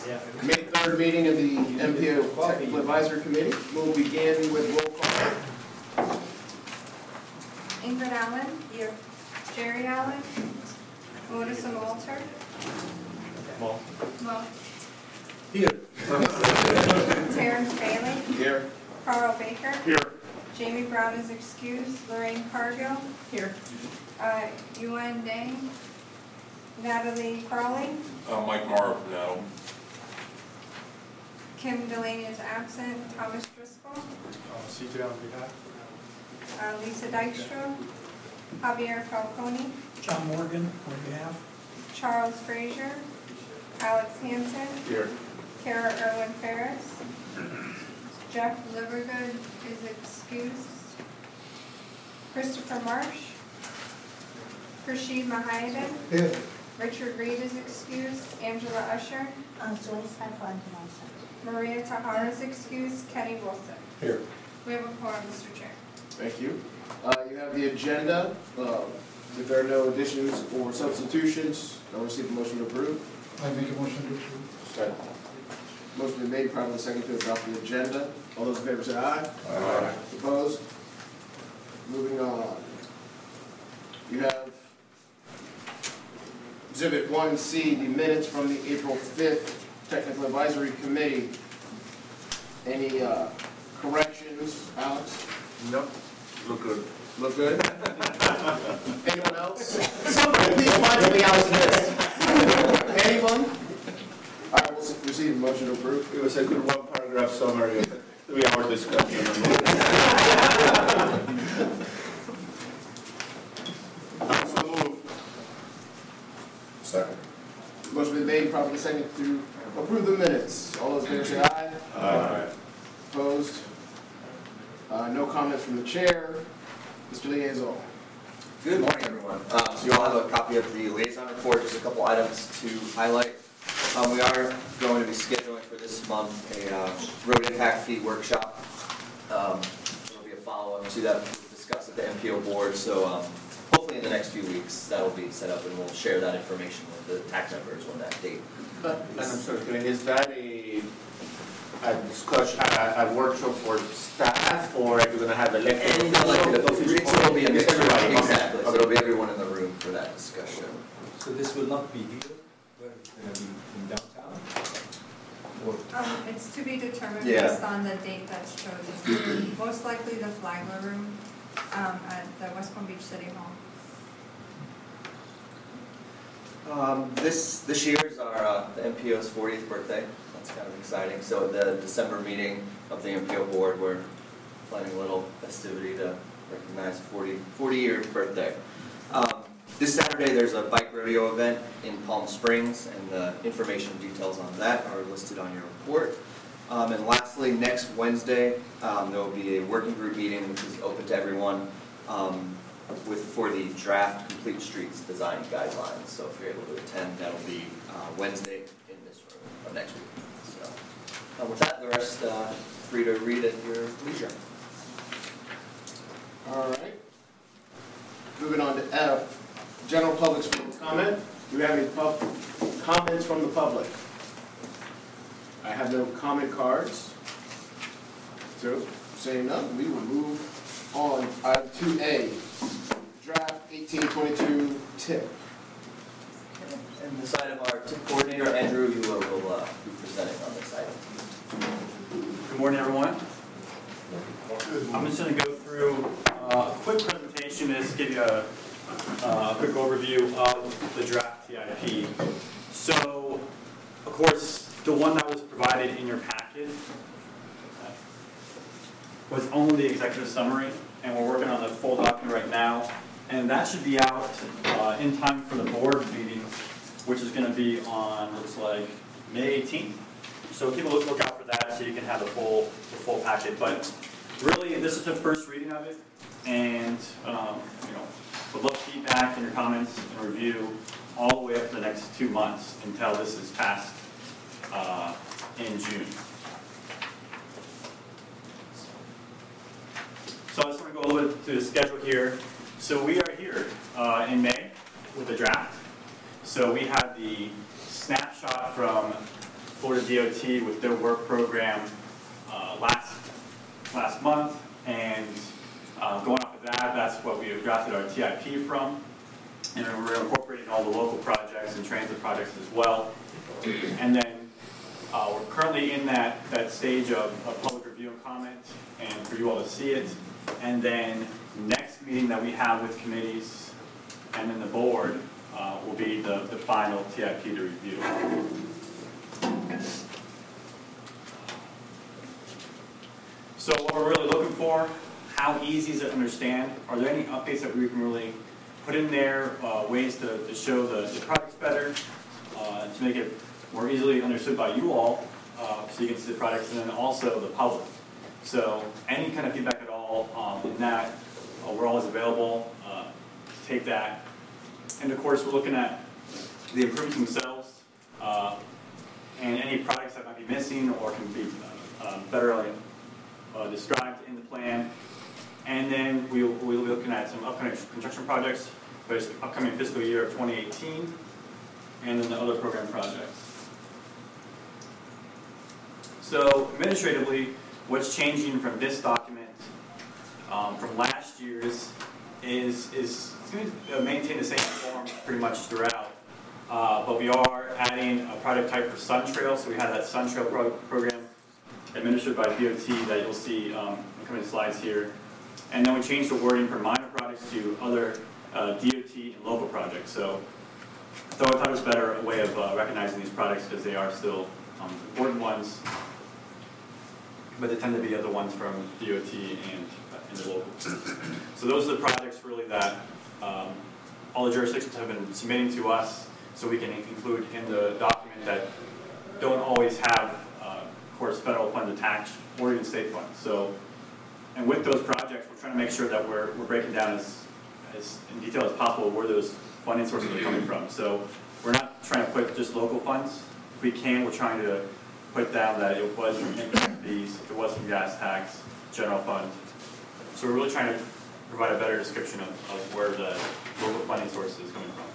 May 3rd meeting of the MPO Technical Advisory Committee. We'll begin with roll call. Ingrid Allen. Here. Jerry Allen. Melissa Walter. Mo. Here. Terrence Bailey. Here. Carl Baker. Here. Jamie Brown is excused. Lorraine Cargill. Here. Yuan Dang. Natalie Crawley. Mike Morrow, no. Kim Delaney is absent. Thomas Driscoll. CJ on behalf. Lisa Dykstra. Javier Falcone. John Morgan on behalf. Charles Frazier. Alex Hansen. Here. Kara Irwin Ferris. Jeff Livergood is excused. Christopher Marsh. Rashid Mahiadan. Here. Richard Reed is excused. Angela Usher. Joyce Heffron absent. Maria Tahara is excused. Kenny Wilson. Here. We have a quorum, Mr. Chair. Thank you. You have the agenda. If there are no additions or substitutions, I'll receive a motion to approve. I make a motion to approve. Second. Motion been made, probably second to adopt the agenda. All those in favor say aye. Aye. Opposed? Moving on. You have Exhibit 1C, the minutes from the April 5th Technical Advisory Committee. Any corrections, Alex? Nope. Look good. Look good? Anyone else? Somebody please find something else missed. Anyone? All right, we'll receive a motion to approve. It was a good one-paragraph summary of 3-hour discussion. So moved. Second. Motion been made, probably second to approve the minutes. All those in favor say aye. Aye. Opposed? No comments from the chair. Mr. Liaison. Good morning, everyone. So you all have a copy of the liaison report, just a couple items to highlight. We are going to be scheduling for this month a road impact fee workshop. There will be a follow-up to that we'll discuss at the MPO board, so hopefully in the next few weeks that will be set up and we'll share that information with the TAC members when that date And I'm sorry, is that a discussion, a workshop for staff, or are you going to have elected officials? So it'll be a mixture, Everybody. exactly. So it'll be everyone in the room for that discussion. So this will not be here, where it's going to be in downtown? Or It's to be determined Yeah. based on the date that's chosen. Most likely the Flagler Room at the West Palm Beach City Hall. This year is our the MPO's 40th birthday. That's kind of exciting. So at the December meeting of the MPO board, we're planning a little festivity to recognize 40-year birthday. This Saturday there's a bike rodeo event in Palm Springs, and the information details on that are listed on your report. And lastly, next Wednesday there will be a working group meeting which is open to everyone for the draft Complete Streets design guidelines. So if you're able to attend, that'll be Wednesday in this room of next week. So with that, the rest free to read at your leisure. All right. Moving on to F, general public's comment. Do we have any comments from the public? I have no comment cards. So, saying none, we will move on. Item 2A, draft 1822 tip. And this item, our tip coordinator, Andrew, you will be presenting on this item. Good morning, everyone. I'm just going to go through a quick presentation to just give you a quick overview of the draft TIP. So, of course, the one that was provided in your packet was only the executive summary, and we're working on the full document right now. And that should be out in time for the board meeting, which is going to be on, looks like, May 18th. So keep a look out for that so you can have the full packet. But really, this is the first reading of it, and would love feedback and your comments and review all the way up to the next 2 months until this is passed in June. So I just want to go a little bit through the schedule here. So we are here in May with the draft. So we have the snapshot from Florida DOT with their work program last month, and going off of that, that's what we have drafted our TIP from, and then we're incorporating all the local projects and transit projects as well. And then we're currently in that stage of public review and comment, and for you all to see it. And then next meeting that we have with committees and then the board will be the final TIP to review. So what we're really looking for, how easy is it to understand? Are there any updates that we can really put in there, ways to show the products better, to make it more easily understood by you all, so you can see the products, and then also the public. So any kind of feedback at all in that, we're always available to take that. And of course, we're looking at the improvements themselves, and any products that might be missing or can be better described in the plan. And then we'll be looking at some upcoming construction projects for this upcoming fiscal year of 2018, and then the other program projects. So administratively, what's changing from this document from last year's is it's going to maintain the same form pretty much throughout, but we are adding a product type for Sun Trail. So we have that Sun Trail program administered by DOT that you'll see in the coming slides here. And then we changed the wording from minor projects to other DOT and local projects. So I thought it was a better way of recognizing these products because they are still important ones, but they tend to be other ones from DOT and the local. So those are the projects really that all the jurisdictions have been submitting to us, so we can include in the document that don't always have, of course, federal funds attached or even state funds. So, and with those projects, we're trying to make sure that we're breaking down as in detail as possible where those funding sources are coming from. So we're not trying to put just local funds. If we can, we're trying to put down that it was from income fees, it was from gas tax, general fund. So we're really trying to provide a better description of where the local funding source is coming from.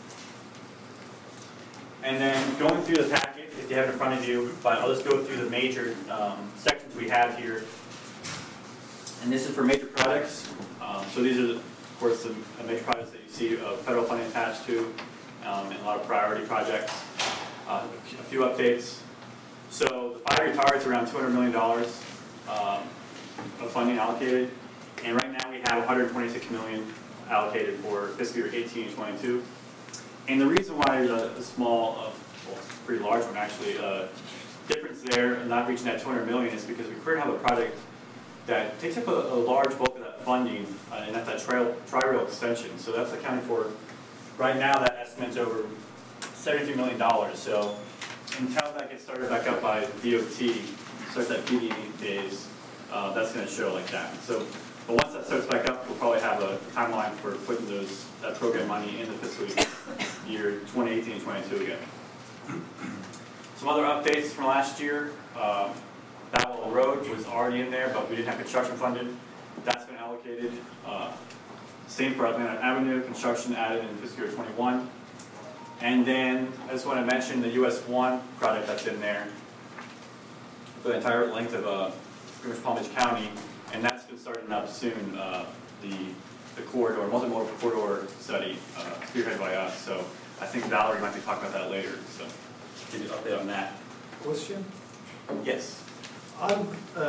And then going through the packet, if you have it in front of you, but I'll just go through the major sections we have here. And this is for major projects. So these are, of course, the major projects that you see federal funding attached to, and a lot of priority projects. A few updates. So the 5-year target's around $200 million of funding allocated. And right now we have $126 million allocated for fiscal year 18 and 22. And the reason why there's a small, well, pretty large one actually, difference there, not reaching that $200 million is because we currently have a project that takes up a large bulk of that funding, and that's that Tri-Rail extension. So that's accounting for, right now, that estimate's over $73 million. So until that gets started back up by DOT, starts that PD phase, that's going to show like that. So, but once that starts back up, we'll probably have a timeline for putting that program money in the fiscal year 2018 and 22 again. Some other updates from last year. Battle Road was already in there, but we didn't have construction funded. That's been allocated. Same for Atlanta Avenue, construction added in fiscal year 21. And then I just want to mention the US 1 project that's in there for the entire length of pretty much Palm Beach County, and that's been starting up soon. The corridor, multimodal corridor study, spearheaded by us. So I think Valerie might be talking about that later. So give you an update on that. Question? Yes. On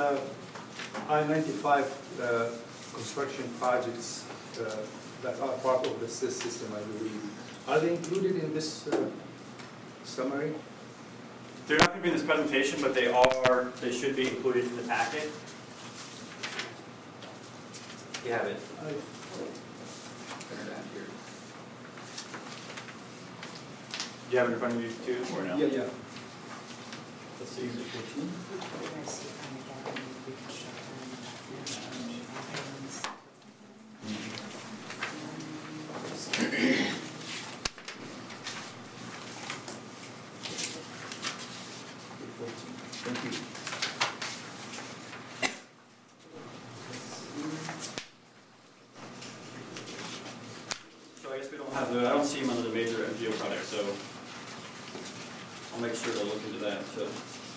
I-95 construction projects that are part of the SIS system, I believe, are they included in this summary? They're not going to be in this presentation, but they should be included in the packet. You have it. Do you have it in front of you too, or no? Yeah. Let's see. Thank you. So I guess we don't have I don't see them under the major MGO project, so I'll make sure to look into that, so.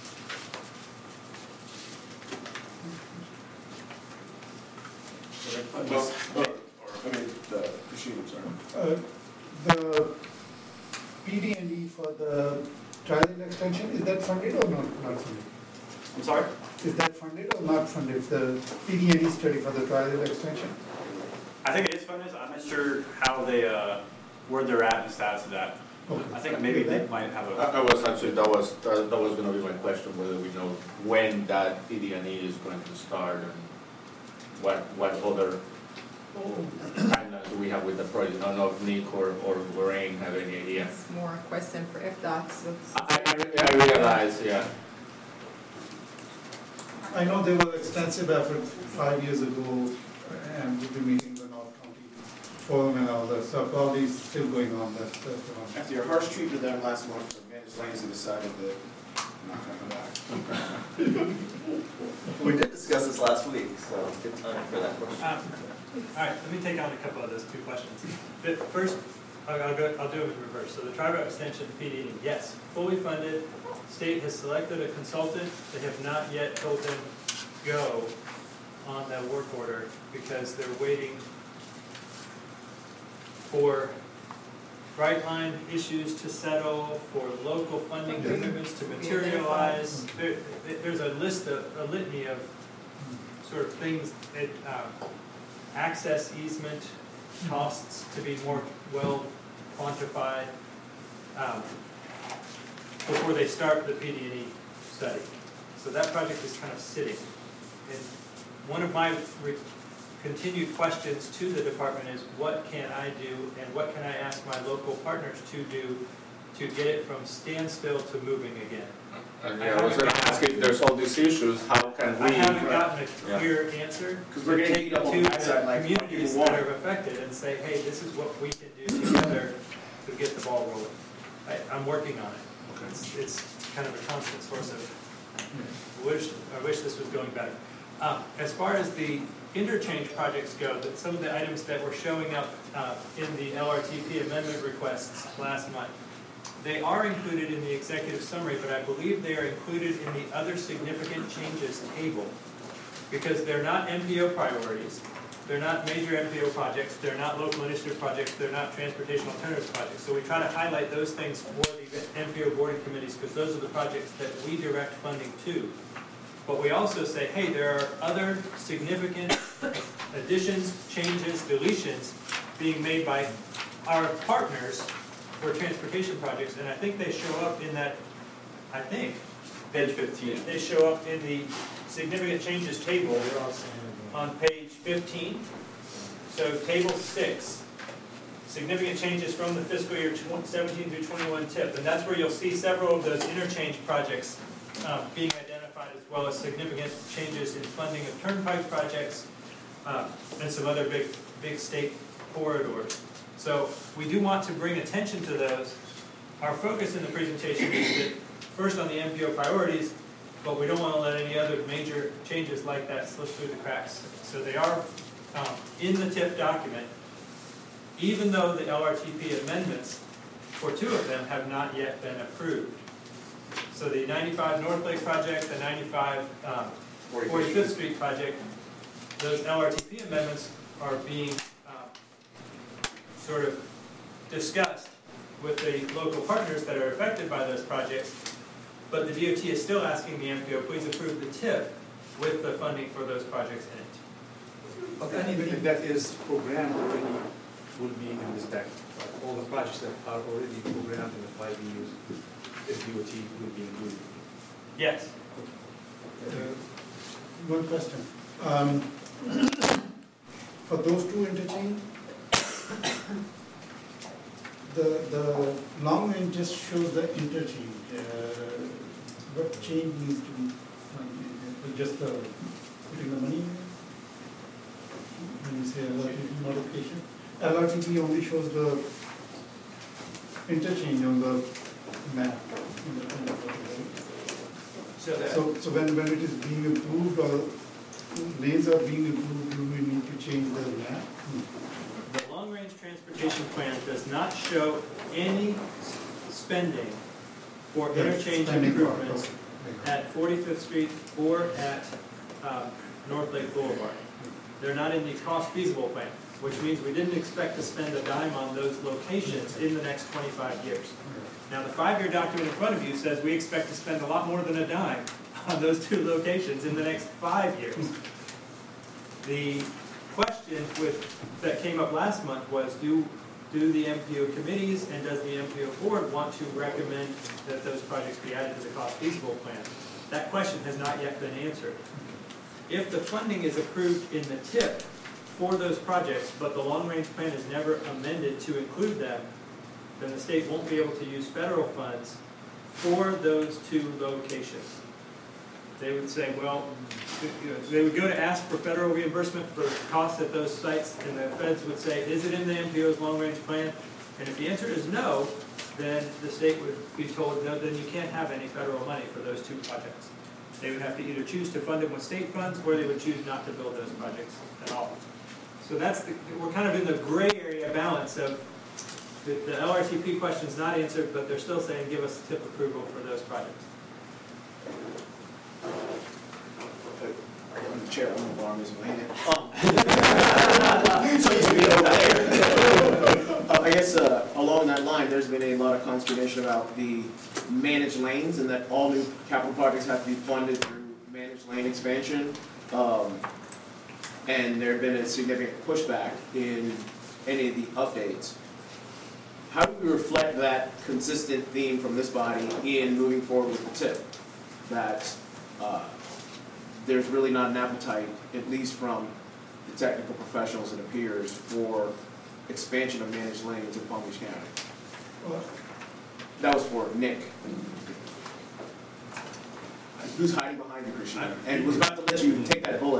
The machine, I'm sorry. The PD&E for the trial extension, is that funded or not funded? I'm sorry? Is that funded or not funded, the PD&E study for the trial extension? I think it is funded, I'm not sure how they, where they're at and status of that. Okay. I think maybe they might have a, I was actually, that was gonna be my question, whether we know when that PD&E is going to start and what other timelines do we have with the project. I don't know if Nick or Lorraine have any idea. It's more a question for FDOT, so. I realize, yeah. I know there was extensive effort 5 years ago, and with the meeting the North County Forum and all that, so probably it's still going on, that's the one. After your harsh treatment of them last month, the managed lanes have decided that I'm not gonna come back. We did discuss this last week, so good time for that question. All right, let me take on a couple of those two questions. First, I'll do it in reverse. So the Tri-Route Extension PD&E, yes, fully funded. State has selected a consultant. They have not yet told them go on that work order because they're waiting for bright line issues to settle, for local funding commitments to materialize. There's a litany of sort of things that access easement costs to be more well quantified before they start the PD&E study. So that project is kind of sitting. And one of my continued questions to the department is what can I do and what can I ask my local partners to do to get it from standstill to moving again? And I was gonna ask if there's all these issues, how can we? I haven't gotten a clear answer. Because we're getting beat up on the backside like communities people that want. are affected and say, hey, this is what we can do together to get the ball rolling. I'm working on it. It's kind of a constant source of I wish this was going better. As far as the interchange projects go, some of the items that were showing up in the LRTP amendment requests last month, they are included in the executive summary, but I believe they are included in the other significant changes table because they're not MPO priorities, they're not major MPO projects, they're not local initiative projects, they're not transportation alternatives projects. So we try to highlight those things for the MPO boarding committees because those are the projects that we direct funding to. But we also say, hey, there are other significant additions, changes, deletions being made by our partners for transportation projects, and I think they show up in that, page 15. They show up in the significant changes table on page 15. So table 6, significant changes from the fiscal year 17 through 21 TIP, and that's where you'll see several of those interchange projects being identified, as well as significant changes in funding of turnpike projects and some other big state corridors. So we do want to bring attention to those. Our focus in the presentation is that first on the MPO priorities, but we don't want to let any other major changes like that slip through the cracks. So they are in the TIP document, even though the LRTP amendments for 2 of them have not yet been approved. So the 95 North Lake project, the 95 45th Street project, those LRTP amendments are being sort of discussed with the local partners that are affected by those projects, but the DOT is still asking the MPO, please approve the TIP with the funding for those projects in it. But anything that is programmed already will be in this deck. All the projects that are already programmed in the 5 years, the DOT will be included. Yes. One question. For those 2 interchange, the long range just shows the interchange. What change needs to be done? Just putting the money in? When you say LRTP modification, LRTP only shows the interchange on the map. So when it is being approved or lanes are being approved, do we need to change the map? The long-range transportation plan does not show any spending for Yeah, interchange spending part, improvements okay. at 45th Street or at North Lake Boulevard. They're not in the cost feasible plan, which means we didn't expect to spend a dime on those locations in the next 25 years. Now, the 5-year document in front of you says we expect to spend a lot more than a dime on those 2 locations in the next 5 years. The question that came up last month was, do the MPO committees and does the MPO board want to recommend that those projects be added to the cost feasible plan? That question has not yet been answered. If the funding is approved in the TIP for those projects, but the long-range plan is never amended to include them, then the state won't be able to use federal funds for those 2 locations. They would say, well, they would go to ask for federal reimbursement for costs at those sites, and the feds would say, is it in the MPO's long-range plan? And if the answer is no, then the state would be told, no, then you can't have any federal money for those 2 projects. They would have to either choose to fund them with state funds, or they would choose not to build those projects at all. So we're kind of in the gray area balance of the LRTP question's not answered, but they're still saying, give us TIP approval for those projects. I'm the chair, I'm the bar, raising my hand. So you should be over there. I guess along that line, there's been a lot of consternation about the managed lanes and that all new capital projects have to be funded through managed lane expansion. And there have been a significant pushback in any of the updates. How do we reflect that consistent theme from this body in moving forward with the TIP? That there's really not an appetite, at least from the technical professionals, it appears, for expansion of managed lanes in Palm Beach County. Well, That was for Nick. Who's hiding behind you, Krishna? And was about to let you take that bullet.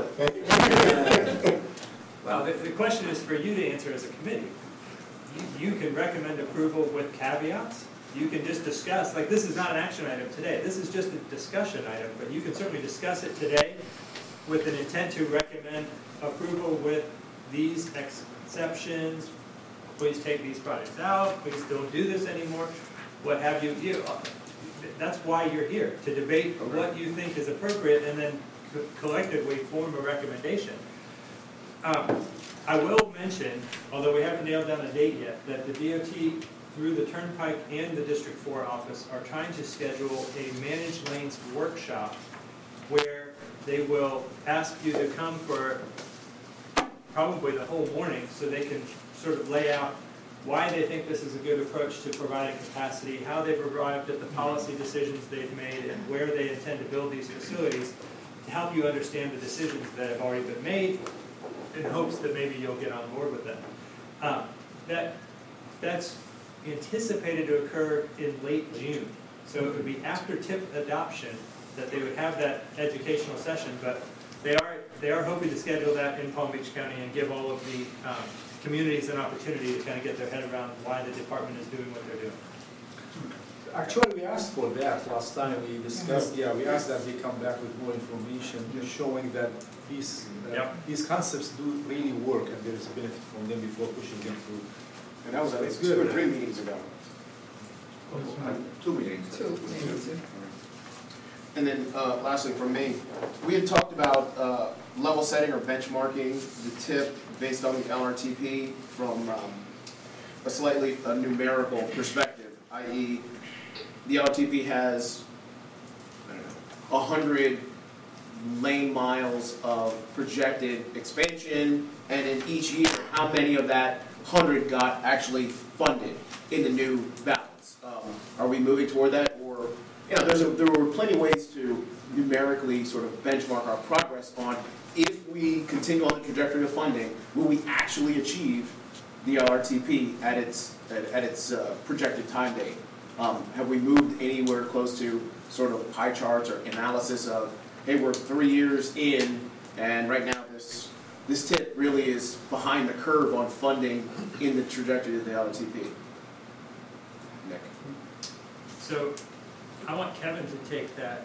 Well, the question is for you to answer as a committee. You can recommend approval with caveats. You can just discuss, like this is not an action item today. This is just a discussion item, but you can certainly discuss it today with an intent to recommend approval with these exceptions. Please take these projects out. Please don't do this anymore. What have you. That's why you're here, to debate what you think is appropriate and then collectively form a recommendation. I will mention, although we haven't nailed down a date yet, that the DOT through the Turnpike and the District 4 office are trying to schedule a managed lanes workshop where they will ask you to come for probably the whole morning so they can sort of lay out why they think this is a good approach to providing capacity, how they've arrived at the policy decisions they've made, and where they intend to build these facilities to help you understand the decisions that have already been made in hopes that maybe you'll get on board with them. That's anticipated to occur in late June. So it would be after TIP adoption that they would have that educational session, but they are hoping to schedule that in Palm Beach County and give all of the communities an opportunity to kind of get their head around why the department is doing what they're doing. Actually, we asked for that last time we discussed, we asked that they come back with more information showing that these concepts do really work and there is a benefit from them before pushing them through. And that was, I think, 2 or 3 meetings ago. 2 meetings. Two, maybe two. And then lastly from me, we had talked about level setting or benchmarking the TIP based on the LRTP from a slightly numerical perspective, i.e. the LRTP has, 100 lane miles of projected expansion, and in each year, how many of that 100 got actually funded in the new balance? Are we moving toward that, or there were plenty of ways to numerically sort of benchmark our progress on if we continue on the trajectory of funding, will we actually achieve the LRTP at its projected time date? Have we moved anywhere close to sort of pie charts or analysis of, hey, we're 3 years in, and right now this TIP really is behind the curve on funding in the trajectory of the LRTP? Nick. So I want Kevin to take that,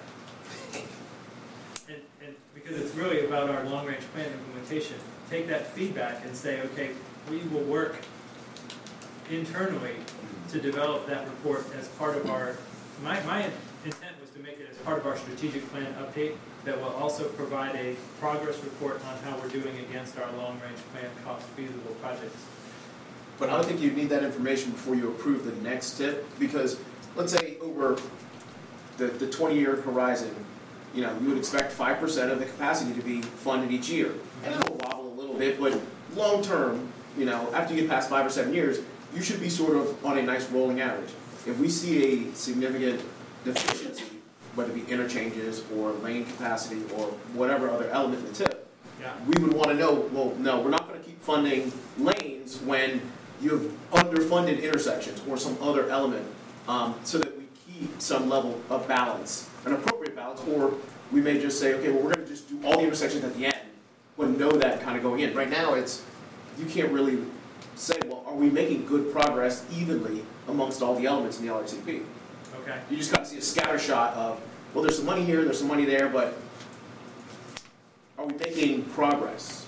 and because it's really about our long-range plan implementation, take that feedback and say, okay, we will work internally to develop that report as part of our my intent was to make it as part of our strategic plan update that will also provide a progress report on how we're doing against our long-range plan cost feasible projects. But I don't think you need that information before you approve the next tip, because let's say over the 20-year horizon, you would expect 5% of the capacity to be funded each year. And it'll wobble a little bit, but long term, after you get past 5 or 7 years, you should be sort of on a nice rolling average. If we see a significant deficiency, whether it be interchanges or lane capacity or whatever other element in the tip, we would want to know, well, no, we're not going to keep funding lanes when you have underfunded intersections or some other element, so that we keep some level of balance, an appropriate balance, or we may just say, okay, well, we're going to just do all the intersections at the end, but know that kind of going in. Right now, you can't really say, well, are we making good progress evenly amongst all the elements in the LRTP? Okay. You just got to see a scatter shot of, well, there's some money here, there's some money there, but are we making progress?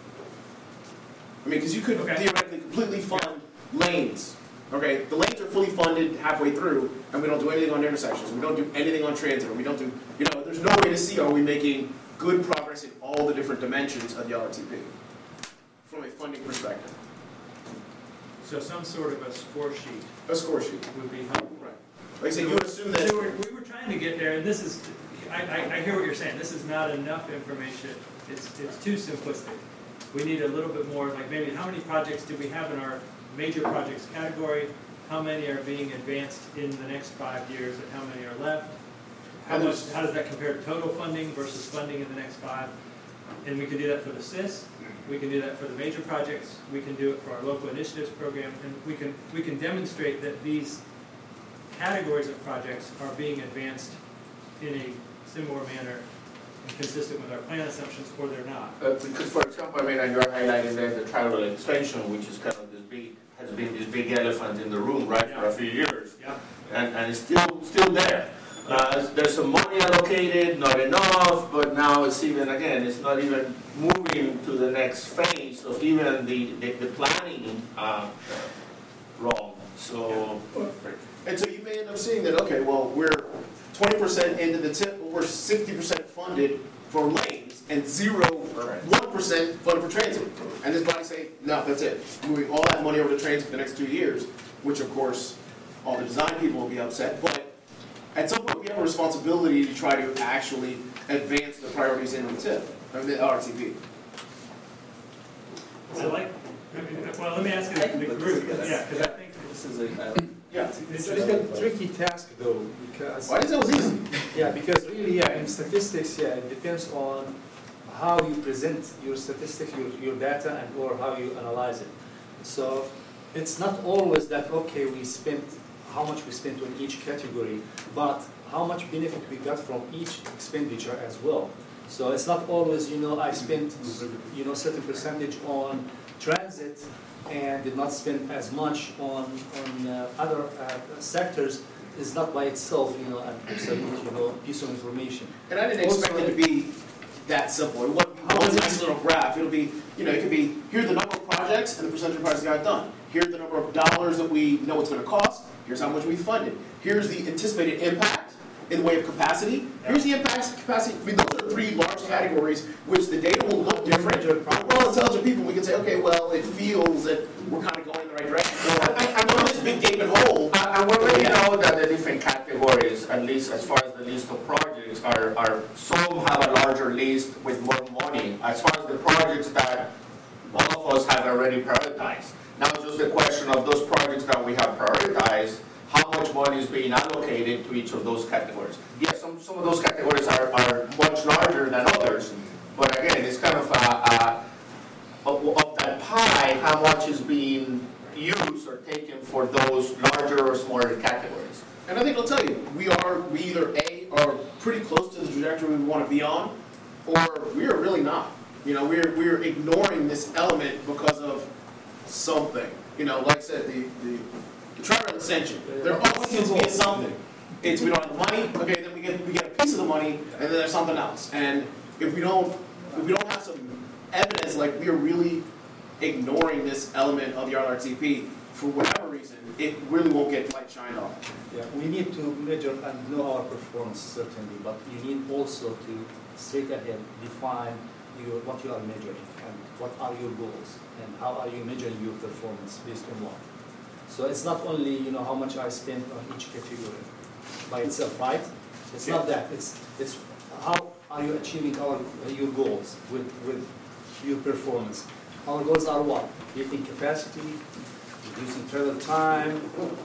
I mean, because you could theoretically completely fund lanes. Okay, the lanes are fully funded halfway through, and we don't do anything on intersections. We don't do anything on transit, or we don't do, there's no way to see, are we making good progress in all the different dimensions of the LRTP from a funding perspective. So some sort of a score sheet. A score sheet would be helpful. Right. Like I said, you would assume that. So we were trying to get there, and this is, I hear what you're saying. This is not enough information. It's too simplistic. We need a little bit more, like maybe how many projects do we have in our major projects category? How many are being advanced in the next 5 years, and how many are left? How does that compare to total funding versus funding in the next 5? And we can do that for the CIS. We can do that for the major projects. We can do it for our local initiatives program, and we can demonstrate that these categories of projects are being advanced in a similar manner and consistent with our plan assumptions, or they're not. Because, for example, and you're highlighting there the travel extension, which is kind of has been this big elephant in the room, right, for a few years, and it's still there. There's some money allocated, not enough, but now it's not even moving to the next phase of even the planning wrong. So, and so you may end up seeing that, okay, well, we're 20% into the tip, but we're 60% funded for lanes and 1% funded for transit. And this body say, no, that's it. Moving all that money over to transit for the next 2 years, which of course all the design people will be upset, but at some point we have a responsibility to try to actually advance the priorities in the tip, I mean the RTP. So well, let me ask you the group, because I think this is a It's a little tricky task though, because why is it so easy? Because really, in statistics, it depends on how you present your statistics, your data, and or how you analyze it. So it's not always that we spent how much we spent on each category, but how much benefit we got from each expenditure as well. So it's not always I spent certain percentage on transit and did not spend as much on other sectors is not by itself, an absolute, piece of information. And I didn't expect it to be that simple. It won't be one nice little graph. It'll be, it could be, here's the number of projects and the percentage of projects that got done. Here's the number of dollars that we know it's going to cost. Here's how much we funded. Here's the anticipated impact in the way of capacity. Here's the impact capacity. I mean, those are 3 large categories, which the data will look different. But well, intelligent people, we can say, okay, well, it feels that we're kind of going in the right direction. So I know this big gaping hole. And we already know that the different categories, at least as far as the list of projects, are some have a larger list with more money, as far as the projects that all of us have already prioritized. Now it's just a question of those projects that we have prioritized, how much money is being allocated to each of those categories. Yes, some of those categories are much larger than others, but again, it's kind of of that pie, how much is being used or taken for those larger or smaller categories. And I think I'll tell you, we either A, are pretty close to the trajectory we want to be on, or we are really not. We're ignoring this element because of something. Like I said, the travel extension. There always seems to be something. It's we don't have the money. Okay, then we get a piece of the money, and then there's something else. And if we don't have some evidence, like we are really ignoring this element of the RRTP for whatever reason, it really won't get light shined on. Yeah, we need to measure and know our performance certainly, but you need also to straight ahead define what you are measuring and what are your goals and how are you measuring your performance based on what. So it's not only how much I spent on each category by itself, right? It's not that. It's how are you achieving your goals with your performance. Our goals are what? Building capacity, reducing travel time,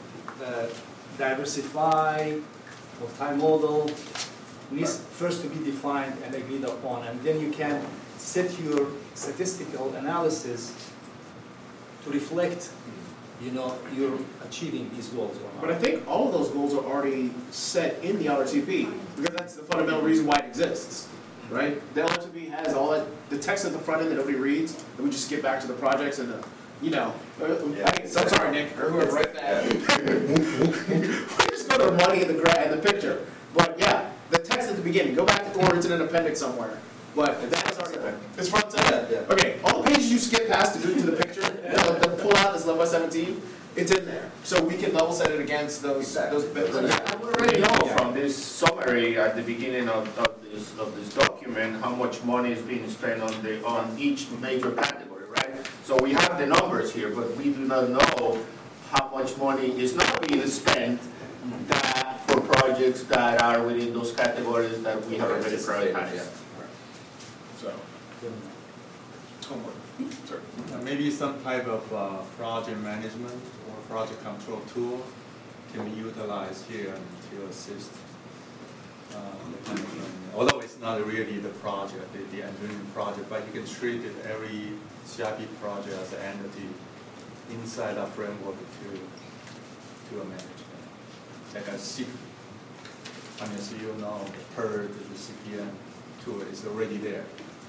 diversify, multimodal, needs first to be defined and agreed upon, and then you can set your statistical analysis to reflect, you're achieving these goals or not. But I think all of those goals are already set in the LRTP, because that's the fundamental reason why it exists, right? The LRTP has all that, the text at the front end that nobody reads, and we just skip back to the projects and I'm sorry, Nick, or whoever wrote that. We just go to the money and the picture. But yeah, the text at the beginning, go back to or it's in an appendix somewhere. But that's already there. It's front end. Yeah. Okay, all the pages you skip past to go to the picture, the pull out this level 17, it's in there. So we can level set it against those bits. I already know from this summary at the beginning of this document how much money is being spent on each major category, right? So we have the numbers here, but we do not know how much money is not being spent for projects that are within those categories that we have already prioritized. So, homework. Sorry. Maybe some type of project management or project control tool can be utilized here to assist the management. Although it's not really the project, the engineering project, but you can treat it every CIP project as an entity inside a framework to a management. Like a CIP, so the PERD, the CPM tool is already there.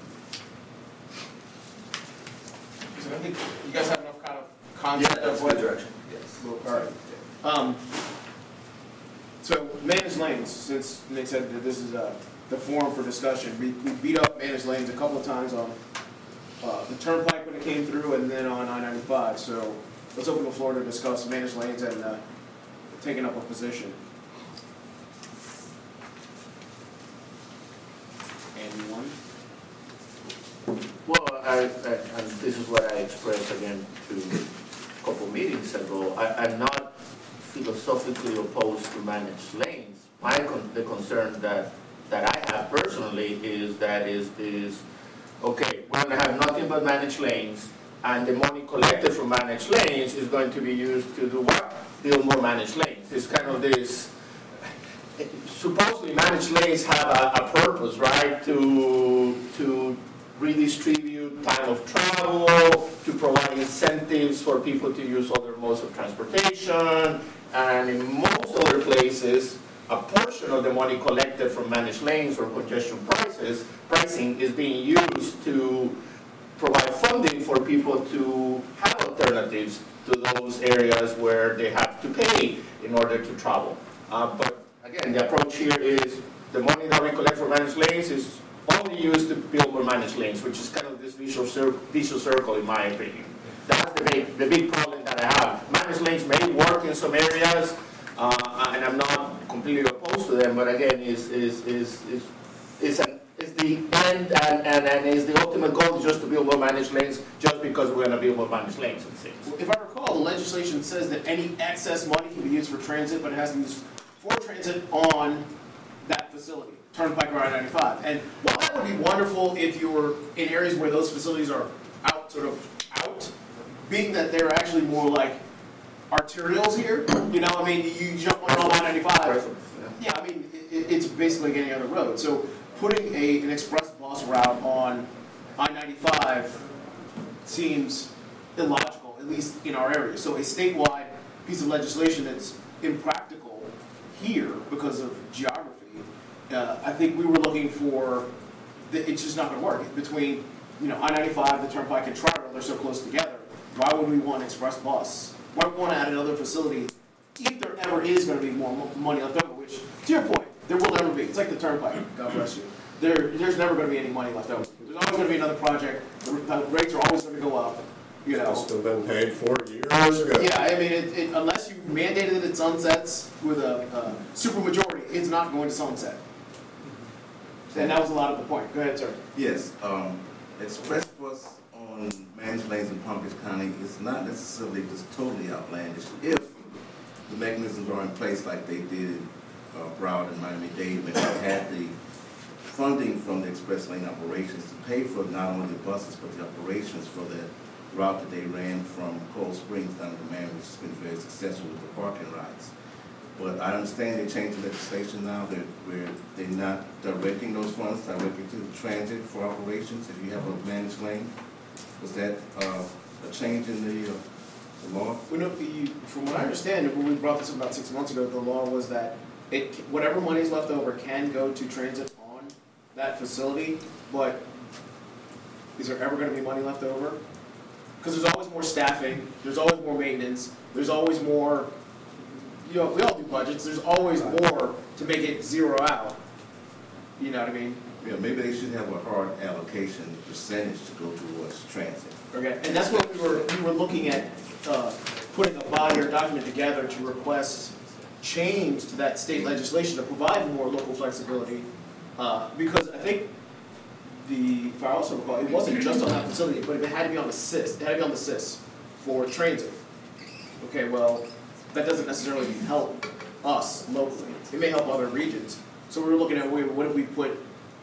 So I think you guys have enough kind of concept of what direction. Yes. All right. So managed lanes, since Nick said that this is the forum for discussion, we beat up managed lanes a couple of times on the Turnpike when it came through, and then on I-95. So let's open the floor to discuss managed lanes and taking up a position. Anyone? Well, and this is what I expressed again a couple meetings ago. I'm not philosophically opposed to managed lanes. The concern that I have personally is okay, we're going to have nothing but managed lanes, and the money collected from managed lanes is going to be used to do what? Build more managed lanes. It's kind of this, supposedly managed lanes have a purpose, right? To redistribute time of travel, to provide incentives for people to use other modes of transportation, and in most other places, a portion of the money collected from managed lanes or congestion pricing is being used to provide funding for people to have alternatives to those areas where they have to pay in order to travel. But again, the approach here is the money that we collect from managed lanes is only used to build more managed lanes, which is kind of this vicious circle in my opinion. That's the big problem that I have. Managed lanes may work in some areas, and I'm not completely opposed to them, but again, is the end and is the ultimate goal just to build more managed lanes just because we're going to build more managed lanes, it seems. Well, if I recall, the legislation says that any excess money can be used for transit, but it has to be used for transit on that facility, Turnpike or I-95. And while that would be wonderful if you were in areas where those facilities are out, being that they're actually more like arterials here, you jump on I-95. Yeah, I mean, it's basically like any other road. So putting an express bus route on I-95 seems illogical, at least in our area. So a statewide piece of legislation that's impractical here because of geography, I think we were looking for, it's just not going to work. Between I-95, the Turnpike, and Tri-Rail, they're so close together. Why would we want express bus? Why would we want to add another facility if there ever is going to be more money left over, which, to your point, there will never be. It's like the Turnpike, God bless you. There's never going to be any money left over. There's always going to be another project. The rates are always going to go up. you know. Must have been paid for years ago. Yeah, I mean, unless you mandated that it sunsets with a supermajority, it's not going to sunset. And that was a lot of the point. Go ahead, sir. Yes, Express Bus on managed lanes in Palm Beach County is not necessarily just totally outlandish if the mechanisms are in place like they did in Broward and Miami-Dade, when they had the funding from the express lane operations to pay for not only the buses but the operations for that route that they ran from Cold Springs down to Miami, which has been very successful with the parking rides. But I understand they changed the legislation now where they're not directing those funds directly to the transit for operations if you have a managed lane. Was that a change in the law? We know, from what I understand, when we brought this up about 6 months ago, the law was that whatever money is left over can go to transit on that facility, but is there ever going to be money left over? Because there's always more staffing, there's always more maintenance, there's always more, we all do budgets, there's always more to make it zero out. You know what I mean? Yeah, maybe they should have a hard allocation percentage to go towards transit. Okay, and that's what we were looking at, putting a body or document together to request change to that state legislation to provide more local flexibility, because I think if I also recall, it wasn't just on that facility, but it had to be on the SIS. It had to be on the SIS for transit. Okay, well, that doesn't necessarily help us locally. It may help other regions. So we were looking at, what if we put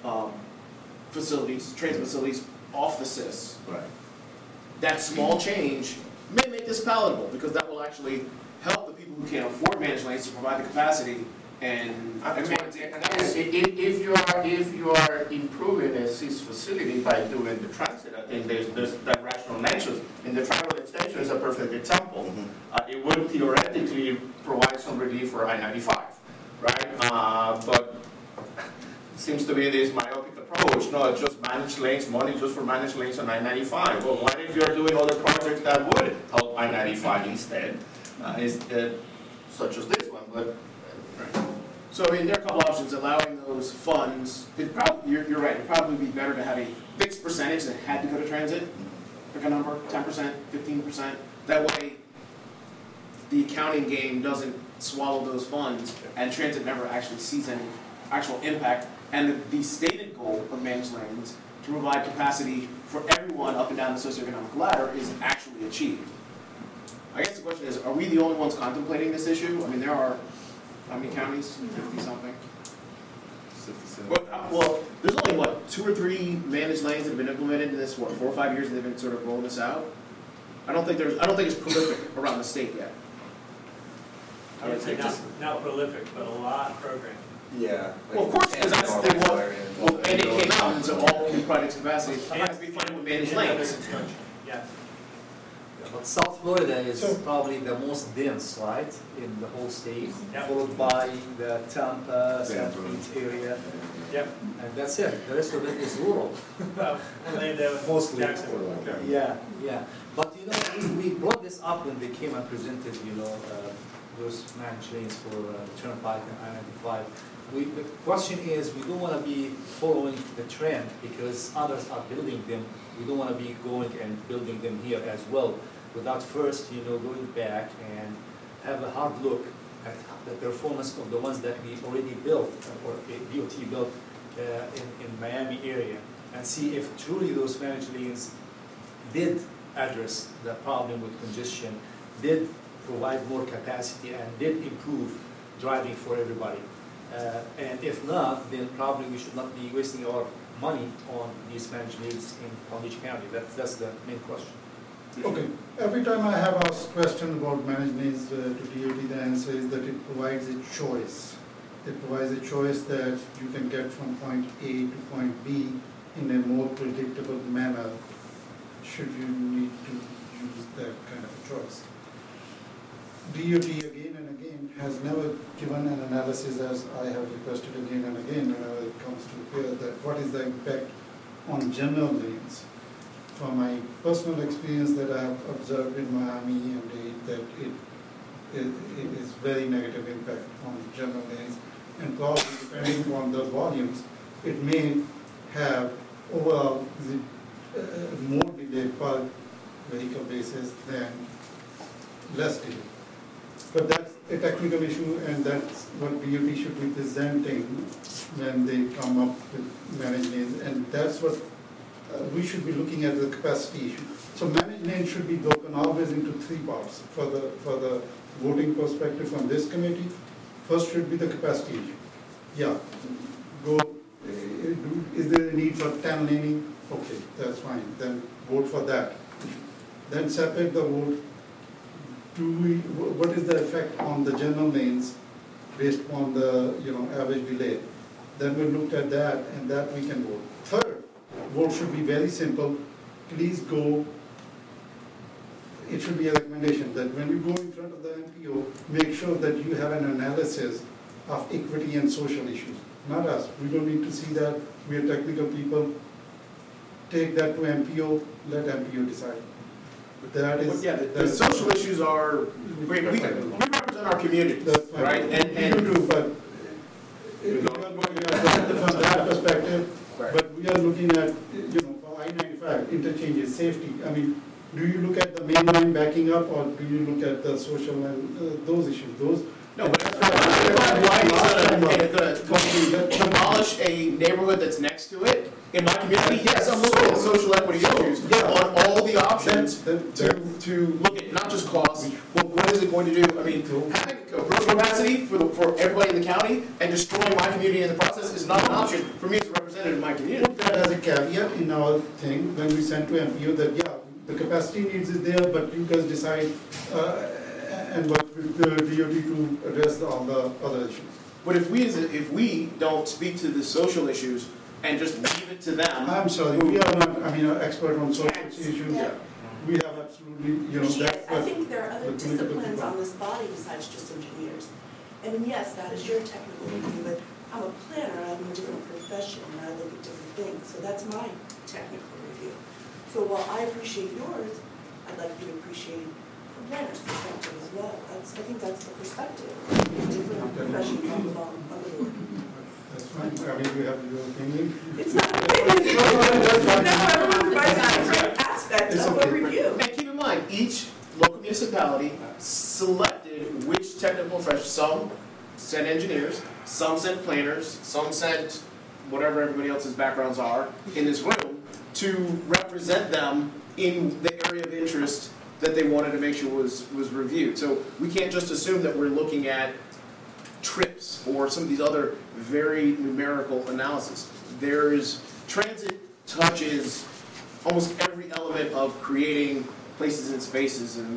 transit facilities off the SIS? Right. That small change may make this palatable, because that will actually help the people who can't afford managed lanes to provide the capacity and if you are improving a SIS facility by doing the transit, I think there's that rational nexus. And the Triangle Extension is a perfect example. Mm-hmm. It would theoretically provide some relief for I-95, right? But it seems to be this myopic approach. No, just managed lanes, money just for managed lanes on I-95. Well, what if you're doing other projects that would help I-95 instead, such as this one? But so, I mean, there are a couple options. Allowing those funds, you're right, it'd probably be better to have a fixed percentage that had to go to transit. Pick a number, 10%, 15%. That way, the accounting game doesn't swallow those funds, and transit never actually sees any actual impact. And the stated goal of managed lanes to provide capacity for everyone up and down the socioeconomic ladder is actually achieved. I guess the question is, are we the only ones contemplating this issue? I mean, there are, how many counties? 50-something? 67. Well, there's only, 2 or 3 managed lanes that have been implemented in this, 4 or 5 years that they've been sort of rolling this out? I don't think it's prolific around the state yet. I would say not prolific, but a lot programmed. Yeah. Well, of course, because that's and it came out, and so all new projects capacity has to be funded with managed lanes. Yes. But South Florida is probably the most dense, right, in the whole state, followed by the Tampa, St. Pete area. Yep. And that's it. The rest of it is rural. Mostly. Yeah. But we brought this up when they came and presented, those managed lanes for the Turnpike and I-95. The question is, we don't want to be following the trend because others are building them. We don't want to be going and building them here as well, without first, going back and have a hard look at the performance of the ones that we already built, or DOT built in Miami area, and see if truly those managed lanes did address the problem with congestion, did provide more capacity, and did improve driving for everybody. And if not, then probably we should not be wasting our money on these managed lanes in Palm Beach County. That's the main question. Okay. Every time I have asked question about managed lanes to DOT, the answer is that it provides a choice. It provides a choice that you can get from point A to point B in a more predictable manner should you need to use that kind of a choice. DOT again and again has never given an analysis, as I have requested again and again whenever it comes to here, that what is the impact on general lanes. From my personal experience that I have observed in Miami and Dade, that it is very negative impact on general lanes, and probably depending on the volumes, it may have overall more delay per vehicle basis, then less delay. But that's a technical issue, and that's what DOT should be presenting when they come up with managed lanes, and that's what we should be looking at, the capacity issue. So managed lanes should be broken always into three parts for the voting perspective from this committee. First should be the capacity issue. Yeah, is there a need for 10 laning? Okay, that's fine, then vote for that. Then separate the vote. What is the effect on the general lanes based on the average delay? Then we looked at that, and that we can vote. Third, vote should be very simple. Please go. It should be a recommendation that when you go in front of the MPO, make sure that you have an analysis of equity and social issues. Not us. We don't need to see that. We are technical people. Take that to MPO. Let MPO decide. That is, yeah, the social issues are, we represent our community, right? And you do, but from that perspective, but we are looking at, for I-95, interchanges, safety. I mean, do you look at the main line backing up, or do you look at the social and those issues? No, but if I'm going to demolish a neighborhood that's next to it, in my community, yes, I'm looking at social equity issues on all the options to look at not just costs, but what is it going to do? I mean, having road capacity for everybody in the county and destroying my community in the process is not an option for me as a representative of my community. Put that as a caveat in our thing when we send to MPO that, yeah, the capacity needs is there, but you guys decide and work with the DOT to address all the other issues. But if we don't speak to the social issues and just leave it to them. I'm sorry, we are not, an expert on social issues. Yeah. We have absolutely, that's I think there are other disciplines on this body besides just engineers. And yes, that is your technical review, but I'm a planner, I'm a different profession, and I look at different things, so that's my technical review. So while I appreciate yours, I'd like you to appreciate the planner's perspective as well. I think that's the perspective. Different professions on the board. That's fine. We have your opinion. It's not an opinion. No, everyone provides a different aspect of a review. And keep in mind, each local municipality selected which technical profession. Some sent engineers, some sent planners, some sent whatever everybody else's backgrounds are in this room to represent them in the area of interest that they wanted to make sure was reviewed. So we can't just assume that we're looking at trips or some of these other very numerical analysis. Transit touches almost every element of creating places and spaces and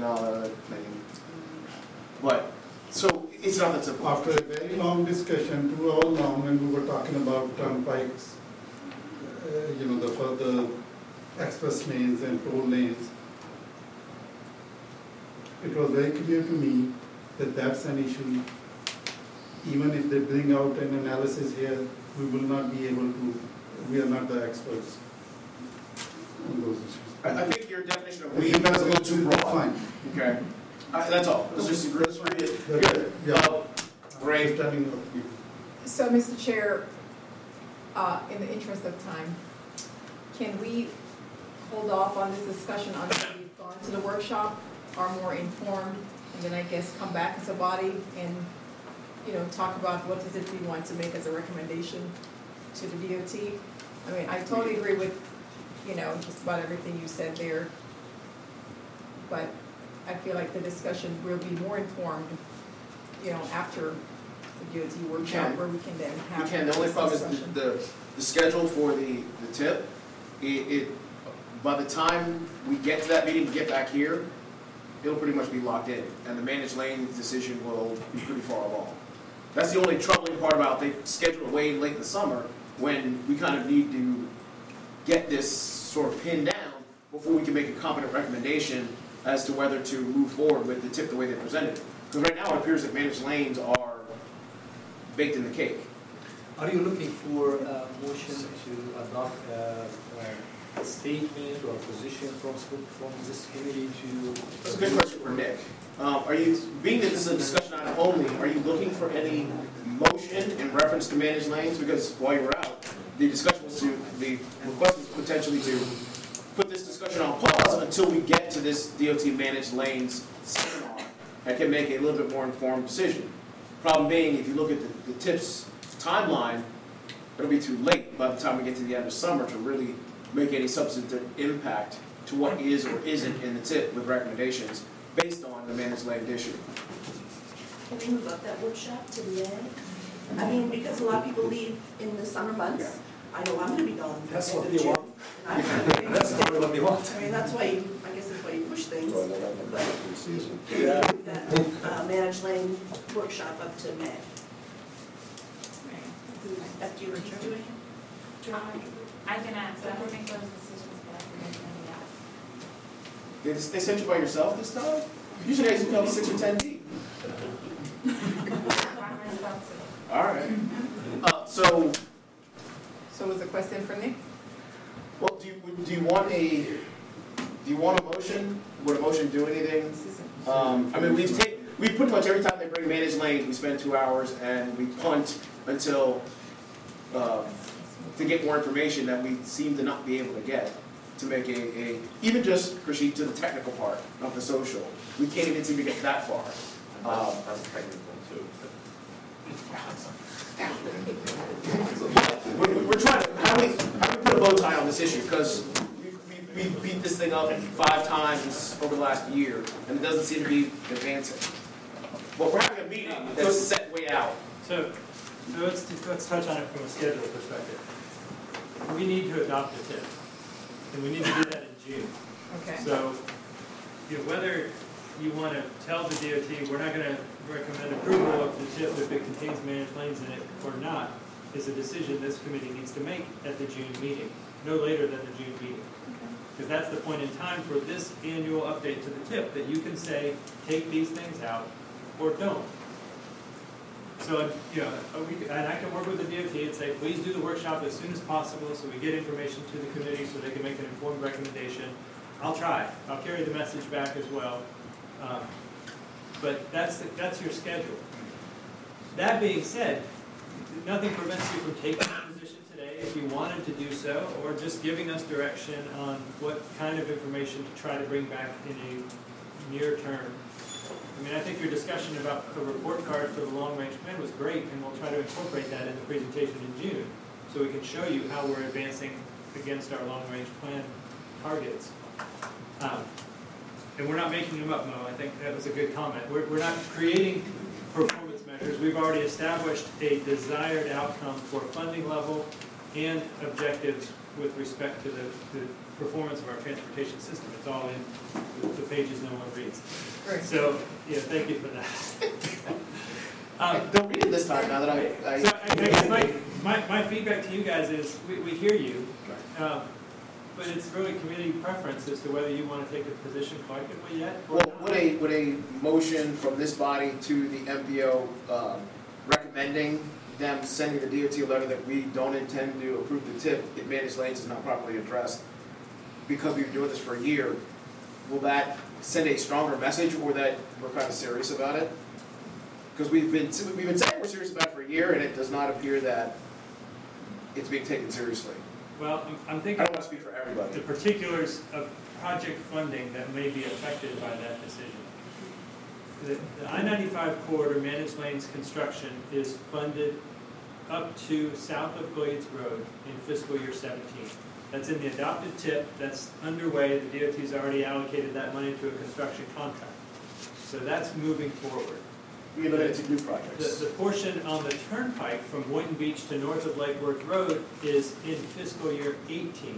but so it's not that simple. After a very long discussion, 2 hours long, when we were talking about turnpikes, the further express lanes and toll lanes, it was very clear to me that that's an issue. Even if they bring out an analysis here, we will not be able to, we are not the experts on those issues. I think your definition of lead is a little too broad. Fine. Okay. That's all. Let's just read it. Good. Great. So, Mr. Chair, in the interest of time, can we hold off on this discussion until we've gone to the workshop, are more informed, and then I guess come back as a body and talk about what is it we want to make as a recommendation to the DOT? I totally agree with, just about everything you said there. But I feel like the discussion will be more informed, after the DOT workshop, where we can then have. The only problem is the schedule for the tip. By the time we get to that meeting, get back here, it'll pretty much be locked in, and the managed lane decision will be pretty far along. That's the only troubling part about they scheduled it way late in the summer when we kind of need to get this sort of pinned down before we can make a competent recommendation as to whether to move forward with the tip the way they presented it. Because right now it appears that managed lanes are baked in the cake. Are you looking for a motion to adopt a statement or position from this committee to? That's a good question for Nick. Being that this is a discussion item only, are you looking for any motion in reference to managed lanes? Because while you were out, the request was potentially to put this discussion on pause until we get to this DOT managed lanes seminar, I can make a little bit more informed decision. Problem being, if you look at the TIP's timeline, it'll be too late by the time we get to the end of summer to really make any substantive impact to what is or isn't in the TIP with recommendations based on the managed lane issue. Can we move up that workshop to May? I mean, because a lot of people leave in the summer months. I know I'm gonna be gone. That's what end they of June. want. And I'm gonna be- That's not what they want. I mean, that's why you, I guess that's why you push things. But can we Yeah. move that managed lane workshop up to May? FDOT's doing it? I can ask, I don't make those decisions, but I can make them ask. They sent you by yourself this time? Usually I come 6 or 10 deep. All right. So was the question for Nick? Well, do you want a motion? Would a motion do anything? I mean, we pretty much every time they bring managed lanes, we spend 2 hours and we punt until to get more information that we seem to not be able to get to make a even just Krishit to the technical part of the social. We can't even seem to get that far. That's technical too. We're trying to, how do we put a bow tie on this issue? Because we beat this thing up 5 times over the last year, and it doesn't seem to be advancing. But we're having a meeting that's set way out. So let's touch on it from a schedule perspective. We need to adopt a TIP, and we need to do that in June. Okay. So, whether you want to tell the DOT, we're not going to recommend approval of the TIP if it contains managed lanes in it or not, is a decision this committee needs to make at the June meeting, no later than the June meeting. Because that's the point in time for this annual update to the TIP, that you can say, take these things out or don't. So, and I can work with the DOT and say, please do the workshop as soon as possible so we get information to the committee so they can make an informed recommendation. I'll try. I'll carry the message back as well. But that's your schedule. That being said, nothing prevents you from taking a position today if you wanted to do so, or just giving us direction on what kind of information to try to bring back in a near term. I mean, I think your discussion about the report card for the long-range plan was great, and we'll try to incorporate that in the presentation in June, so we can show you how we're advancing against our long-range plan targets. And we're not making them up, Mo. I think that was a good comment. We're not creating performance measures. We've already established a desired outcome for funding level and objectives with respect to the performance of our transportation system. It's all in the pages no one reads. Right. So, thank you for that. Don't read it this time now that I So I guess my feedback to you guys is, we hear you, but it's really committee preference as to whether you want to take a position collectively yet or Well, not. would a motion from this body to the MPO recommending them sending the DOT a letter that we don't intend to approve the TIP if managed lanes is not properly addressed because we've been doing this for a year, will that send a stronger message or that we're kind of serious about it? Because we've been saying we're serious about it for a year and it does not appear that it's being taken seriously. Well, I'm thinking I don't want to speak for everybody. the particulars of project funding that may be affected by that decision. The I-95 corridor managed lanes construction is funded up to south of Glades Road in fiscal year 17. That's in the adopted TIP, that's underway. The DOT's already allocated that money to a construction contract. So that's moving forward. We look at new projects. The portion on the turnpike from Boynton Beach to north of Lake Worth Road is in fiscal year 18.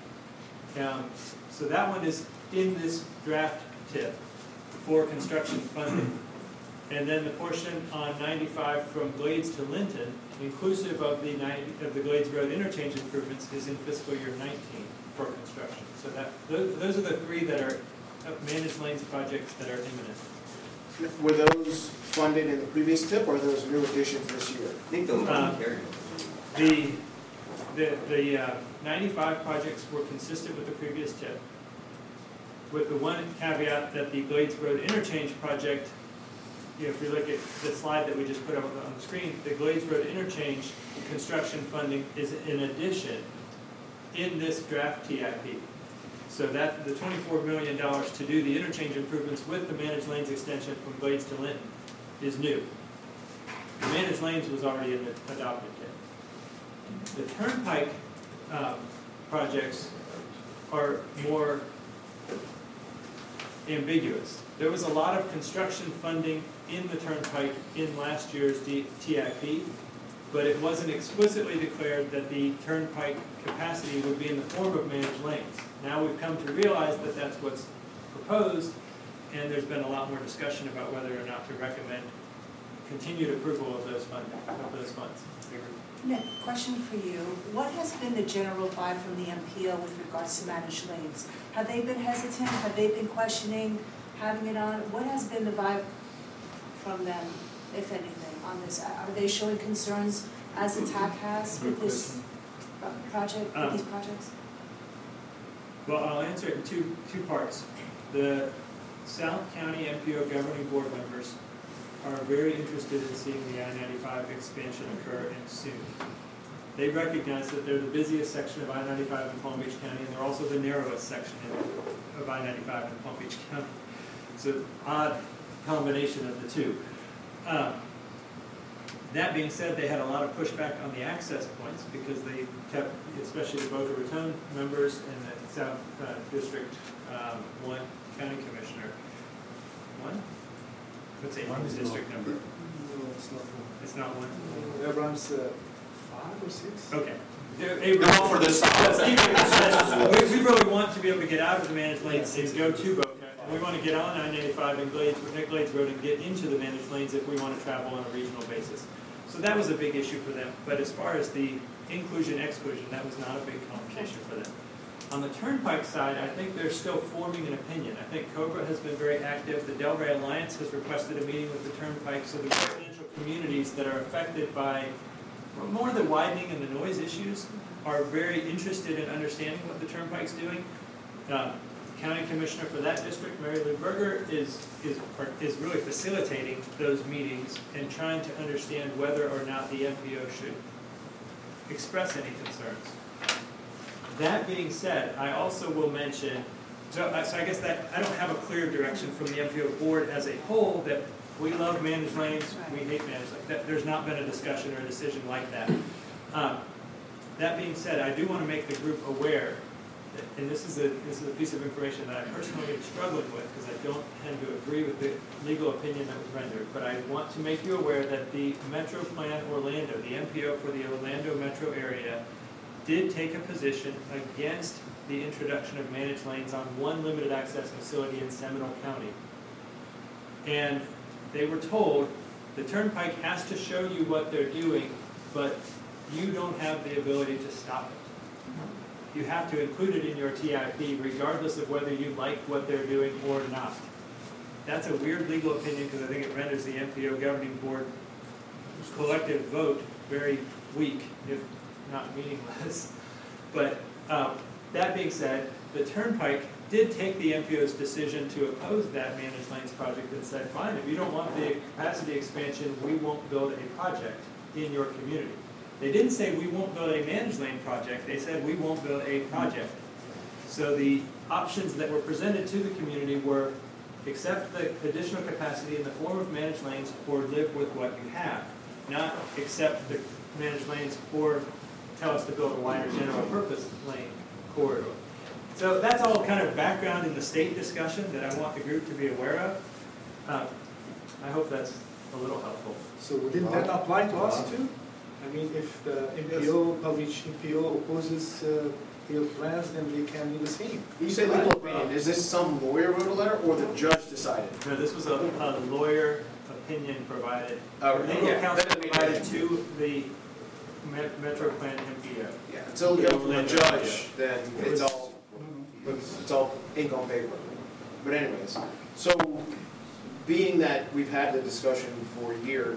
So that one is in this draft TIP for construction funding. And then the portion on 95 from Glades to Linton, inclusive of the Glades Road interchange improvements, is in fiscal year 19 for construction. So those are the 3 that are managed lanes projects that are imminent. Were those funded in the previous TIP or are those new additions this year? I think those are carried. The 95 projects were consistent with the previous TIP, with the one caveat that the Glades Road interchange project, if you look at the slide that we just put up on the screen, the Glades Road interchange construction funding is in addition in this draft TIP. So that, the $24 million to do the interchange improvements with the managed lanes extension from Glades to Linton is new. The managed lanes was already in the adopted kit. The Turnpike projects are more ambiguous. There was a lot of construction funding in the Turnpike in last year's TIP, but it wasn't explicitly declared that the Turnpike capacity would be in the form of managed lanes. Now we've come to realize that that's what's proposed, and there's been a lot more discussion about whether or not to recommend continued approval of those funds. Nick, question for you. What has been the general vibe from the MPO with regards to managed lanes? Have they been hesitant? Have they been questioning having it on? What has been the vibe from them, if anything, on this? Are they showing concerns as the TAC has with this project, with these projects? Well, I'll answer it in two parts. The South County MPO governing board members are very interested in seeing the I-95 expansion occur and soon. They recognize that they're the busiest section of I-95 in Palm Beach County, and they're also the narrowest section of I-95 in Palm Beach County. It's an odd combination of the two. That being said, they had a lot of pushback on the access points because they kept, especially the Boca Raton members and the South District 1 County Commissioner. One? What's Abrams district number? No, it's not one. It's not one? Abrams, 5 or 6? Okay. They're all for this. We really want to be able to get out of the managed lanes and go to Boca. And we want to get on I-95 and Glades Road and get into the managed lanes if we want to travel on a regional basis. So that was a big issue for them. But as far as the inclusion-exclusion, that was not a big complication for them. On the Turnpike side, I think they're still forming an opinion. I think COBRA has been very active. The Delray Alliance has requested a meeting with the Turnpike. So the residential communities that are affected by more the widening and the noise issues are very interested in understanding what the Turnpike's doing. County Commissioner for that district, Mary Lou Berger, is really facilitating those meetings and trying to understand whether or not the MPO should express any concerns. That being said, I also will mention, so I guess that I don't have a clear direction from the MPO board as a whole that we love managed lanes, we hate managed lanes. There's not been a discussion or a decision like that. That being said, I do want to make the group aware, and this is a piece of information that I personally am struggling with because I don't tend to agree with the legal opinion that was rendered, but I want to make you aware that the Metro Plan Orlando, the MPO for the Orlando metro area, did take a position against the introduction of managed lanes on one limited access facility in Seminole County. And they were told the Turnpike has to show you what they're doing, but you don't have the ability to stop it. You have to include it in your TIP regardless of whether you like what they're doing or not. That's a weird legal opinion because I think it renders the MPO governing board collective vote very weak, if not meaningless. But that being said, the Turnpike did take the MPO's decision to oppose that managed lanes project and said, fine, if you don't want the capacity expansion, we won't build a project in your community. They didn't say we won't build a managed lane project, they said we won't build a project. So the options that were presented to the community were accept the additional capacity in the form of managed lanes or live with what you have, not accept the managed lanes or tell us to build a wider general purpose lane corridor. So that's all kind of background in the state discussion that I want the group to be aware of. I hope that's a little helpful. So didn't that apply to us too? I mean, if the MPO, Palm Beach MPO opposes their plans, then they can do the same. You say legal opinion, is this some lawyer wrote a letter or the judge decided? No, this was a lawyer opinion provided, legal yeah, counsel provided to the Metro Plan MPO. Yeah, until it goes from a judge, then it's all ink on paper. But anyways, so being that we've had the discussion for a year,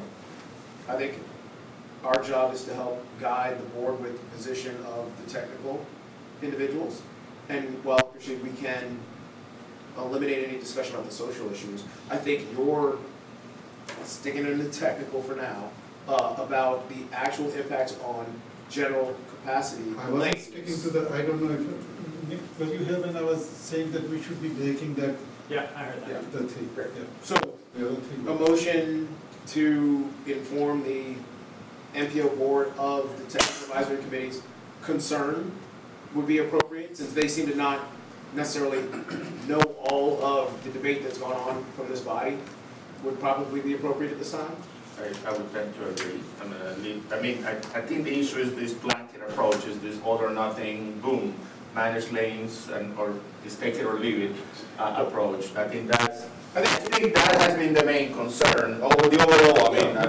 I think our job is to help guide the board with the position of the technical individuals. And while appreciate we can eliminate any discussion about the social issues, I think you're sticking in the technical for now about the actual impacts on general capacity. I wasn't sticking to the, I don't know if Nick, were you here when I was saying that we should be breaking that, Yeah, I heard that. the three? Great. Yeah. So, The other three. a motion to inform the MPO board of the technical advisory committee's concern would be appropriate, since they seem to not necessarily know all of the debate that's gone on from this body, would probably be appropriate at this time. I would tend to agree. I think the issue is this blanket approach, is this all or nothing, boom, manage lanes and, or is take it or leave it approach. I think that has been the main concern over the overall,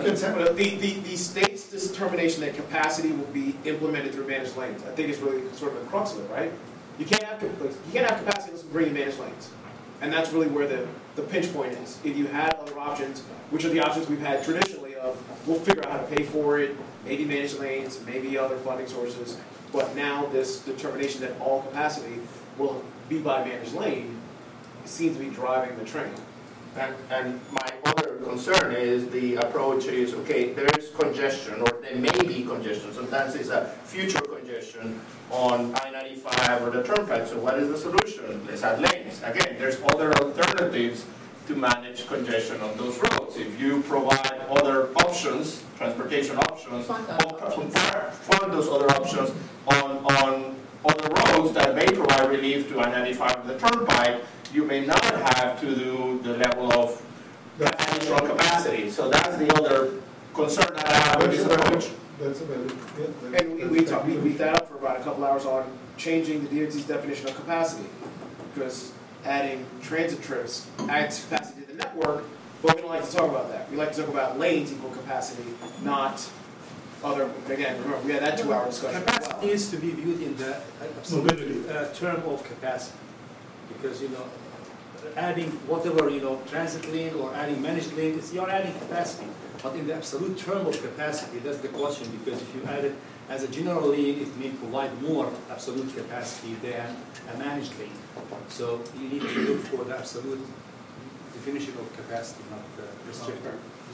The state's determination that capacity will be implemented through managed lanes, I think is really sort of the crux of it, right? You can't have capacity unless we bring in managed lanes. And that's really where the pinch point is. If you have other options, which are the options we've had traditionally of, we'll figure out how to pay for it, maybe managed lanes, maybe other funding sources, but now this determination that all capacity will be by managed lane seems to be driving the train. And my other concern is the approach is, okay, there's congestion, or there may be congestion. Sometimes it's a future congestion on I-95 or the turnpike. So what is the solution? Let's add lanes. Again, there's other alternatives to manage congestion on those roads. If you provide other options, transportation options, fund those other options on other roads that may provide relief to I-95 or the turnpike, you may not have to do the level of additional capacity. So that's the other concern that I have with this approach. That's a valid, yeah. And we beat that up for about a couple hours on changing the DOT's definition of capacity, because adding transit trips adds capacity to the network, but we don't like to talk about that. We like to talk about lanes equal capacity, not other, again, remember, we had that 2-hour discussion as well. Capacity is to be viewed in the absolute term of capacity, because, you know, adding whatever, you know, transit lane or adding managed lane, you're adding capacity. But in the absolute term of capacity, that's the question, because if you add it as a general lane, it may provide more absolute capacity than a managed lane. So you need to look for the absolute definition of capacity, not the restricted.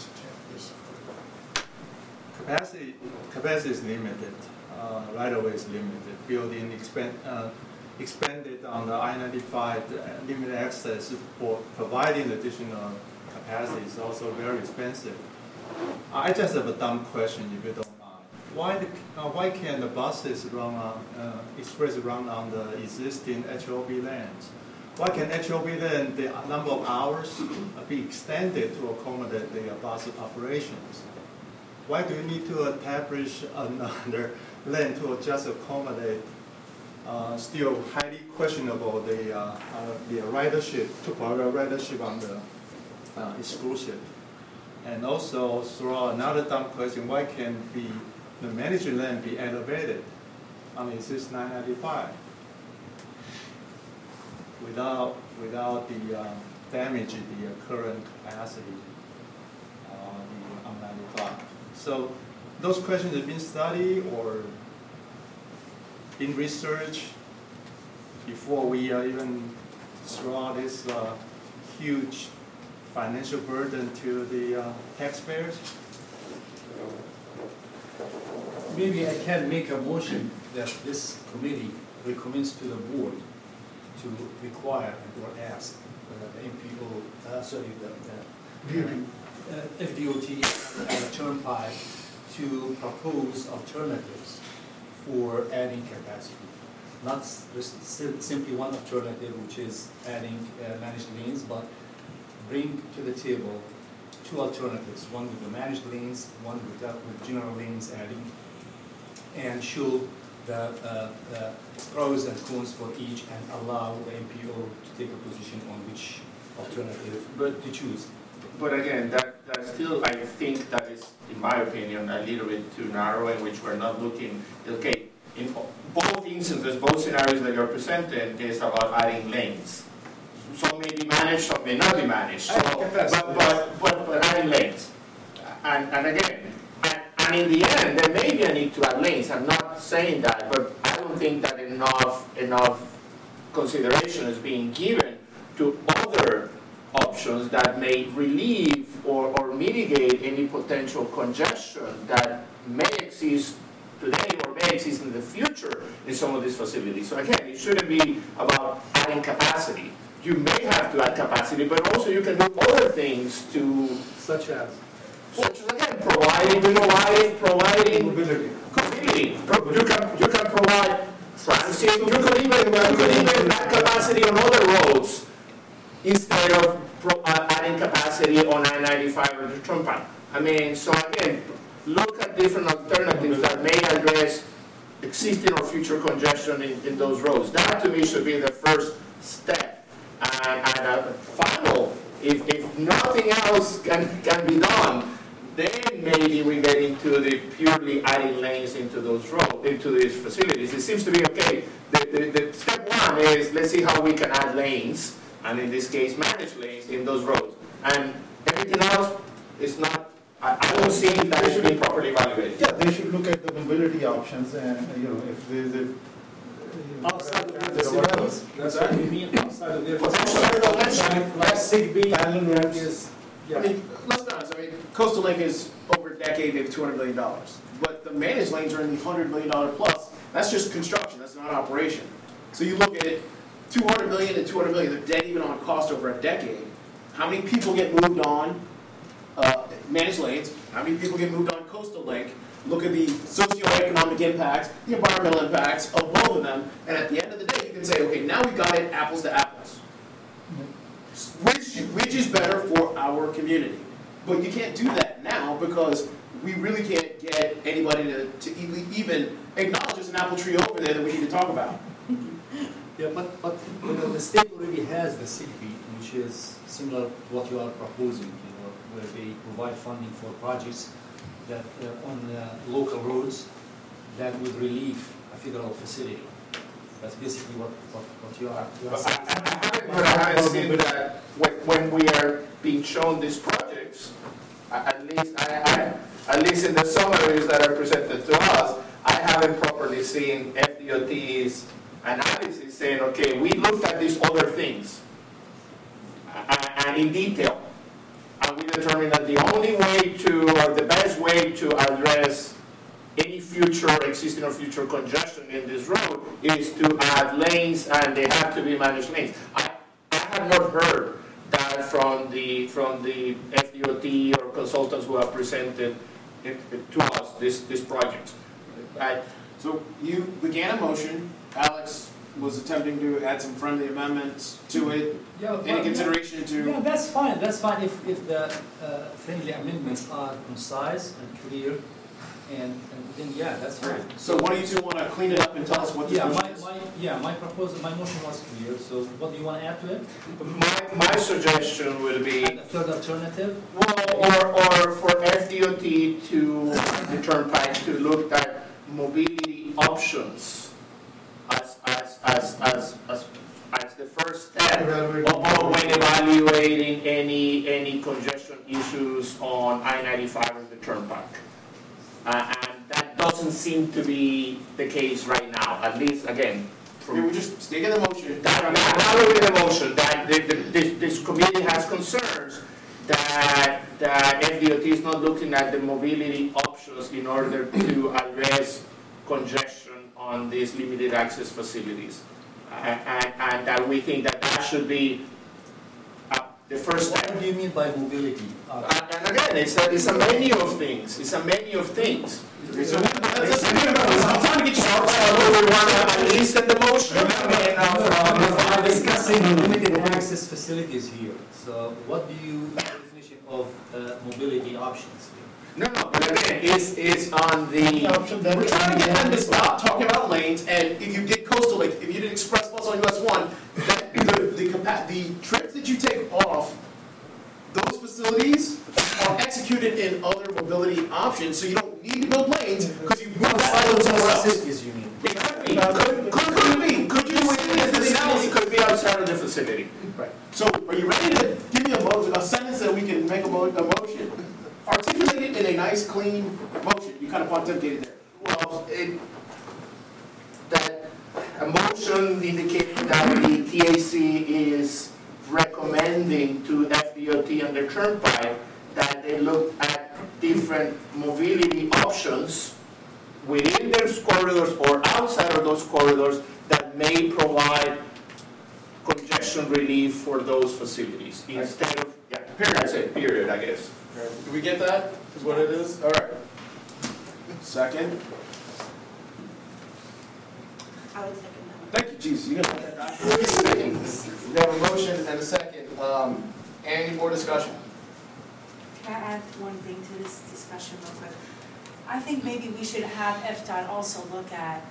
Capacity is limited. Right away is limited. Building expanded on the I-95, limited access for providing additional capacity is also very expensive. I just have a dumb question, if you don't mind. Why can't the buses run on, express run on the existing HOV lanes? Why can HOV lane, the number of hours be extended to accommodate the bus operations? Why do you need to establish another lane to just accommodate still highly questionable the ridership, to provide ridership on the exclusive? And also throw another dumb question, why can't the managed lane be elevated on the existing 995 without the damage the current capacity on 95? So those questions have been studied or been researched before we even throw this huge financial burden to the taxpayers? Maybe I can make a motion that this committee recommends to the board to require or ask the MPO, FDOT and Turnpike to propose alternatives for adding capacity. Not simply one alternative, which is adding managed lanes, but bring to the table two alternatives, one with the managed lanes, one with general lanes adding, and show the pros and cons for each and allow the MPO to take a position on which alternative to choose. But again, that still, I think that is, in my opinion, a little bit too narrow, in which we're not looking, okay, in both instances, both scenarios that you're presenting is about adding lanes. Some may be managed, some may not be managed. So, but adding lanes. And again, and in the end, there may be a need to add lanes. I'm not saying that, but I don't think that enough consideration is being given to other options that may relieve or mitigate any potential congestion that may exist today or may exist in the future in some of these facilities. So again, it shouldn't be about adding capacity. You may have to add capacity, but also you can do other things to, Such as? again, providing mobility. You can provide transit, you could even add capacity on other roads instead of adding capacity on I-95 or the Turnpike. I mean, so again, look at different alternatives that may address existing or future congestion in those roads. That to me should be the first step. And a final, if nothing else can be done, then maybe we get into the purely adding lanes into those roads, into these facilities. It seems to be okay. The step one is let's see how we can add lanes, and in this case, manage lanes in those roads. And everything else is not. I don't see that it should be properly evaluated. Yeah, they should look at the mobility options, and if there's a Outside of their facilities, that's what we mean, outside of their Potentially, like SIGB. I mean, let's be honest, Coastal Link is over a decade, maybe $200 million. But the managed lanes are in the $100 million plus. That's just construction, that's not operation. So you look at it, $200 million and $200 million, they're dead even on cost over a decade. How many people get moved on managed lanes? How many people get moved on Coastal Link? Look at the socioeconomic impacts, the environmental impacts of both of them, and at the end of the day, you can say, okay, now we got it apples to apples. Which is better for our community? But you can't do that now because we really can't get anybody to even acknowledge there's an apple tree over there that we need to talk about. Yeah, but the state already has the SIGB, which is similar to what you are proposing, where they provide funding for projects that on local roads that would relieve a federal facility. That's basically what you are saying. I haven't seen that when we are being shown these projects, at least in the summaries that are presented to us, I haven't properly seen FDOT's analysis saying, okay, we looked at these other things and in detail. And we determined that the only way to, or the best way to address any future, existing or future congestion in this road is to add lanes, and they have to be managed lanes. I have not heard that from the FDOT or consultants who have presented to us this project. So you began a motion. Alex was attempting to add some friendly amendments to it. Any consideration to? Yeah, that's fine. That's fine if the friendly amendments are concise and clear, and then yeah, that's fine. So one of you two want to clean it up and tell us what this motion is? My proposal, my motion was clear. So what do you want to add to it? My suggestion would be a third alternative. Well, or for FDOT to the Turnpike to look at mobility options as the first step when evaluating any congestion issues on I-95 or the Turnpike. And that doesn't seem to be the case right now, at least, again, we were just sticking the motion. That would be the motion, that this committee has concerns that FDOT is not looking at the mobility options in order to address congestion on these limited access facilities. And that we think that should be the first step. What do you mean by mobility? And again, it's a menu of things. It's a menu of things. So I'm trying to get you started. We want to at least at the motion. We are discussing limited access facilities here. So what do you definition of mobility options here? No, but again, it's on the option that we're trying to get them to stop talking about lanes. And if you did Coastal Link, if you did Express Bus on US 1, the trips that you take off those facilities are executed in other mobility options, so you don't need to build lanes because you move that load somewhere else. You mean? It could be. Could be. Could you do it? It could be outside of the facility. Right. So, are you ready to give me a sentence that we can make a motion? Articulate it in a nice, clean motion. You kind of pontificated there. Well, that a motion indicating that the TAC is recommending to FDOT and the Turnpike that they look at different mobility options within those corridors or outside of those corridors that may provide congestion relief for those facilities instead of, yeah, period, that's it, period, I guess. Do we get that? Is what it is? All right. Second. I would second that. Thank you, Jesus. You got that. We have a motion and a second. Any more discussion? Can I add one thing to this discussion real quick? I think maybe we should have FDOT also look at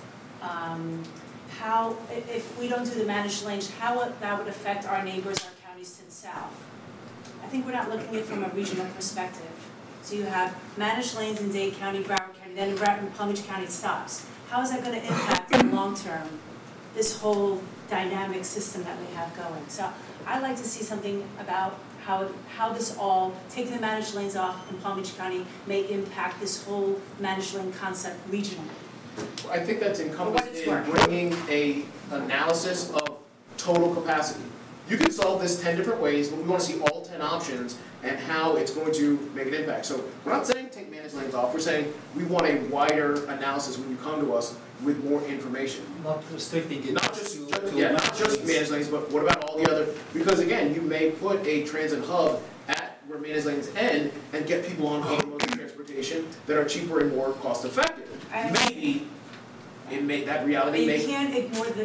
how, if we don't do the managed lanes, how that would affect our neighbors, our counties to the south. I think we're not looking at it from a regional perspective. So you have managed lanes in Dade County, Broward County, then in Palm Beach County it stops. How is that going to impact in the long term this whole dynamic system that we have going? So I'd like to see something about how this all, taking the managed lanes off in Palm Beach County may impact this whole managed lane concept regionally. I think that's encompassed in bringing a analysis of total capacity. You can solve this 10 different ways, but we want to see all 10 options and how it's going to make an impact. So we're not saying take managed lanes off, we're saying we want a wider analysis when you come to us with more information. Not restricting it. Not just managed lanes, but what about all the other, because again, you may put a transit hub at where managed lanes end and get people on automotive transportation that are cheaper and more cost effective. Maybe that reality may. But you can't ignore the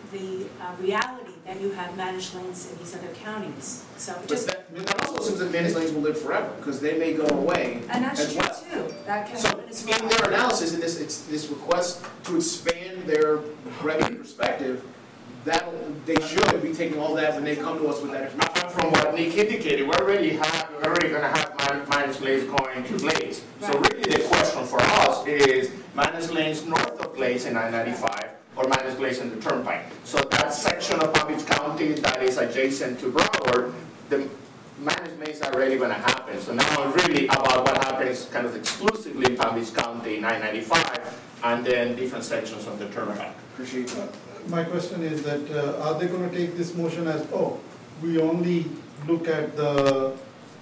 reality that you have managed lanes in these other counties. So just. That also assumes that managed lanes will live forever, because they may go away and that's as true well. Too. That can happen as well. In their analysis, in this request to expand their revenue perspective, that they should be taking all that when they come to us with that information. From what Nick indicated, we're already going to have managed lanes going to Glades. So really the question for us is managed lanes north of Glades in I-95 or managed lanes in the Turnpike. So that section of Palm Beach County that is adjacent to Broward, the managed lanes are already going to happen. So now it's really about what happens kind of exclusively in Palm Beach County in I-95 and then different sections of the Turnpike. Appreciate that. My question is that, are they going to take this motion as, oh, we only look at the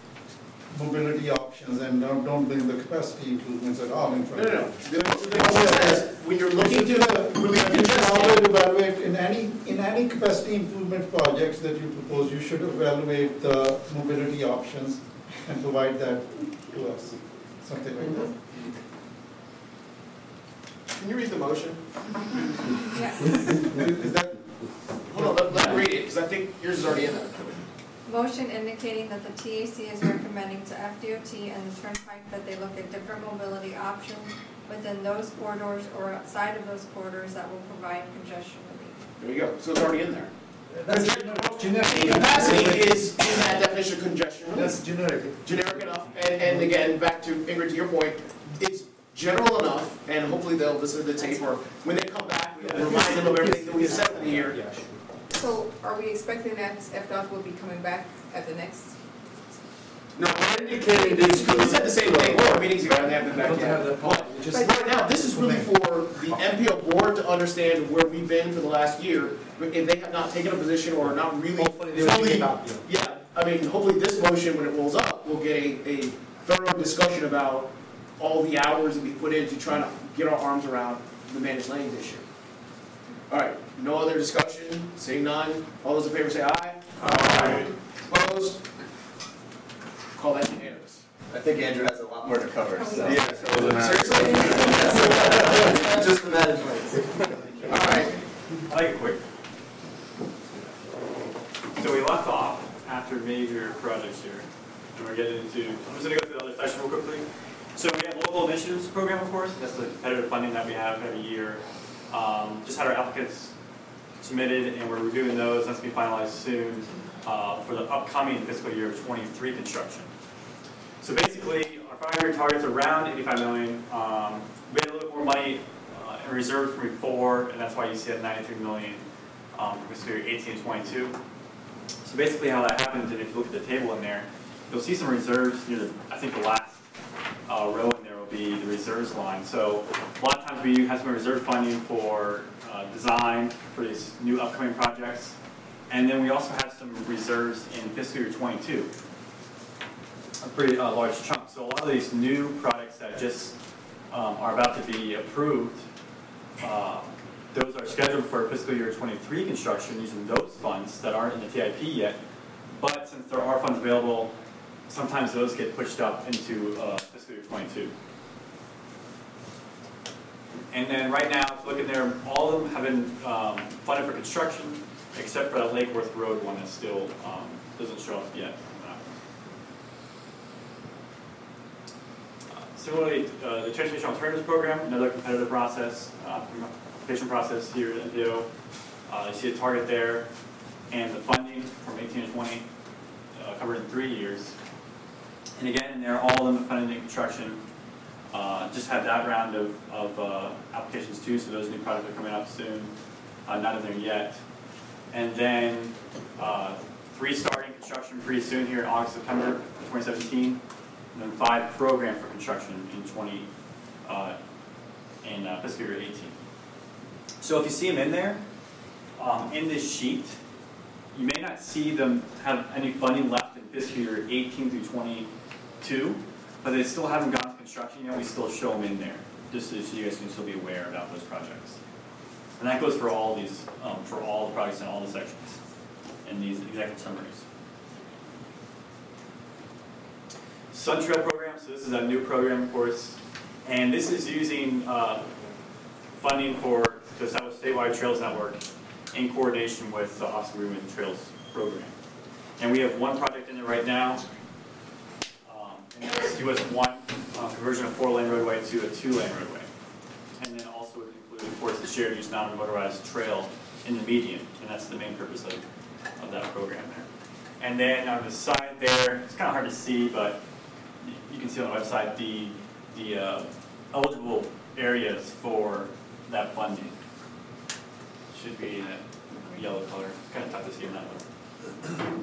mobility options and don't bring the capacity improvements at all in front of us? The motion says, when you're looking to evaluate in any capacity improvement projects that you propose, you should evaluate the mobility options and provide that to us, something like that. Can you read the motion? Yeah. Is that, hold on, let me read it, because I think yours is already in there. Motion indicating that the TAC is recommending to FDOT and the Turnpike that they look at different mobility options within those corridors or outside of those corridors that will provide congestion relief. There you go, so it's already in there. That's generic. Capacity is in that definition of congestion relief. That's generic. Generic enough, and again, back to Ingrid, to your point, it's general enough, and hopefully they'll listen to the tape, or when they come back, we'll remind them of everything that we've said in the year. Yeah, sure. So are we expecting that FDOT will be coming back at the next? No, we're indicating this, we said the same thing, our meetings ago, and they haven't been back yet. But right now, this is really for the MPO board to understand where we've been for the last year. If they have not taken a position or not really fully, yeah, I mean, hopefully this motion, when it rolls up, we'll get a thorough discussion about all the hours that we put into trying to get our arms around the managed lanes issue. All right, no other discussion, seeing none, all those in favor say aye. Aye. Opposed? Call that unanimous. I think Andrew has a lot more to cover, so. Yeah, seriously? Just the management. All right. I'll make it quick. So we left off after major projects here, and we're getting into, I'm just gonna go through the other section real quickly. So we have local initiatives program, of course, that's the competitive funding that we have every year. Just had our applicants submitted, and we're reviewing those, that's gonna be finalized soon for the upcoming fiscal year of 23 construction. So basically, our 5-year target's around 85 million. We had a little bit more money in reserve from before, and that's why you see that 93 million for fiscal year 18 and 22. So basically how that happens, and if you look at the table in there, you'll see some reserves near the, I think the last row in there will be the reserves line. So a lot of times we have some reserve funding for design for these new upcoming projects. And then we also had some reserves in fiscal year 22. A pretty large chunk. So a lot of these new projects that just are about to be approved, those are scheduled for fiscal year 23 construction using those funds that aren't in the TIP yet. But since there are funds available, sometimes those get pushed up into fiscal year 22. And then right now, if you look at there, all of them have been funded for construction, except for that Lake Worth Road one that still doesn't show up yet. Similarly, the Transportation Alternatives Program, another competitive process, application process here at NPO. You see a target there, and the funding from 18 to 20 covered in 3 years. And again, in there, all of them funded in construction. Just had that round of applications too, so those new projects are coming up soon. Not in there yet. And then restarting construction pretty soon here in August, September 2017. And then 5 program for construction in fiscal year 18. So if you see them in there, in this sheet, you may not see them have any funding left in fiscal year 18 through 22, but they still haven't gone to construction yet. We still show them in there, just so you guys can still be aware about those projects. And that goes for all these, for all the projects in all the sections in these executive summaries. Sun Trail program, so this is a new program, of course, and this is using funding to establish statewide trails network in coordination with the Office of Urban Trails program. And we have one project in there right now, and that's US 1, conversion of 4-lane roadway to a 2-lane roadway. And then also include, of course, the shared use non-motorized trail in the median, and that's the main purpose of that program there. And then on the side there, it's kind of hard to see, but you can see on the website the eligible areas for that funding. Should be in a yellow color. It's kind of tough to see in that one.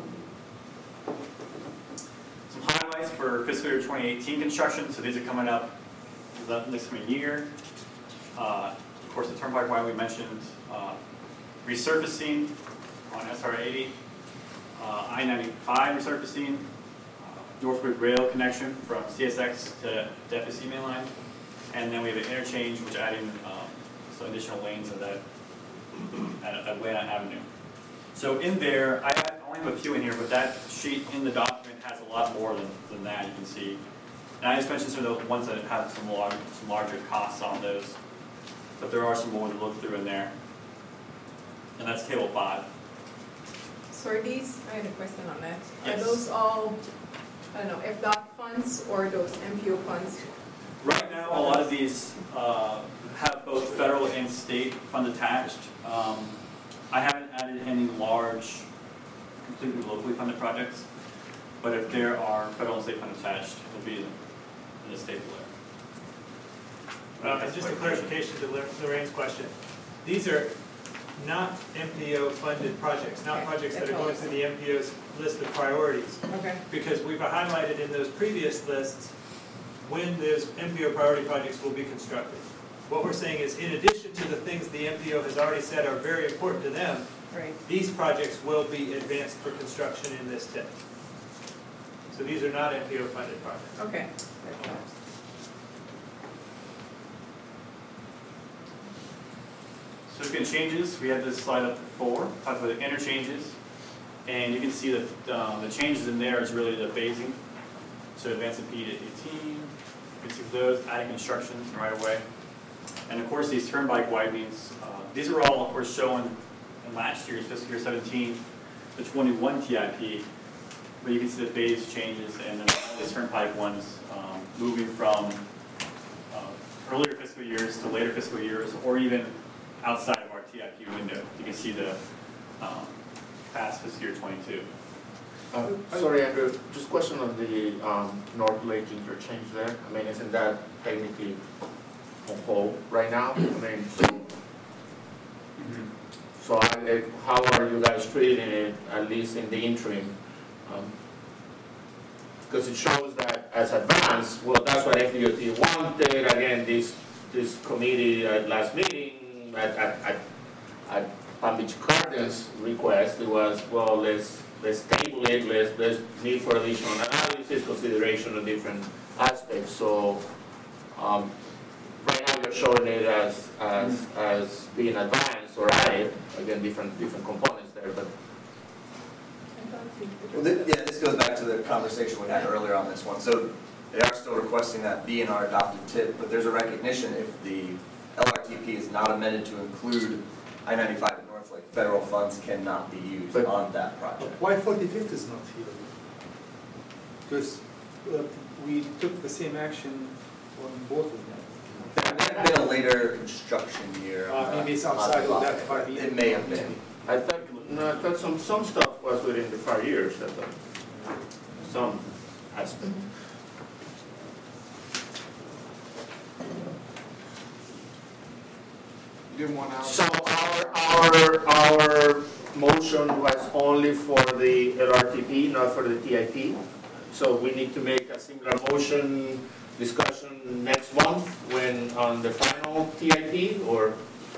Some highlights for fiscal year 2018 construction. So these are coming up next coming year. Of course, the Turnpike Line we mentioned. Resurfacing on SR 80. I-95 resurfacing. Northwood Rail connection from CSX to FSC main line. And then we have an interchange which adding some additional lanes of that at Atlanta Avenue. So in there, I only have a few in here, but that sheet in the document has a lot more than that, you can see. And I just mentioned some of the ones that have some larger costs on those, but there are some more to look through in there. And that's table 5. So are these, I had a question on that. Yes. Are those all, I don't know, FDOT funds or those MPO funds? Right now, a lot of these have both federal and state funds attached. I haven't added any large, completely locally funded projects, but if there are federal and state funds attached, it'll be in the state layer. Just a clarification to Lorraine's question. These are not MPO funded projects, not projects that are going through the MPO's list of priorities. Okay. Because we've highlighted in those previous lists when those MPO priority projects will be constructed. What we're saying is, in addition to the things the MPO has already said are very important to them, these projects will be advanced for construction in this TIP. So these are not MPO funded projects. Okay. Significant changes, we had this slide up before, talked about the interchanges, and you can see that the changes in there is really the phasing. So advancing P to 18, you can see those, adding constructions right away. And of course these turnpike widenings, these are all of course shown in last year's fiscal year 17, the 21 TIP, but you can see the phase changes and then all these turnpike ones moving from earlier fiscal years to later fiscal years, or even outside of our TIP window. You can see the past fiscal year 22. Sorry, Andrew, just a question on the North Lake interchange there. I mean, isn't that technically on hold right now? I mean, so how are you guys treating it, at least in the interim? Because it shows that as advanced, well, that's what FDOT wanted. Again, this committee at last meeting at Palm Beach Gardens request, it was, well, let's table it, let's need for additional analysis, consideration of different aspects. So you're showing it as being advanced or added, again, different components there, but. Well, this goes back to the conversation we had earlier on this one. So they are still requesting that be in our adopted tip, but there's a recognition if the LRTP is not amended to include I-95 at North Lake, federal funds cannot be used on that project. Why 45th is not here? Because we took the same action on both of them. There may have been a later construction year. Maybe it's outside of that 5 years. It may have been. I thought some stuff was within the 5 years, some aspect. You didn't want to. So our motion was only for the LRTP, not for the TIP. So we need to make a similar motion discussion next month when on the final TIP, or?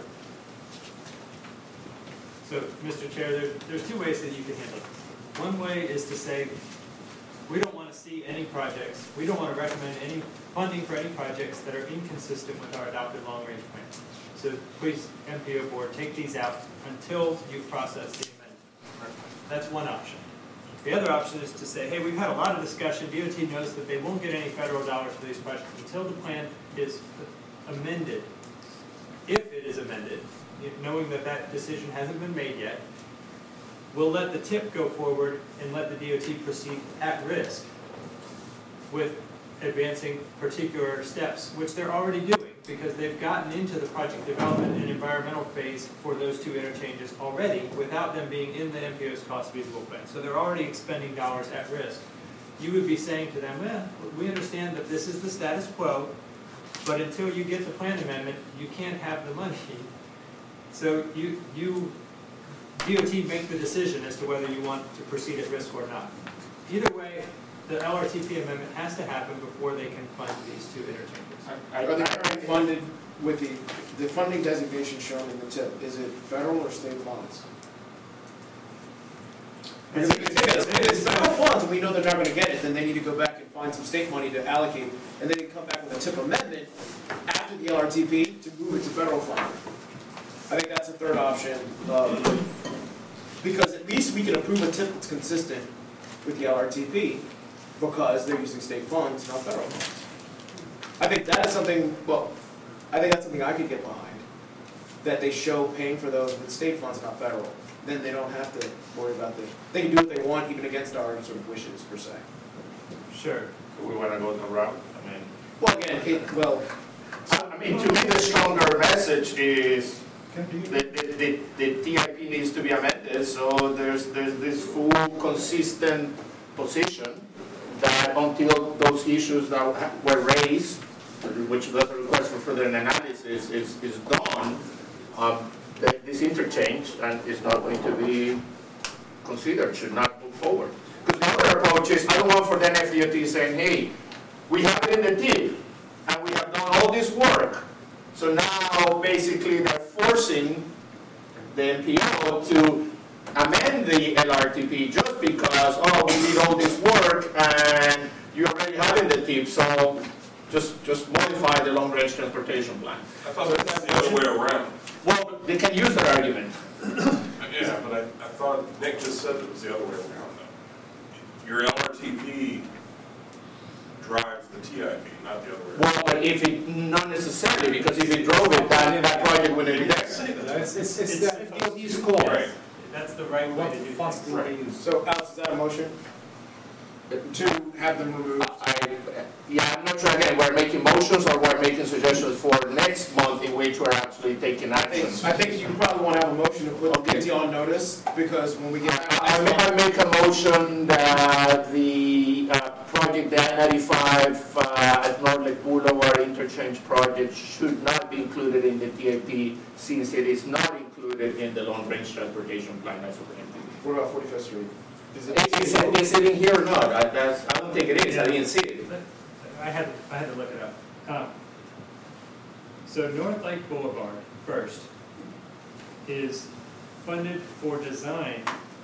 So, Mr. Chair, there's two ways that you can handle it. One way is to say, we don't want to see any projects, we don't want to recommend any funding for any projects that are inconsistent with our adopted long-range plan. So please, MPO board, take these out until you've processed the amendment. That's one option. The other option is to say, hey, we've had a lot of discussion, DOT knows that they won't get any federal dollars for these projects until the plan is amended. If it is amended, knowing that that decision hasn't been made yet, we'll let the TIP go forward and let the DOT proceed at risk with advancing particular steps, which they're already doing because they've gotten into the project development and environmental phase for those two interchanges already without them being in the MPO's cost feasible plan. So they're already expending dollars at risk. You would be saying to them, well, we understand that this is the status quo, but until you get the plan amendment, you can't have the money. So you DOT make the decision as to whether you want to proceed at risk or not. Either way, the LRTP amendment has to happen before they can fund these two interchanges. Are they currently funded with the funding designation shown in the tip? Is it federal or state funds? Because if it's federal funds and we know they're not going to get it, then they need to go back and find some state money to allocate, and then come back with a tip amendment after the LRTP to move it to federal funding. I think that's a third option, because at least we can approve a tip that's consistent with the LRTP because they're using state funds, not federal funds. I think that is something, well, I think that's something I could get behind, that they show paying for those with state funds, not federal. Then they don't have to worry about they can do what they want even against our sort of wishes, per se. Sure. Do we want to go the route? I mean, well, again, I mean, to me, the stronger message is the TIP needs to be amended, so there's this full, consistent position that until those issues that were raised, which was a request for further analysis, is done, this interchange and is not going to be considered, should not move forward. Because the other approach is, I don't want for the FDOT saying, hey, we have it in the tip, and we have done all this work, so now basically they're forcing the MPO to amend the LRTP just because, oh, we did all this work and you already have it in the tip, so just modify the long-range transportation plan. I thought it was the other way around. Well, they can use that argument. Yeah, but I thought Nick just said it was the other way around though. Your LRTP drives the TIP, not the other way around. Well, but if it, not necessarily, because if it drove it, that project wouldn't be there. It's the FDOT's call. Right. That's the right way to do things. Right. So, Alex, is that a motion? To have them removed? I'm not sure, again, we're making motions or we're making suggestions for next month in which we're actually taking action. I think you probably want to have a motion to put DOT on notice, because when we get I make a motion that the project, the I-95 at North Lake Boulevard interchange project should not be included in the TIP since it is not included in the long-range transportation plan as oriented. What about 45th Street? Is it in here or not? I don't think it is. I didn't see it. I had to look it up. So North Lake Boulevard, first, is funded for design.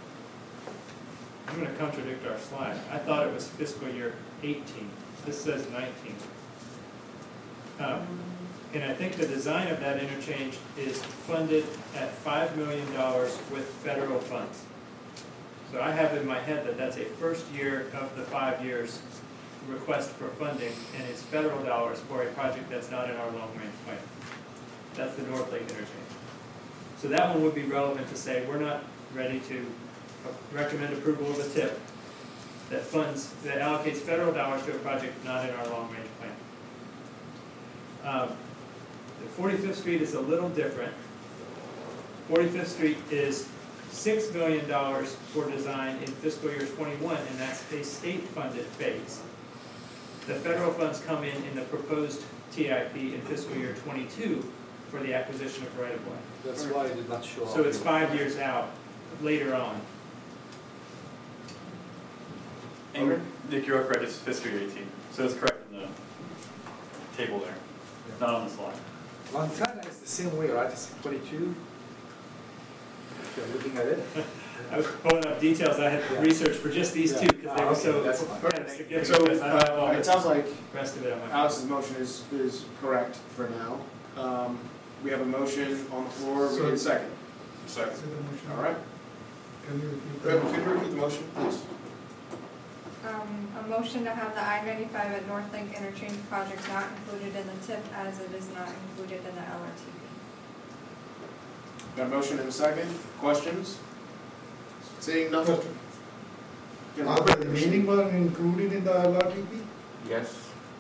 I'm going to contradict our slide. I thought it was fiscal year 18. This says 19. And I think the design of that interchange is funded at $5 million with federal funds. So I have in my head that that's a first year of the 5 years request for funding, and it's federal dollars for a project that's not in our long-range plan. That's the North Lake interchange. So that one would be relevant to say, we're not ready to recommend approval of a TIP that allocates federal dollars to a project not in our long-range plan. The 45th Street is a little different. 45th Street is $6 million for design in fiscal year 21, and that's a state-funded phase. The federal funds come in the proposed TIP in fiscal year 22 for the acquisition of right-of-way. That's why it did not show up. So it's 5 years out, later on. And Nick, you're correct, it's fiscal year 18, so it's correct in the table there, not on the slide. Montana is the same way, right? It's 22. If you're looking at it. I was pulling up details I had to research for just these two because they were so significant. So it sounds like rest of it on my Alex's motion is correct for now. We have a motion on the floor. We need a second. Second. All right. Can you repeat Could you repeat the motion, please? A motion to have the I-95 at North Lake Interchange project not included in the TIP as it is not included in the LRTP. Got a motion and a second. Questions? Seeing nothing. Are the remaining one included in the LRTP? Yes.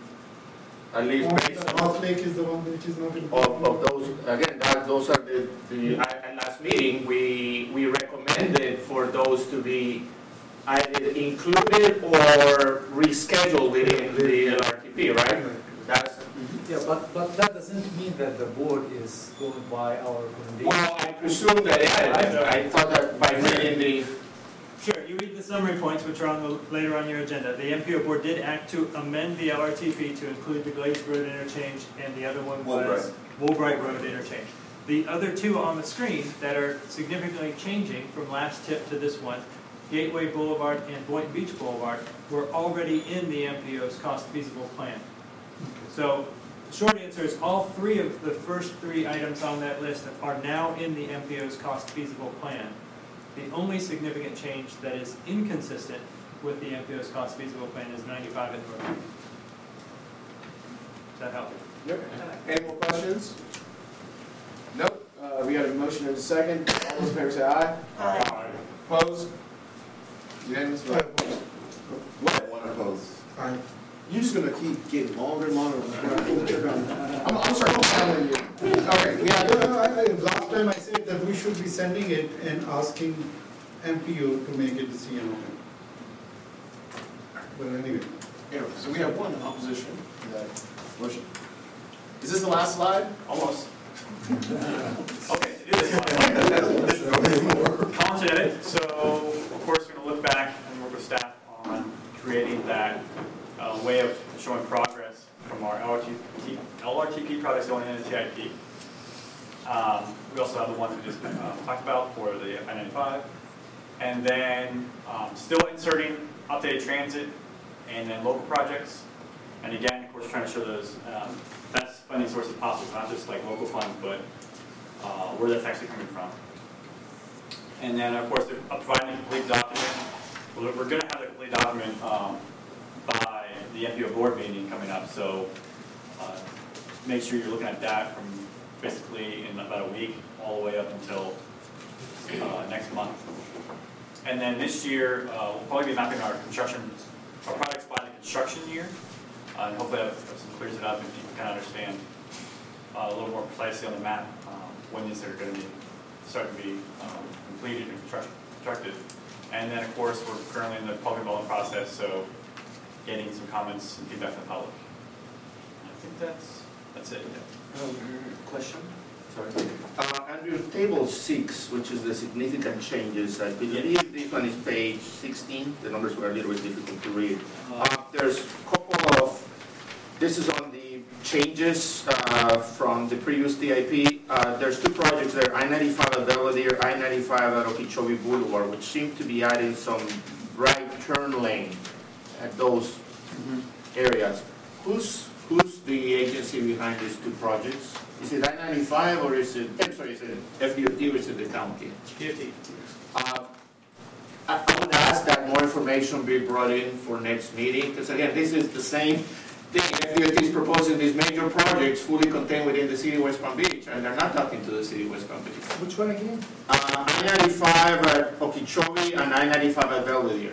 At least based on. North Lake is the one which is not included. Of those, again, those are at last meeting, we recommended for those to be either included or rescheduled within the LRTP, right? That's. Yeah, but that doesn't mean that the board is going by our recommendation. Well, I presume that, I thought that by reading the. Sure, you read the summary points, which are later on your agenda. The MPO board did act to amend the LRTP to include the Glades Road interchange, and the other one was Woolbright Road interchange. The other two on the screen that are significantly changing from last TIP to this one, Gateway Boulevard and Boynton Beach Boulevard, were already in the MPO's cost feasible plan. So, the short answer is all three of the first three items on that list are now in the MPO's cost feasible plan. The only significant change that is inconsistent with the MPO's cost feasible plan is 95 at North Lake. Does that help? Yep. Any more questions? Nope. We got a motion and a second. All those in favor say aye. Aye. Opposed? Unanimous vote. What? One opposed. Aye. You're just gonna keep getting longer and longer before I pull the trigger on you. I'm sorry, I'm telling you. Okay, yeah. Last time I said that we should be sending it and asking MPO to make a decision on it. But anyway. Anyway, so we have one opposition to that motion. Is this the last slide? Almost. Okay, to do this one. Content edit, so of course we're going to look back and work with staff on creating that way of showing progress from our LRTP projects going into TIP. We also have the ones we just talked about for the I-95. And then still inserting updated transit and then local projects. And again, of course, trying to show those best funding sources possible, not just like local funds, but where that's actually coming from. And then, of course, providing a complete document. We're going to have the complete document by the MPO board meeting coming up, so make sure you're looking at that from basically in about a week all the way up until next month. And then this year, we'll probably be mapping our projects by the construction year, and hopefully that clears it up and you can kind of understand a little more precisely on the map when these are going to be starting to be completed and constructed. And then, of course, we're currently in the public development process, so getting some comments and feedback from the public. I think that's it. Question? Sorry. Under table 6, which is the significant changes, I believe this one is page 16. The numbers were a little bit difficult to read. There's a couple of, this is on the changes from the previous TIP. There's two projects there, I-95 at Belvedere, I-95 at Okeechobee Boulevard, which seem to be adding some right turn lane at those areas. Who's who's the agency behind these two projects? Is it I-95 or is it, I'm sorry, is it FDOT or is it the county? DOT. I would ask that more information be brought in for next meeting, because again, this is the same thing. FDOT is proposing these major projects fully contained within the city of West Palm Beach, and they're not talking to the city of West Palm Beach. Which one again? I-95 at Okeechobee and I-95 at Belvedere.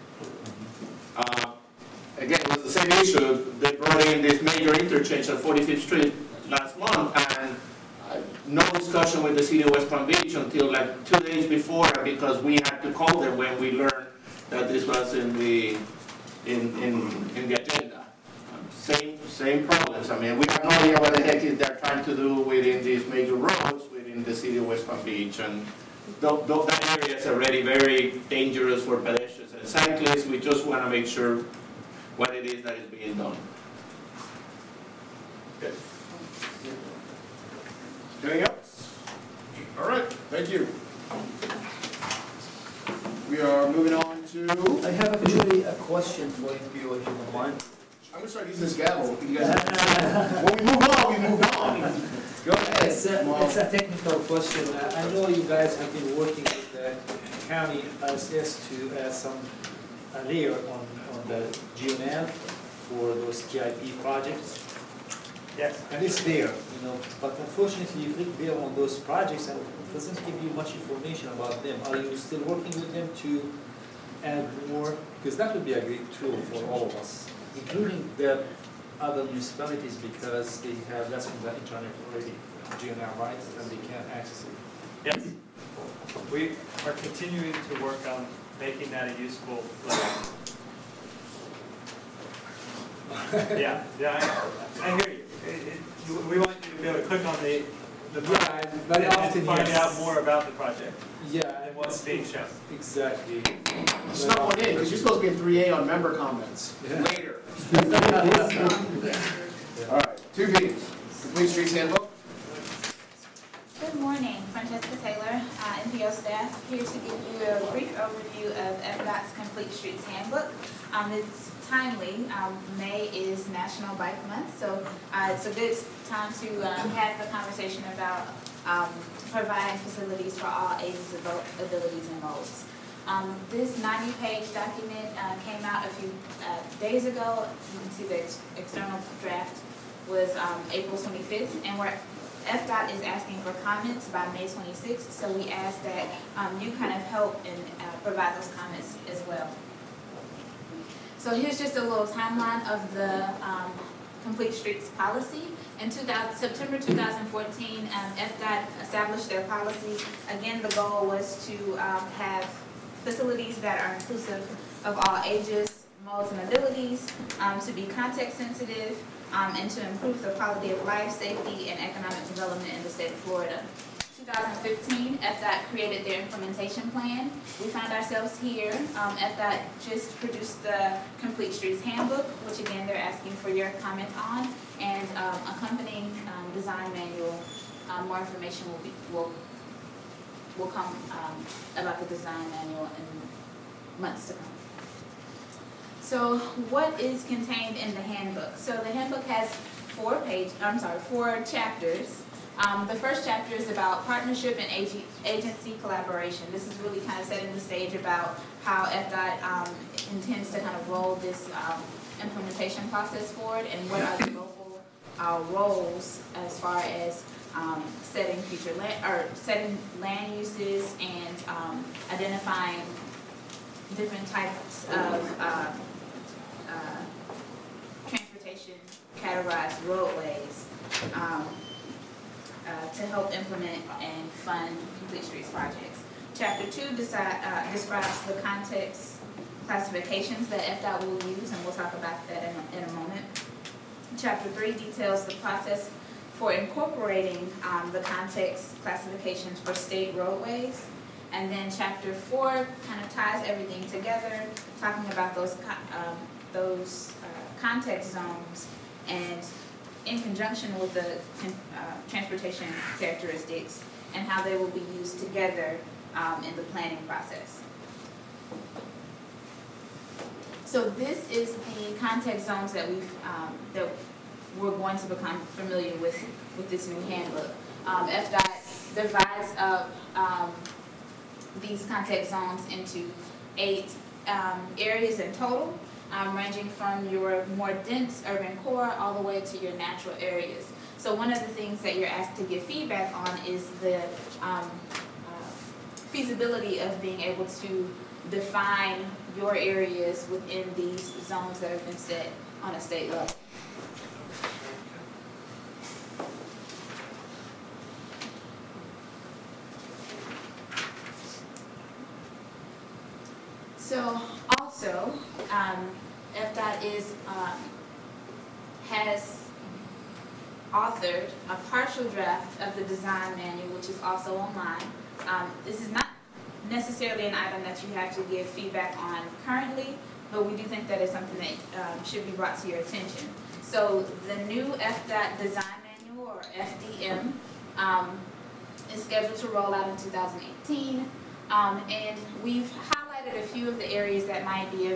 Again, it was the same issue. They brought in this major interchange at 45th Street last month, and no discussion with the city of West Palm Beach until like 2 days before, because we had to call them when we learned that this was in the agenda. Same problems. I mean, we have no idea what the heck is they're trying to do within these major roads within the city of West Palm Beach, and that area is already very dangerous for pedestrians and cyclists. We just want to make sure what it is that is being done. Good. Anything else? All right, thank you. We are moving on to... I have actually a question for you, if you don't mind. I'm gonna start using this gavel. You guys when we move on, we move on. Go ahead. It's a technical question. I know you guys have been working with the county ISS to add some layer on the GNL for those TIP projects. Yes. And it's there, you know, but unfortunately you click there on those projects and it doesn't give you much information about them. Are you still working with them to add more? Because that would be a great tool for all of us, including the other municipalities, because they have less on the internet already, GNL rights, and they can't access it. Yes. We are continuing to work on making that a useful level. Yeah, I hear you. We want you to be able to click on the project very often, and find yes. out more about the project. Yeah. And what's being shown. Exactly. Snuck one in, because you're supposed to be in 3A on member comments later. All right, 2B, Complete Streets Handbook. Good morning, Francesca Taylor, NPO staff, here to give you a brief overview of FDOT's Complete Streets Handbook. It's timely. May is National Bike Month, so it's a good time to have a conversation about providing facilities for all ages, abilities, and modes. This 90-page document came out a few days ago. You can see the external draft was April 25th, and FDOT is asking for comments by May 26th, so we ask that you kind of help and provide those comments as well. So here's just a little timeline of the Complete Streets policy. In September 2014, FDOT established their policy. Again, the goal was to have facilities that are inclusive of all ages, modes, and abilities, to be context sensitive, and to improve the quality of life, safety, and economic development in the state of Florida. 2015, FDOT created their implementation plan. We found ourselves here. FDOT just produced the Complete Streets Handbook, which again they're asking for your comment on, and accompanying design manual. More information will come about the design manual in months to come. So what is contained in the handbook? So the handbook has 4 chapters. The first chapter is about partnership and agency collaboration. This is really kind of setting the stage about how FDOT intends to kind of roll this implementation process forward, and what are the local roles as far as setting setting land uses and identifying different types of transportation categorized roadways. To help implement and fund Complete Streets projects. Chapter 2 describes the context classifications that FDOT will use, and we'll talk about that in a moment. Chapter 3 details the process for incorporating the context classifications for state roadways. And then Chapter 4 kind of ties everything together, talking about those context zones, and in conjunction with the transportation characteristics, and how they will be used together in the planning process. So this is the context zones that we're going to become familiar with this new handbook. FDOT divides up these context zones into 8 areas in total, ranging from your more dense urban core all the way to your natural areas. So one of the things that you're asked to give feedback on is the feasibility of being able to define your areas within these zones that have been set on a state level. So also, FDOT has authored a partial draft of the design manual, which is also online. This is not necessarily an item that you have to give feedback on currently, but we do think that is something that should be brought to your attention. So the new FDOT design manual, or FDM, is scheduled to roll out in 2018, and we've highlighted a few of the areas that might be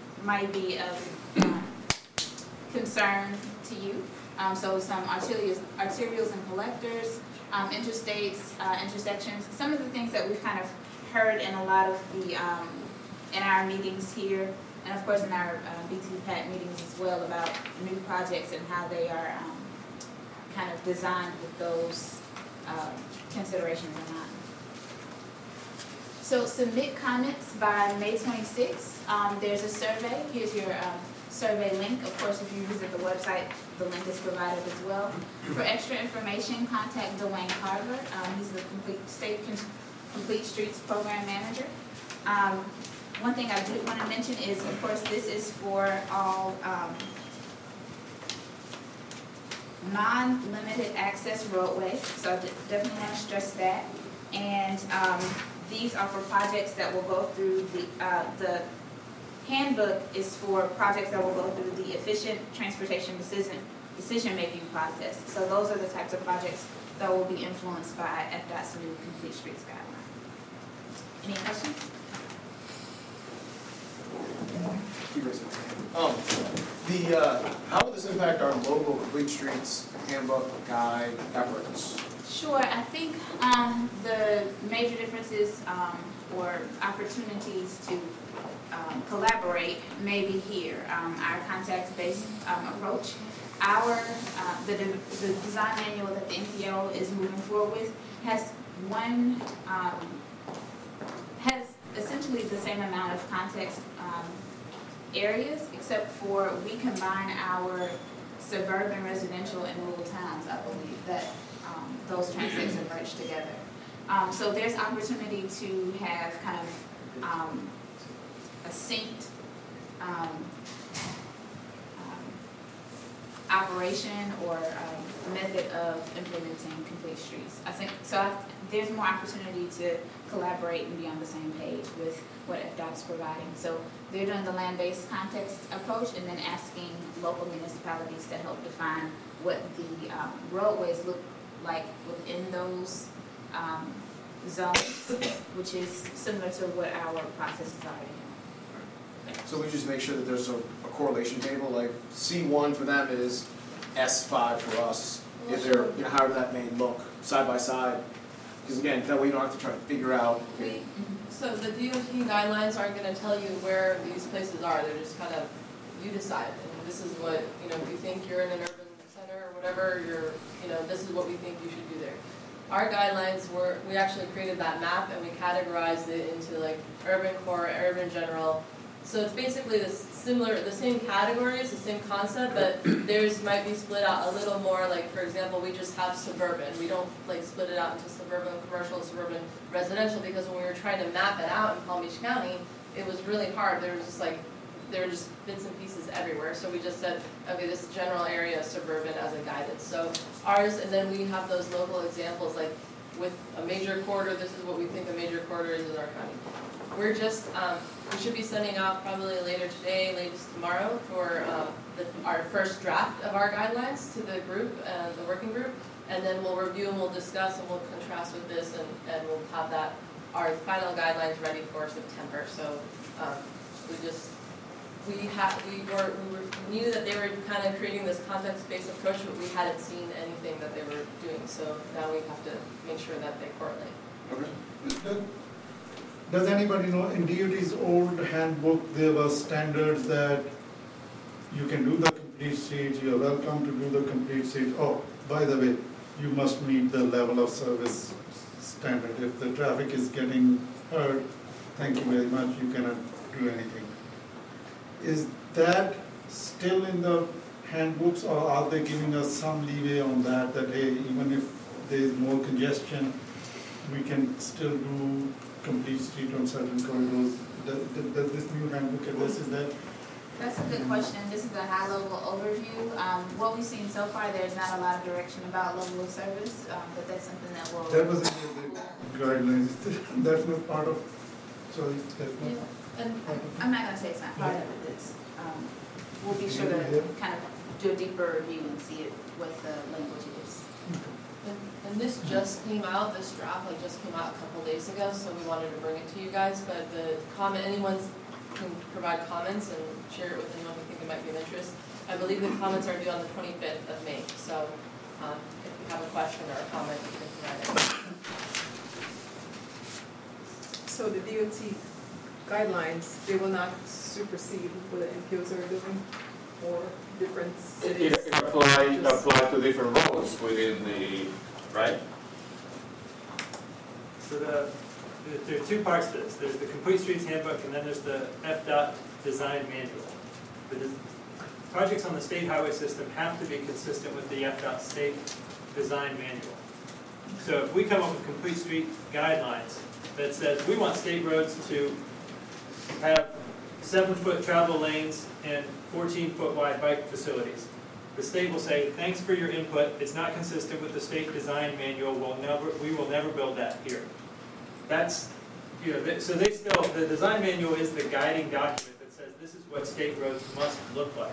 of concern to you. So some arterials and collectors, interstates, intersections, some of the things that we've kind of heard in a lot of the, in our meetings here, and of course in our BTPAT meetings as well, about new projects and how they are kind of designed with those considerations in mind. So submit comments by May 26th. There's a survey. Here's your survey link. Of course, if you visit the website, the link is provided as well. For extra information, contact Dwayne Carver. He's the Complete Streets Program Manager. One thing I did want to mention is, of course, this is for all non-limited access roadways, so I definitely want to stress that. And these are for projects that will go through the handbook is for projects that will go through the efficient transportation decision-making process. So those are the types of projects that will be influenced by FDOT's new Complete Streets guideline. Any questions? How will this impact our local Complete Streets handbook guide efforts? Sure. I think the major differences or opportunities to collaborate may be here. Our contact-based approach. The design manual that the NPO is moving forward with has essentially the same amount of context areas, except for we combine our suburban, residential, and rural towns. I believe that those transects are merged together. So there's opportunity to have kind of a synced operation or method of implementing Complete Streets. I think so. There's more opportunity to collaborate and be on the same page with what FDOT is providing. So they're doing the land-based context approach and then asking local municipalities to help define what the roadways look like within those zones, which is similar to what our process is already doing. So we just make sure that there's a correlation table, like C1 for them is S5 for us, if they're, however that may look, side by side. Because again, that way you don't have to try to figure out. So the DOT guidelines aren't going to tell you where these places are, they're just kind of, you decide. And this is what, if you think you're in an urban center or whatever, this is what we think you should do there. Our guidelines we actually created that map and we categorized it into like urban core, urban general. So it's basically the same categories, the same concept, but theirs might be split out a little more. Like for example, we just have suburban. We don't like split it out into suburban commercial, suburban residential, because when we were trying to map it out in Palm Beach County, it was really hard. There were just bits and pieces everywhere. So we just said, okay, this general area is suburban as a guidance. So ours, and then we have those local examples, like with a major corridor, this is what we think a major corridor is in our county. We're just, we should be sending out probably later today, latest tomorrow, for our first draft of our guidelines to the group, the working group, and then we'll review and we'll discuss and we'll contrast with this, and we'll have our final guidelines ready for September. So we just knew that they were kind of creating this context-based approach, but we hadn't seen anything that they were doing, so now we have to make sure that they correlate. Okay. Does anybody know, in DOT's old handbook, there were standards that you can do the complete streets, you are welcome to do the complete streets. Oh, by the way, you must meet the level of service standard. If the traffic is getting hurt, thank you very much, you cannot do anything. Is that still in the handbooks, or are they giving us some leeway on that, that hey, even if there is more congestion, we can still do complete street on certain corridors? Does this new handbook addresses that? That's a good question. This is a high-level overview. What we've seen so far, there's not a lot of direction about level of service, but that's something that will... That was in the guidelines. That's not part of, sorry, that's not... Yeah. And I'm not going to say it's not part of it. It's, we'll be sure to kind of do a deeper review and see it, what the language is. And this just came out, this draft just came out a couple days ago, so we wanted to bring it to you guys, but the comment, anyone can provide comments and share it with anyone who think it might be of interest. I believe the comments are due on the 25th of May, so if you have a question or a comment, you can provide it. So the DOT guidelines, they will not supersede what the MPOs are doing, or different cities? It applies to different roads within the, right? So there are two parts to this. There's the Complete Streets Handbook, and then there's the FDOT Design Manual. The projects on the state highway system have to be consistent with the FDOT State Design Manual. So if we come up with complete street guidelines that says we want state roads to have 7-foot travel lanes and 14-foot wide bike facilities, the state will say, thanks for your input, it's not consistent with the state design manual, we will never build that here. That's, so they still, the design manual is the guiding document that says this is what state roads must look like.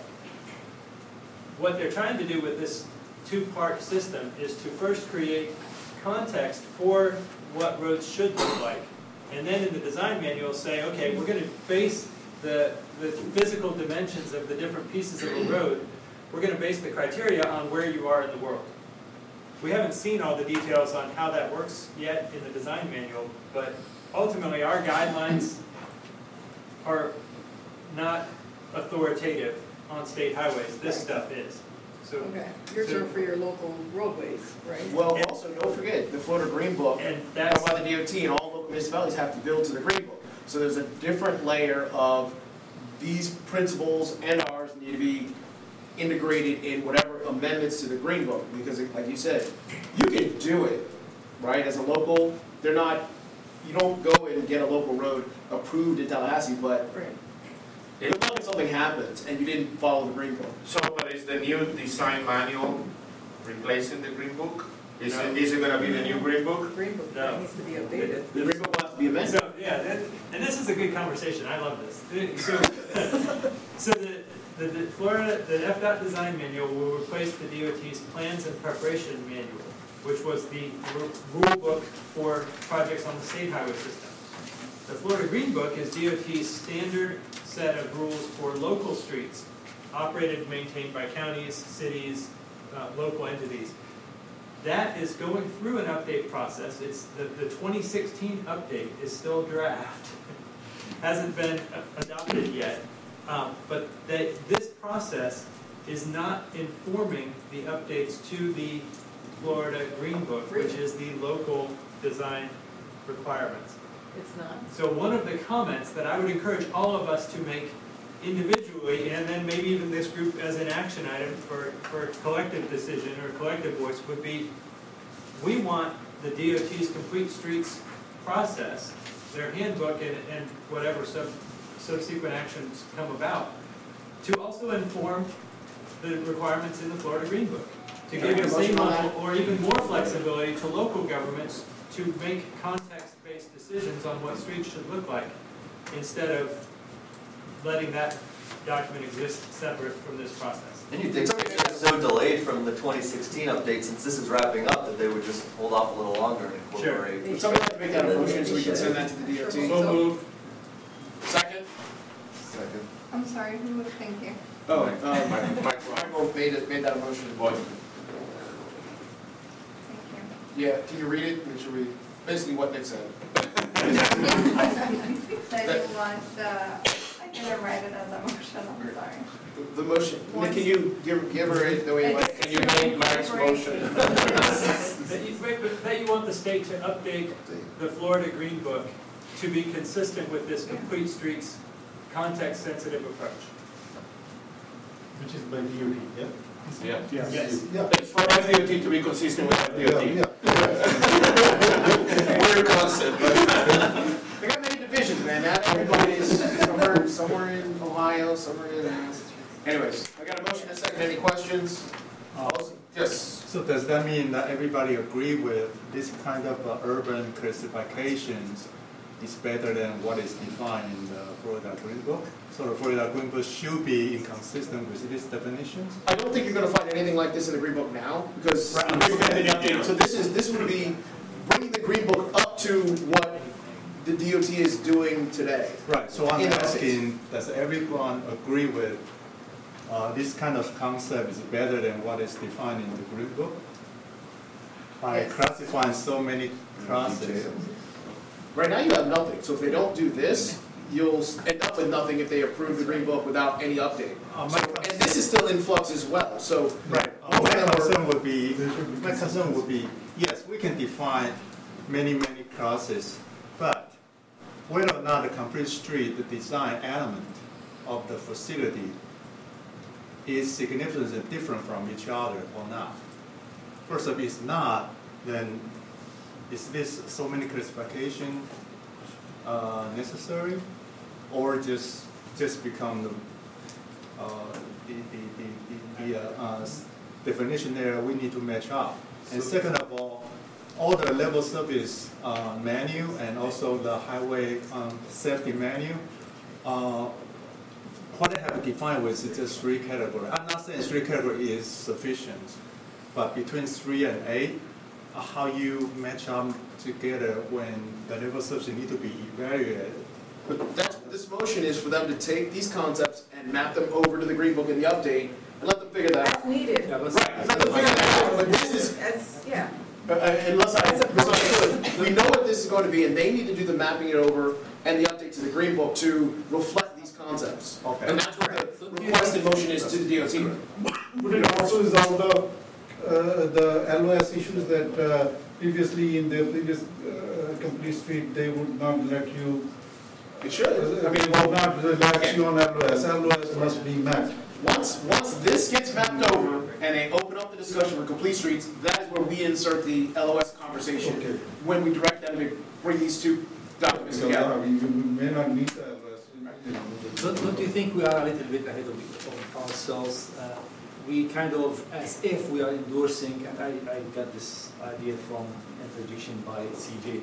What they're trying to do with this two-part system is to first create context for what roads should look like, and then in the design manual say, okay, we're going to base the physical dimensions of the different pieces of a road, we're going to base the criteria on where you are in the world. We haven't seen all the details on how that works yet in the design manual, but ultimately our guidelines are not authoritative on state highways. This stuff is. So, okay, you're sure for your local roadways, right? Well, also, don't forget, the Florida Green Book, and that's by the DOT, and all local municipalities have to build to the Green Book. So there's a different layer of these principles and ours need to be integrated in whatever amendments to the Green Book, because like you said, you can do it, right, as a local. They're not, you don't go and get a local road approved in Tallahassee, but if something happens and you didn't follow the Green Book. So, but is the new design manual replacing the Green Book? Is it going to be the new Green Book? The Green Book No. needs to be updated. The Green Book will have to be amended. So, yeah, and this is a good conversation. I love this. So the Florida, the FDOT Design Manual will replace the DOT's Plans and Preparation Manual, which was the rule book for projects on the state highway system. The Florida Green Book is DOT's standard set of rules for local streets, operated and maintained by counties, cities, local entities. That is going through an update process. It's the 2016 update is still draft. Hasn't been adopted yet. But this process is not informing the updates to the Florida Green Book, which is the local design requirements. It's not. So one of the comments that I would encourage all of us to make individually, and then maybe even this group as an action item for collective decision or collective voice, would be, we want the DOT's Complete Streets process, their handbook and whatever subsequent actions come about, to also inform the requirements in the Florida Green Book, to give the same level or even more flexibility to local governments to make context-based decisions on what streets should look like, instead of letting that document exist separate from this process. And you'd think it's so delayed from the 2016 update, since this is wrapping up, that they would just hold off a little longer and incorporate. Would somebody like to make that a motion so we can send that to the DOT? So moved. Second? Second. I'm sorry, sorry, who moved? Thank you. Oh, Michael made that motion. Thank you. Yeah, can you read it? Make sure we, basically what Nick said. That you want the, I didn't write it as a motion, I'm sorry. The motion, Nick, can you give her it the way you like? Can you make Mike's motion? That you want the state to update the Florida Green Book to be consistent with this complete streets context-sensitive approach. Which is by DOT, yeah? Yeah. Yes. Yeah. It's for FDOT to be consistent with FDOT. Weird concept, but. We got many divisions, man. Not everybody's somewhere in Ohio, somewhere in. Anyways, I got a motion and a second. Any questions? Yes. So does that mean that everybody agree with this kind of urban classifications is better than what is defined in the Florida Green Book? So the Florida Green Book should be inconsistent with these definitions? I don't think you're going to find anything like this in the Green Book now, because so this would be bringing the Green Book up to what the DOT is doing today. Right. So I'm asking, does everyone agree with this kind of concept is better than what is defined in the Green Book? By classifying so many classes. Right now you have nothing, so if they don't do this, you'll end up with nothing if they approve the Green Book without any update. And this is still in flux as well, so. Right. My concern would be, yes, we can define many classes, but whether or not the complete street, the design element of the facility is significantly different from each other or not. First, if it's not, then is this so many classification necessary, or just become the definition there we need to match up? And second of all the level service menu and also the highway safety menu, what I have defined with is just 3 categories. I'm not saying 3 categories is sufficient, but between 3 and 8, how you match up together when the level service need to be evaluated. But this motion is for them to take these concepts and map them over to the Green Book in the update and let them figure that out. That's needed. Right, let them figure that out, but this is. Yeah. Unless I misunderstood, we know what this is going to be, and they need to do the mapping it over and the update to the Green Book to reflect these concepts. Okay. And that's what the requested motion is to the DOT. Would it also resolve the LOS issues that previously in the previous complete street, they would not let you. It should. I mean, would not relax you on LOS. LOS must be met. Once this gets mapped over and they open up the discussion for complete streets, that is where we insert the LOS conversation. Okay. When we direct them to bring these two documents together. We may not need the LOS. Don't you think we are a little bit ahead of ourselves? We kind of, as if we are endorsing, and I got this idea from introduction by CJ,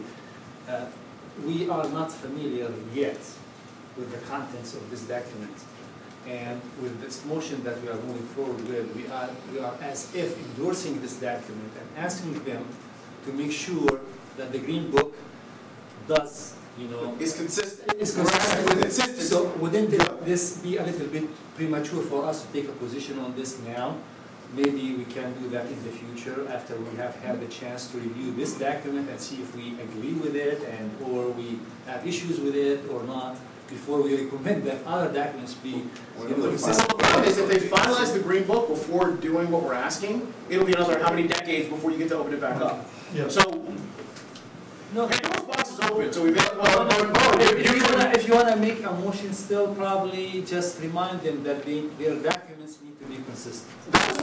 we are not familiar yet with the contents of this document. And with this motion that we are moving forward with, we are as if endorsing this document and asking them to make sure that the Green Book does, is consistent. Is consistent. So wouldn't this be a little bit premature for us to take a position on this now? Maybe we can do that in the future after we have had the chance to review this document and see if we agree with it or we have issues with it or not, before we recommend that other documents be consistent. The problem is if they finalize the Green Book before doing what we're asking, it'll be another how many decades before you get to open it back up. Yeah. So, Pandora's box is open, so we may well. If you want to make a motion still, probably just remind them that their documents need to be consistent.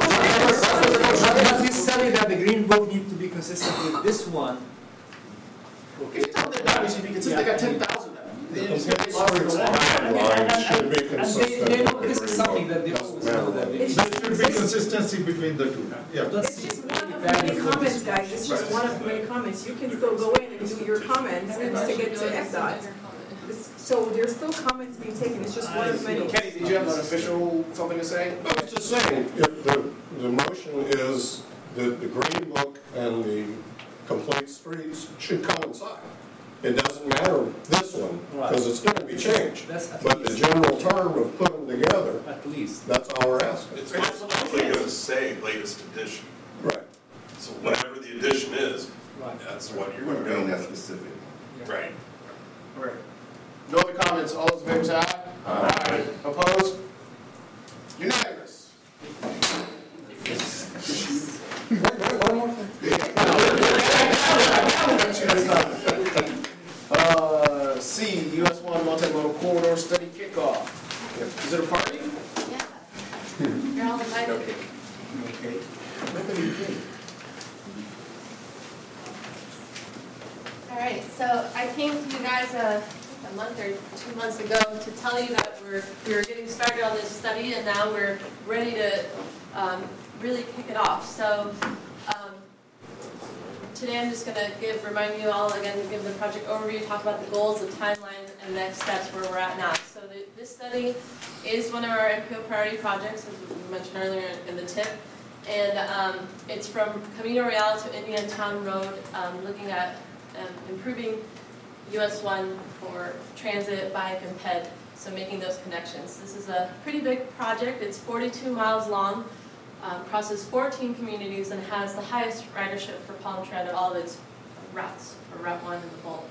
Not necessarily that the Green Book needs to be consistent with this one. Okay. If their documents should be consistent, they got 10,000 of them. This is something that they always know that there should be consistency between the two. Yeah. It's just one of many comments, guys. It's just one of many comments. You can still go in and do your comments and to get to FDOT. So there's still comments being taken. It's just one of many. Kenny, did you have an official something to say? I was just saying, if the motion is that the Green Book and the complete streets should coincide. It doesn't matter this one, because it's gonna be changed. That's at But the least. general term of putting them together, At least. that's all we're asking. It's most likely gonna say latest edition. Right. So whatever the edition is, Right. that's what you're We're gonna being go that with. specific. Right. All right. No other comments, all those in favor say aye. Aye. Opposed? Unanimous. One more thing. C, US 1 multimodal corridor study kickoff. Is it a party? Yeah. You're all invited. Okay. All right, so I came to you guys a month or 2 months ago to tell you that we were getting started on this study, and now we're ready to really kick it off. So today I'm just going to remind you all again, give the project overview, talk about the goals, the timeline, and next steps where we're at now. So this study is one of our MPO priority projects, as we mentioned earlier in the tip. And it's from Camino Real to Indian Town Road, looking at improving US 1 for transit, bike, and ped, so making those connections. This is a pretty big project. It's 42 miles long, crosses 14 communities, and has the highest ridership for Palm Trend at all of its routes, for Route 1 and the Bolt.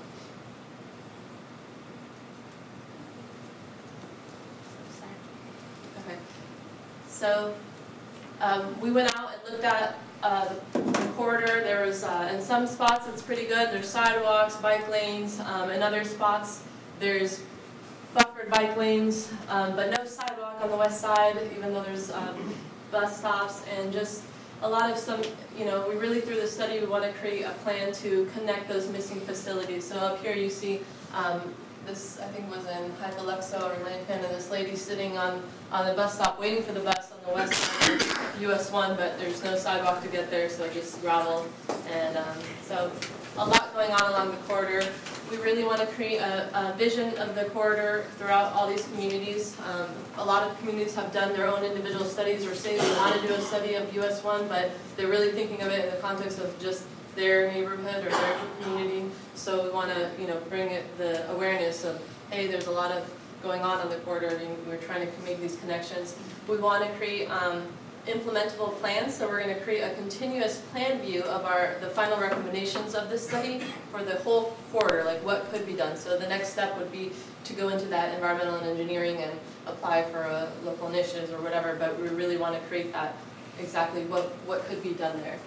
Okay, so we went out and looked at the corridor. There was, in some spots it's pretty good. There's sidewalks, bike lanes. In other spots there's buffered bike lanes, but no sidewalk on the west side, even though there's bus stops, and just a lot of we really through the study we want to create a plan to connect those missing facilities. So up here you see this, I think was in Hypoluxo or Lincoln, and this lady sitting on the bus stop waiting for the bus on the west side of US 1, but there's no sidewalk to get there, so just gravel. And so a lot going on along the corridor. We really want to create a vision of the corridor throughout all these communities. A lot of communities have done their own individual studies or say they want to do a study of US 1, but they're really thinking of it in the context of just their neighborhood or their community. So we want to, bring the awareness of, hey, there's a lot of going on the corridor, and we're trying to make these connections. We want to create implementable plans, so we're going to create a continuous plan view of the final recommendations of this study for the whole corridor, like what could be done. So the next step would be to go into that environmental and engineering and apply for local initiatives or whatever, but we really want to create that exactly what could be done there.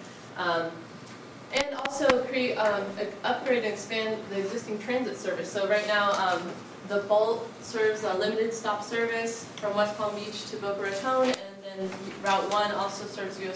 And also create, upgrade and expand the existing transit service. So right now, the Bolt serves a limited stop service from West Palm Beach to Boca Raton, and then Route 1 also serves US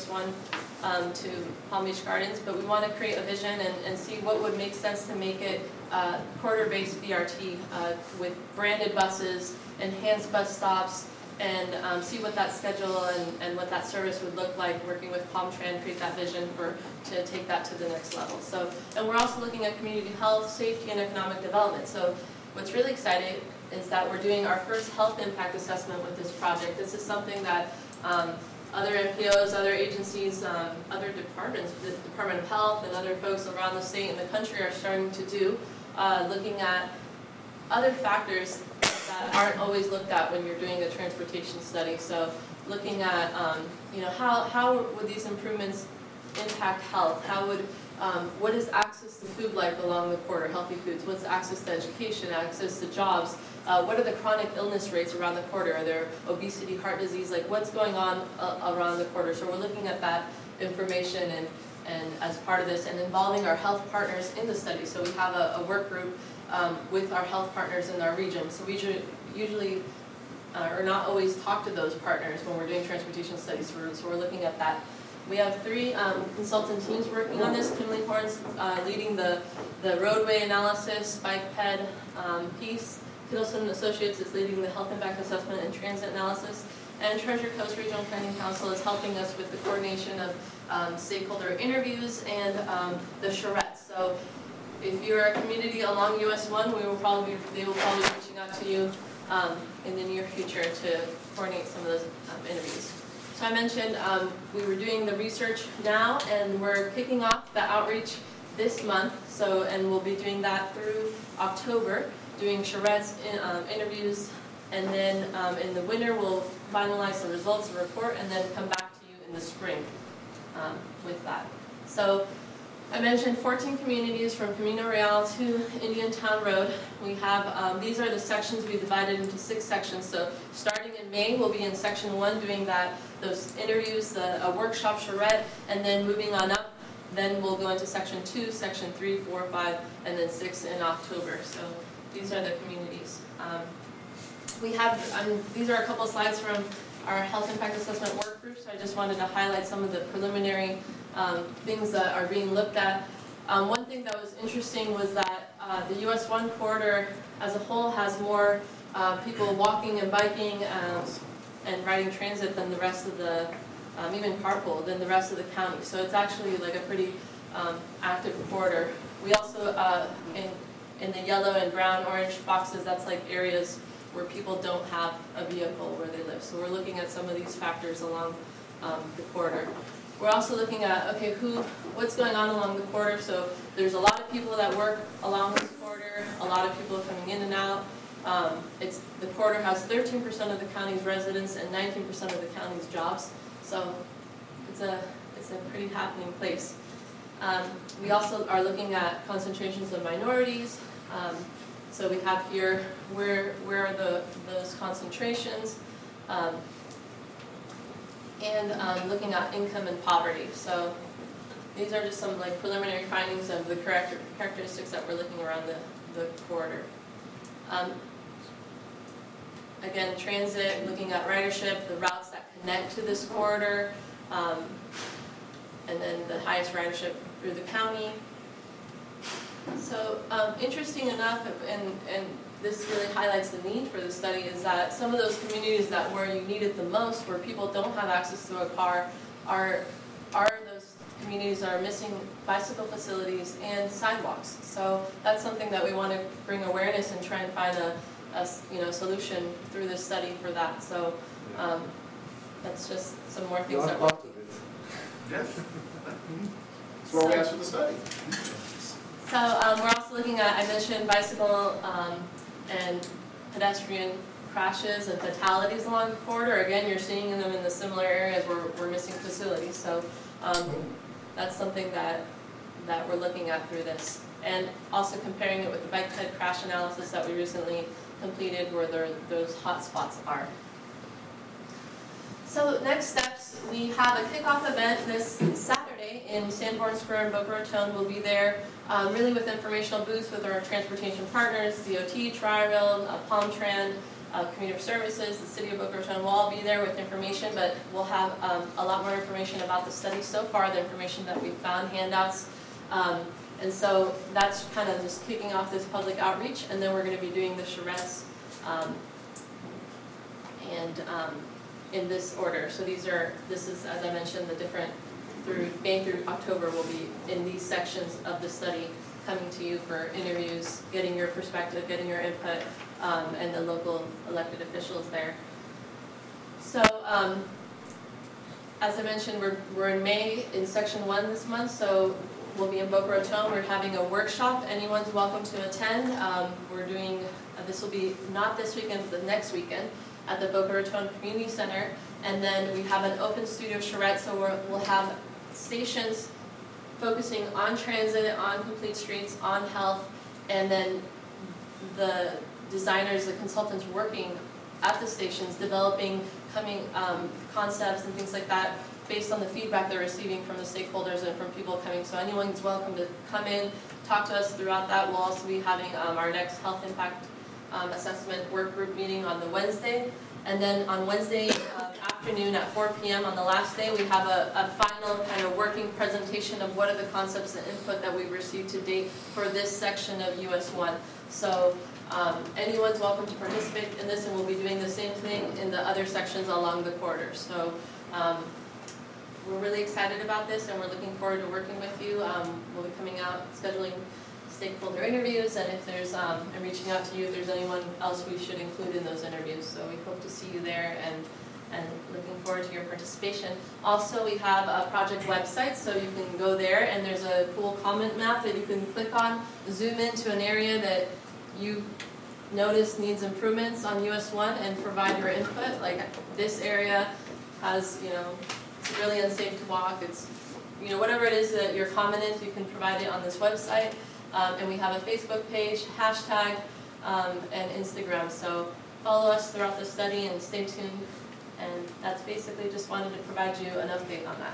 1 to Palm Beach Gardens. But we want to create a vision and see what would make sense to make it corridor-based BRT with branded buses, enhanced bus stops, and see what that schedule and what that service would look like, working with Palm Trend, create that vision to take that to the next level. So, and we're also looking at community health, safety, and economic development. So what's really exciting is that we're doing our first health impact assessment with this project. This is something that other NPOs, other agencies, other departments, the Department of Health and other folks around the state and the country are starting to do, looking at other factors that aren't always looked at when you're doing a transportation study. So looking at, how would these improvements impact health? How would, what is access to food like along the corridor, healthy foods? What's access to education, access to jobs? What are the chronic illness rates around the corridor? Are there obesity, heart disease? Like what's going on around the corridor? So we're looking at that information and as part of this and involving our health partners in the study. So we have a work group with our health partners in our region. So we usually or not always talk to those partners when we're doing transportation studies. So we're looking at that. We have 3 consultant teams working on this. Kimberly Horns leading the roadway analysis, bike ped piece. Kittleson Associates is leading the health impact assessment and transit analysis. And Treasure Coast Regional Planning Council is helping us with the coordination of stakeholder interviews and the charrettes. So if you're a community along US 1, they will probably be reaching out to you in the near future to coordinate some of those interviews. So I mentioned we were doing the research now, and we're kicking off the outreach this month, so, and we'll be doing that through October, doing charrettes, interviews, and then in the winter, we'll finalize the results, the report, and then come back to you in the spring with that. So I mentioned 14 communities from Camino Real to Indian Town Road. We have, these are the sections we divided into 6 sections. So starting in May, we'll be in section 1 doing those interviews, a workshop charrette, and then moving on up. Then we'll go into section 2, section 3, 4, 5, and then 6 in October. So these are the communities. We have, these are a couple slides from our health impact assessment work group, so I just wanted to highlight some of the preliminary things that are being looked at. One thing that was interesting was that the US 1 corridor as a whole has more people walking and biking and riding transit than the rest of the, even carpool, than the rest of the county. So it's actually like a pretty active corridor. We also, in the yellow and brown, orange boxes, that's like areas where people don't have a vehicle where they live. So we're looking at some of these factors along the corridor. We're also looking at, okay, what's going on along the corridor. So there's a lot of people that work along this corridor, a lot of people coming in and out. The corridor has 13% of the county's residents and 19% of the county's jobs. So it's a pretty happening place. We also are looking at concentrations of minorities. So we have here where are those concentrations, and looking at income and poverty. So these are just some like preliminary findings of the characteristics that we're looking around the corridor. Again, transit, looking at ridership, the routes that connect to this corridor, and then the highest ridership through the county. So interesting enough, and this really highlights the need for the study, is that some of those communities that where you need it the most, where people don't have access to a car, are those communities that are missing bicycle facilities and sidewalks. So that's something that we want to bring awareness and try and find a solution through this study for that. So that's just some more things that we're looking at. Yes. That's what we asked for the study. So we're also looking at, I mentioned bicycle and pedestrian crashes and fatalities along the corridor. Again, you're seeing them in the similar areas where we're missing facilities. So that's something that we're looking at through this. And also comparing it with the bike ped crash analysis that we recently completed where those hot spots are. So next steps, we have a kickoff event this Saturday in Sanborn Square in Boca Raton. We'll be there really with informational booths with our transportation partners, DOT, Tri-Rail, Palmtran, Commuter Services, the City of Boca Raton will all be there with information, but we'll have a lot more information about the study so far, the information that we've found, handouts. And so that's kind of just kicking off this public outreach, and then we're going to be doing the charrettes in this order. So this is, as I mentioned, the different, through May through October, will be in these sections of the study coming to you for interviews, getting your perspective, getting your input, and the local elected officials there. So, as I mentioned, we're in May in section 1 this month, so we'll be in Boca Raton. We're having a workshop. Anyone's welcome to attend. We're doing, this will be not this weekend, but the next weekend at the Boca Raton Community Center. And then we have an open studio charrette, so we'll have stations focusing on transit, on complete streets, on health, and then the designers, the consultants working at the stations, developing concepts and things like that based on the feedback they're receiving from the stakeholders and from people coming. So anyone's welcome to come in, talk to us throughout that. We'll also be having our next health impact assessment work group meeting on the Wednesday. And then on Wednesday afternoon at 4 p.m. on the last day, we have a final kind of working presentation of what are the concepts and input that we've received to date for this section of US 1. So anyone's welcome to participate in this, and we'll be doing the same thing in the other sections along the corridor. So we're really excited about this, and we're looking forward to working with you. We'll be coming out, scheduling stakeholder interviews, and if there's, and reaching out to you if there's anyone else we should include in those interviews. So we hope to see you there, and and looking forward to your participation. Also, we have a project website, so you can go there and there's a cool comment map that you can click on, zoom into an area that you notice needs improvements on US 1 and provide your input. Like this area has, it's really unsafe to walk, it's, whatever it is that your comment is, you can provide it on this website. And we have a Facebook page, hashtag, and Instagram. So follow us throughout the study and stay tuned. And that's basically just wanted to provide you an update on that.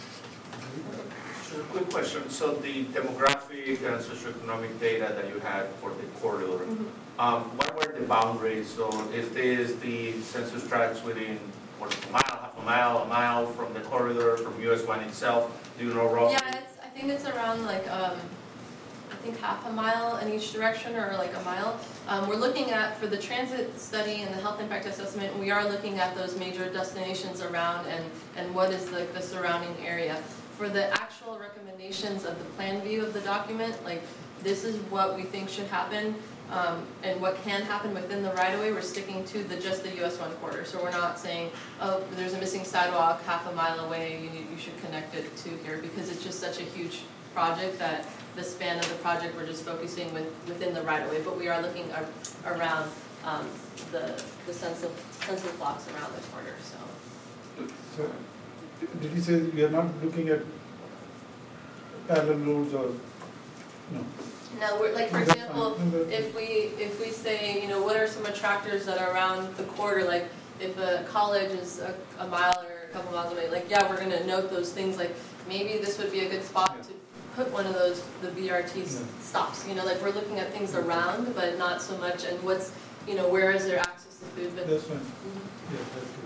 So a quick question. So the demographic and socioeconomic data that you had for the corridor, what were the boundaries? So is this the census tracts within a mile, half a mile from the corridor, from US 1 itself? Do you know roughly? Yeah, I think it's around like, I think half a mile in each direction or like a mile. We're looking at, for the transit study and the health impact assessment, we are looking at those major destinations around and what is the surrounding area. For the actual recommendations of the plan view of the document, like this is what we think should happen and what can happen within the right-of-way, we're sticking to just the US 1 corridor. So we're not saying, oh, there's a missing sidewalk half a mile away, you should connect it to here, because it's just such a huge project that the span of the project, we're just focusing within the right-of-way, but we are looking around the census blocks around the corridor. So, did you say we are not looking at parallel roads or no? No, we're like, for example, if we say, what are some attractors that are around the corridor, like if a college is a mile or a couple miles away, like we're going to note those things, like maybe this would be a good spot to put one of those, the BRT stops, like we're looking at things around, but not so much, and what's, where is there access to food, but. That's fine. Yeah,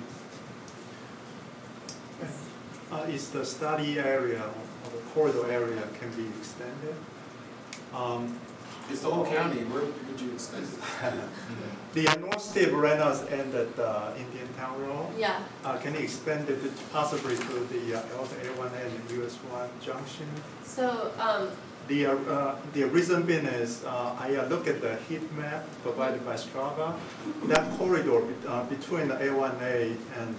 that's good. Is the study area or the corridor area can be extended? It's the whole county, where would you extend it? The North State Arenas end at Indian Town Road. Yeah. Can you expand it possibly to the A1 and US 1 junction? So, the reason being is I look at the heat map provided by Strava. That corridor between the A1A and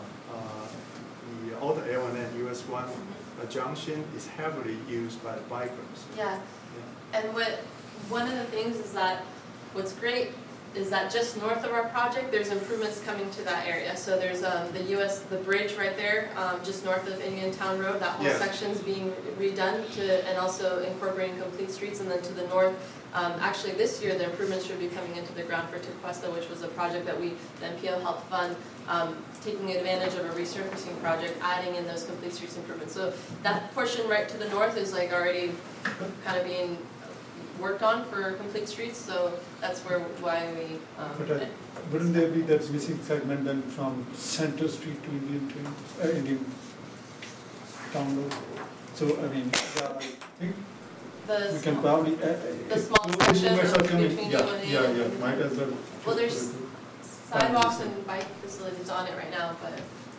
all the A1A and US 1 junction is heavily used by the bikers. Yeah. And one of the things is that what's great is that just north of our project, there's improvements coming to that area. So there's the bridge right there, just north of Indian Town Road. That whole section's being redone and also incorporating complete streets. And then to the north, actually this year the improvements should be coming into the ground for Tequesta, which was a project that the MPO helped fund, taking advantage of a resurfacing project, adding in those complete streets improvements. So that portion right to the north is like already kind of being worked on for complete streets, so that's why we. But wouldn't there be that missing segment then from Center Street to Indian Town Road? So I mean, I think we can probably. The small section between yeah, might as well. Well, there's sidewalks and bike facilities on it right now, but.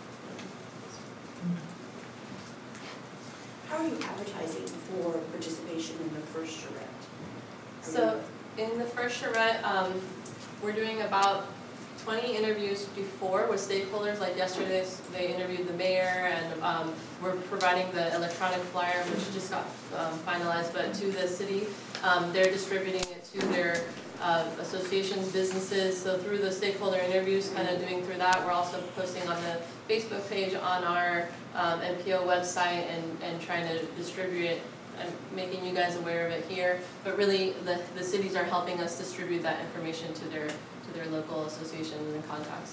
How are you advertising for participation in the first charrette? So in the first charrette, we're doing about 20 interviews before with stakeholders. Like yesterday, they interviewed the mayor, and we're providing the electronic flyer, which just got finalized, but to the city. They're distributing it to their associations, businesses. So through the stakeholder interviews, kind of doing through that, we're also posting on the Facebook page, on our MPO website, and trying to distribute it and making you guys aware of it here. But really, the cities are helping us distribute that information to their local associations and contacts.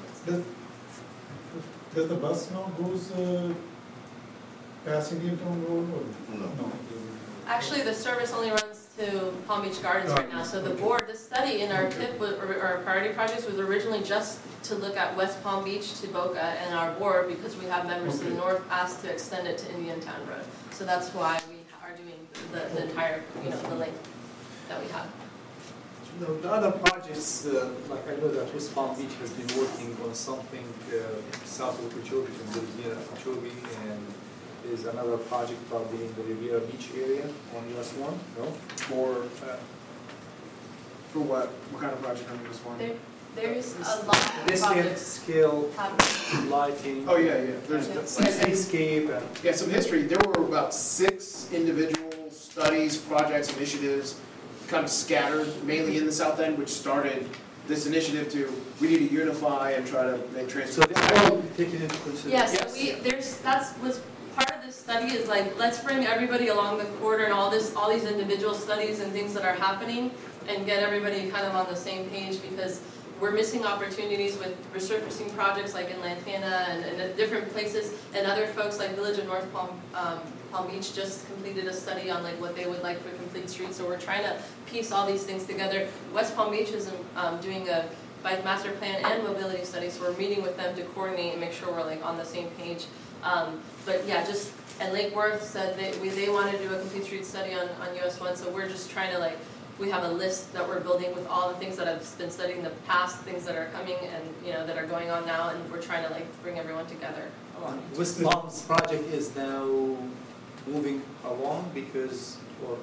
Does the bus now goes past Indian Town Road or no? Actually, the service only runs to Palm Beach Gardens right now. So the board, the study in our TIP or our priority projects was originally just to look at West Palm Beach to Boca, and our board, because we have members to the north, asked to extend it to Indian Town Road. So that's why we are doing the entire, the length that we have. The other projects, like I know that West Palm Beach has been working on something south of Okeechobee, from Louisiana, Okeechobee, and there's another project probably in the Riviera Beach area on US 1, no? For what? What kind of project on US 1? There's a lot of This projects scale, happening. lighting. Oh, yeah, yeah. There's Landscape and. Yeah, some history. There were about 6 individual studies, projects, initiatives, kind of scattered, mainly in the South End, which started this initiative to, we need to unify and try to make So transportation. they're all taken into consideration. Yes, so that's what's part of this study is like, let's bring everybody along the corridor and all these individual studies and things that are happening and get everybody kind of on the same page, because we're missing opportunities with resurfacing projects like in Lantana and at different places, and other folks like Village of North Palm Beach just completed a study on like what they would like for complete streets. So we're trying to piece all these things together. West Palm Beach is doing a bike master plan and mobility study, so we're meeting with them to coordinate and make sure we're like on the same page. But yeah, and Lake Worth said they want to do a complete street study on US 1, so we're just trying to like, we have a list that we're building with all the things that I've been studying in the past, things that are coming and that are going on now, and we're trying to like bring everyone together along. West Palm's project is now moving along because,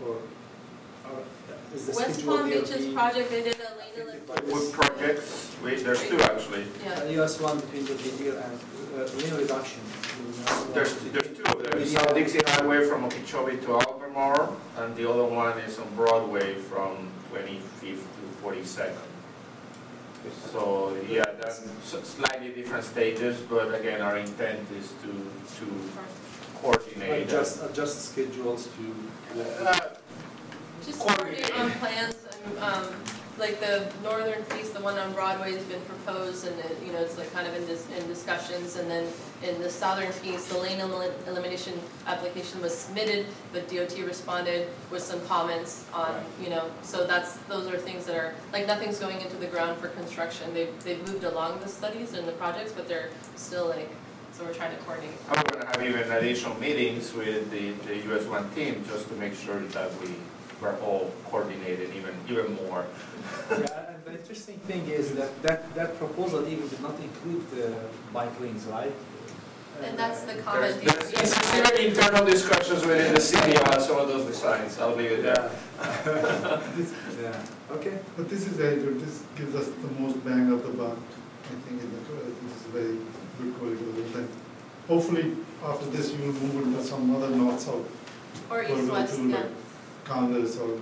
is the West schedule Palm there Beach's being- project, they did a lane What projects? There's 2 actually. US 1 between the Deer and lane reduction. There's 2 of them. South Dixie Highway from Okeechobee to Albemarle, and the other one is on Broadway from 25th to 42nd. So yeah, that's slightly different stages, but again, our intent is to coordinate. Adjust schedules to. Just coordinate on plans, and like the northern piece, the one on Broadway has been proposed, and it's like kind of in discussions, and then in the southern piece, the lane elimination application was submitted, but DOT responded with some comments on, so those are things that are, like, nothing's going into the ground for construction. They've moved along the studies and the projects, but they're still like, so we're trying to coordinate. And we're going to have even additional meetings with the US 1 team just to make sure that we're all coordinated even more. Yeah, and the interesting thing is that proposal even did not include the bike lanes, right? And that's the comment. There's very internal discussions within the city on some of those designs. I'll leave it there. Yeah. Okay. But this is very good. This gives us the most bang of the buck. I think this is a very good corridor. Then hopefully after this you will move into some other north-south or east-west, yeah. Congress or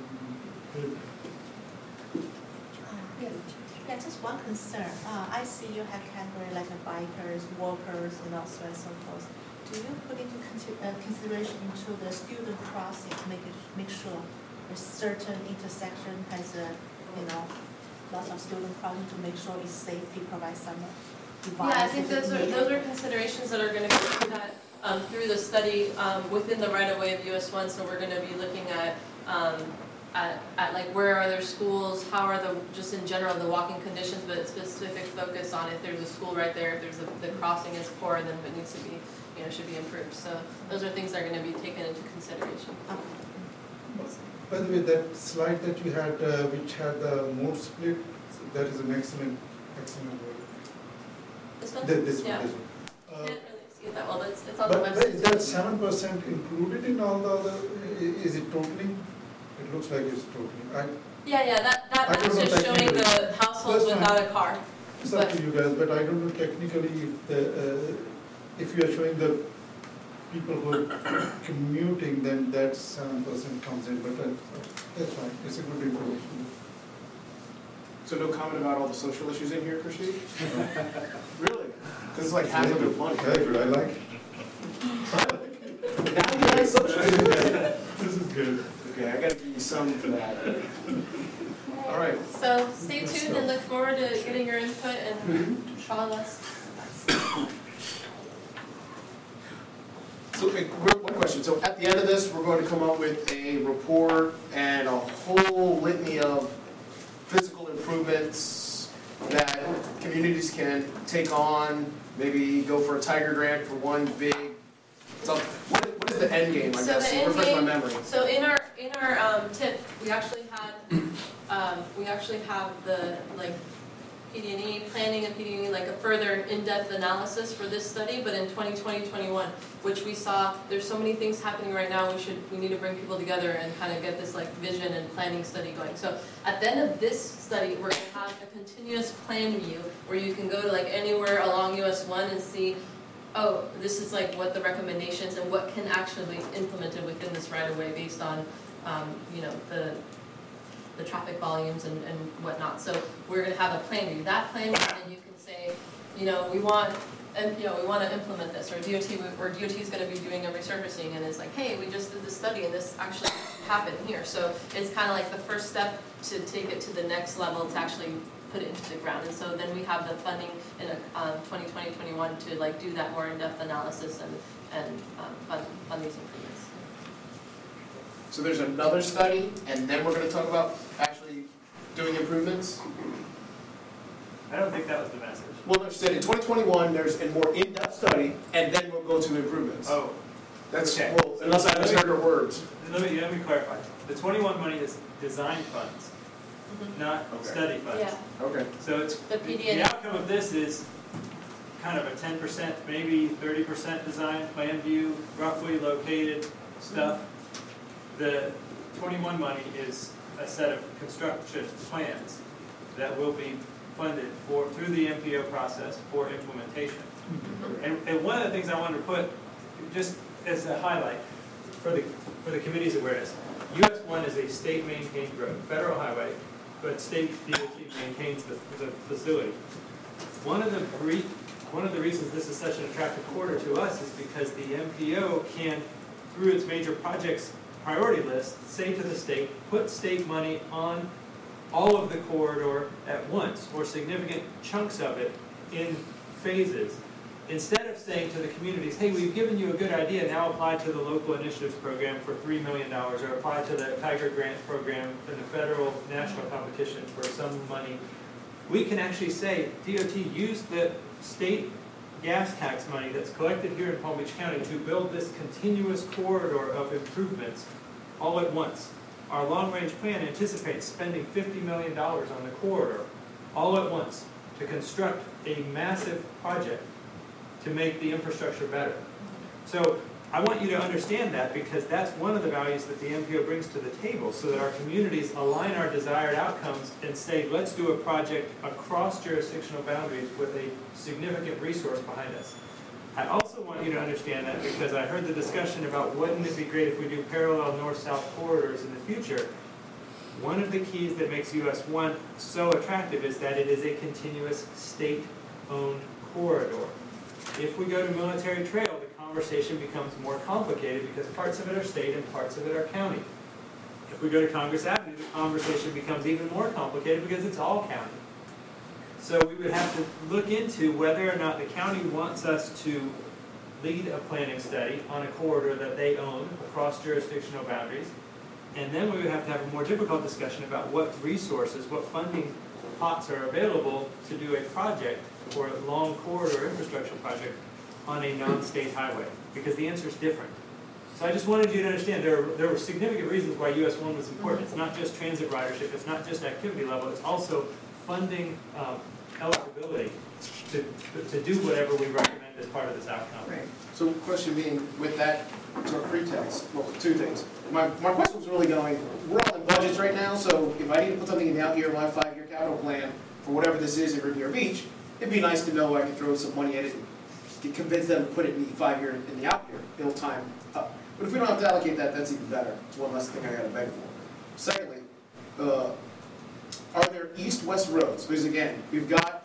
Yeah, just one concern. I see you have category like bikers, walkers, so on and so forth. Do you put into consideration into the student crossing to make sure a certain intersection has lots of student crossing to make sure it's safe to provide some device? Yeah, I think those are considerations that are going to be looked at through the study within the right-of-way of US 1. So we're going to be looking at like where are there schools, how are just in general the walking conditions, but specific focus on if there's a school right there, if there's the crossing is poor, then it needs to be, should be improved. So those are things that are going to be taken into consideration. By the way, that slide that you had, which had the mode split, that is an excellent way. This one? This one. Yeah. This one. Can't really see it that well. It's on the But website. is that 7% included in all the other? Is it totaling? It looks like it's totaling. Yeah, that map's just showing the households without a car. It's up to you guys, but I don't know technically if you are showing the people who are commuting, then that 7% comes in, but that's fine. It's a good information. So no comment about all the social issues in here, Krishi? Really? Because it's like half of the money. Very good, I like it. Now you like social issues? This is good. Okay, I gotta give you some for that. All right. So stay tuned and look forward to getting your input and follow us. So one question. So at the end of this, we're going to come up with a report and a whole litany of physical improvements that communities can take on, maybe go for a Tiger Grant for one big. So what is the end game, I guess? Refresh my memory. So in our tip, we actually have the PD&E, planning and PD&E, like a further in-depth analysis for this study, but in 2020-21, which we saw, there's so many things happening right now, we need to bring people together and kind of get this like vision and planning study going. So at the end of this study, we're going to have a continuous plan view where you can go to like anywhere along US 1 and see, oh, this is like what the recommendations and what can actually be implemented within this right of way based on, you know, the traffic volumes and whatnot. So we're going to have a plan view. That plan view, and you can say, you know, we want to implement this, or DOT is going to be doing a resurfacing, and it's like, hey, we just did this study, and this actually happened here. So it's kind of like the first step to take it to the next level to actually put it into the ground. And so then we have the funding in 2020-21 to like do that more in-depth analysis and fund these improvements. So there's another study, and then we're going to talk about actually doing improvements? I don't think that was the message. Well, no, she said in 2021, there's a more in-depth study, and then we'll go to improvements. Oh. That's, okay. well, unless I misheard her words. Let me clarify. The 21 money is design funds, not study funds. Yeah. Okay. So it's the outcome of this is kind of a 10%, maybe 30% design, plan view, roughly located stuff. The 21 money is a set of construction plans that will be funded through the MPO process for implementation. And one of the things I wanted to put, just as a highlight for the committee's awareness, US 1 is a state-maintained road, federal highway, but state DOT maintains the facility. One of the reasons this is such an attractive corridor to us is because the MPO can, through its major projects priority list, say to the state, put state money on all of the corridor at once, or significant chunks of it in phases, instead of saying to the communities, hey, we've given you a good idea, now apply to the local initiatives program for $3 million, or apply to the Tiger Grant program in the federal national competition for some money. We can actually say, DOT, use the state gas tax money that's collected here in Palm Beach County to build this continuous corridor of improvements all at once. Our long-range plan anticipates spending $50 million on the corridor all at once to construct a massive project to make the infrastructure better. So I want you to understand that, because that's one of the values that the MPO brings to the table, so that our communities align our desired outcomes and say, let's do a project across jurisdictional boundaries with a significant resource behind us. I also want you to understand that, because I heard the discussion about wouldn't it be great if we do parallel north-south corridors in the future. One of the keys that makes US 1 so attractive is that it is a continuous state-owned corridor. If we go to Military Trail, the conversation becomes more complicated because parts of it are state and parts of it are county. If we go to Congress Avenue, the conversation becomes even more complicated because it's all county. So we would have to look into whether or not the county wants us to lead a planning study on a corridor that they own across jurisdictional boundaries. And then we would have to have a more difficult discussion about what resources, what funding pots are available to do a project or a long corridor infrastructure project on a non-state highway, because the answer is different. So I just wanted you to understand there were significant reasons why US 1 was important. It's not just transit ridership, it's not just activity level, it's also funding eligibility to do whatever we recommend as part of this outcome. Right. So question being, with that sort of pretext, well, two things. My question was really going, we're all in budgets right now, so if I need to put something in the out year, my 5-year capital plan for whatever this is in Riviera Beach, it'd be nice to know I could throw some money at it and convince them to put it in the 5-year in the out year. It'll time up. But if we don't have to allocate that, that's even better. It's one less thing I got to beg for. Secondly, are there east-west roads? Because again, we've got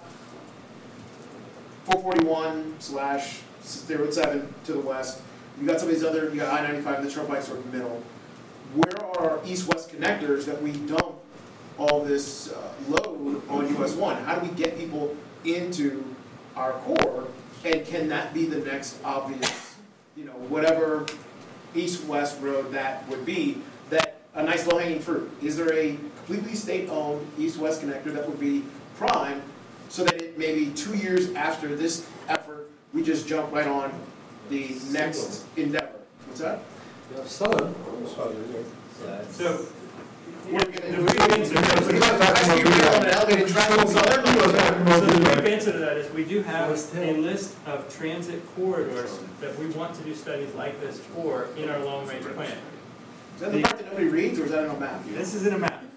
441/007 to the west. You got some of these other, you got I-95 and the Turnpike sort of in the middle. Where are our east-west connectors that we dump all this load on US 1? How do we get people into our core? And can that be the next obvious, whatever east-west road that would be, that a nice low-hanging fruit? Is there a completely state-owned east-west connector that would be prime, so that it maybe 2 years after this effort, we just jump right on the next endeavor? What's that? You have Southern. So we're gonna The brief answer is- We're gonna rescue rail on an elevated track in Southern. So the brief answer to that is we do have a list of transit corridors that we want to do studies like this for in our long-range plan. Is that the part that nobody reads, or is that in a map? This is in a map.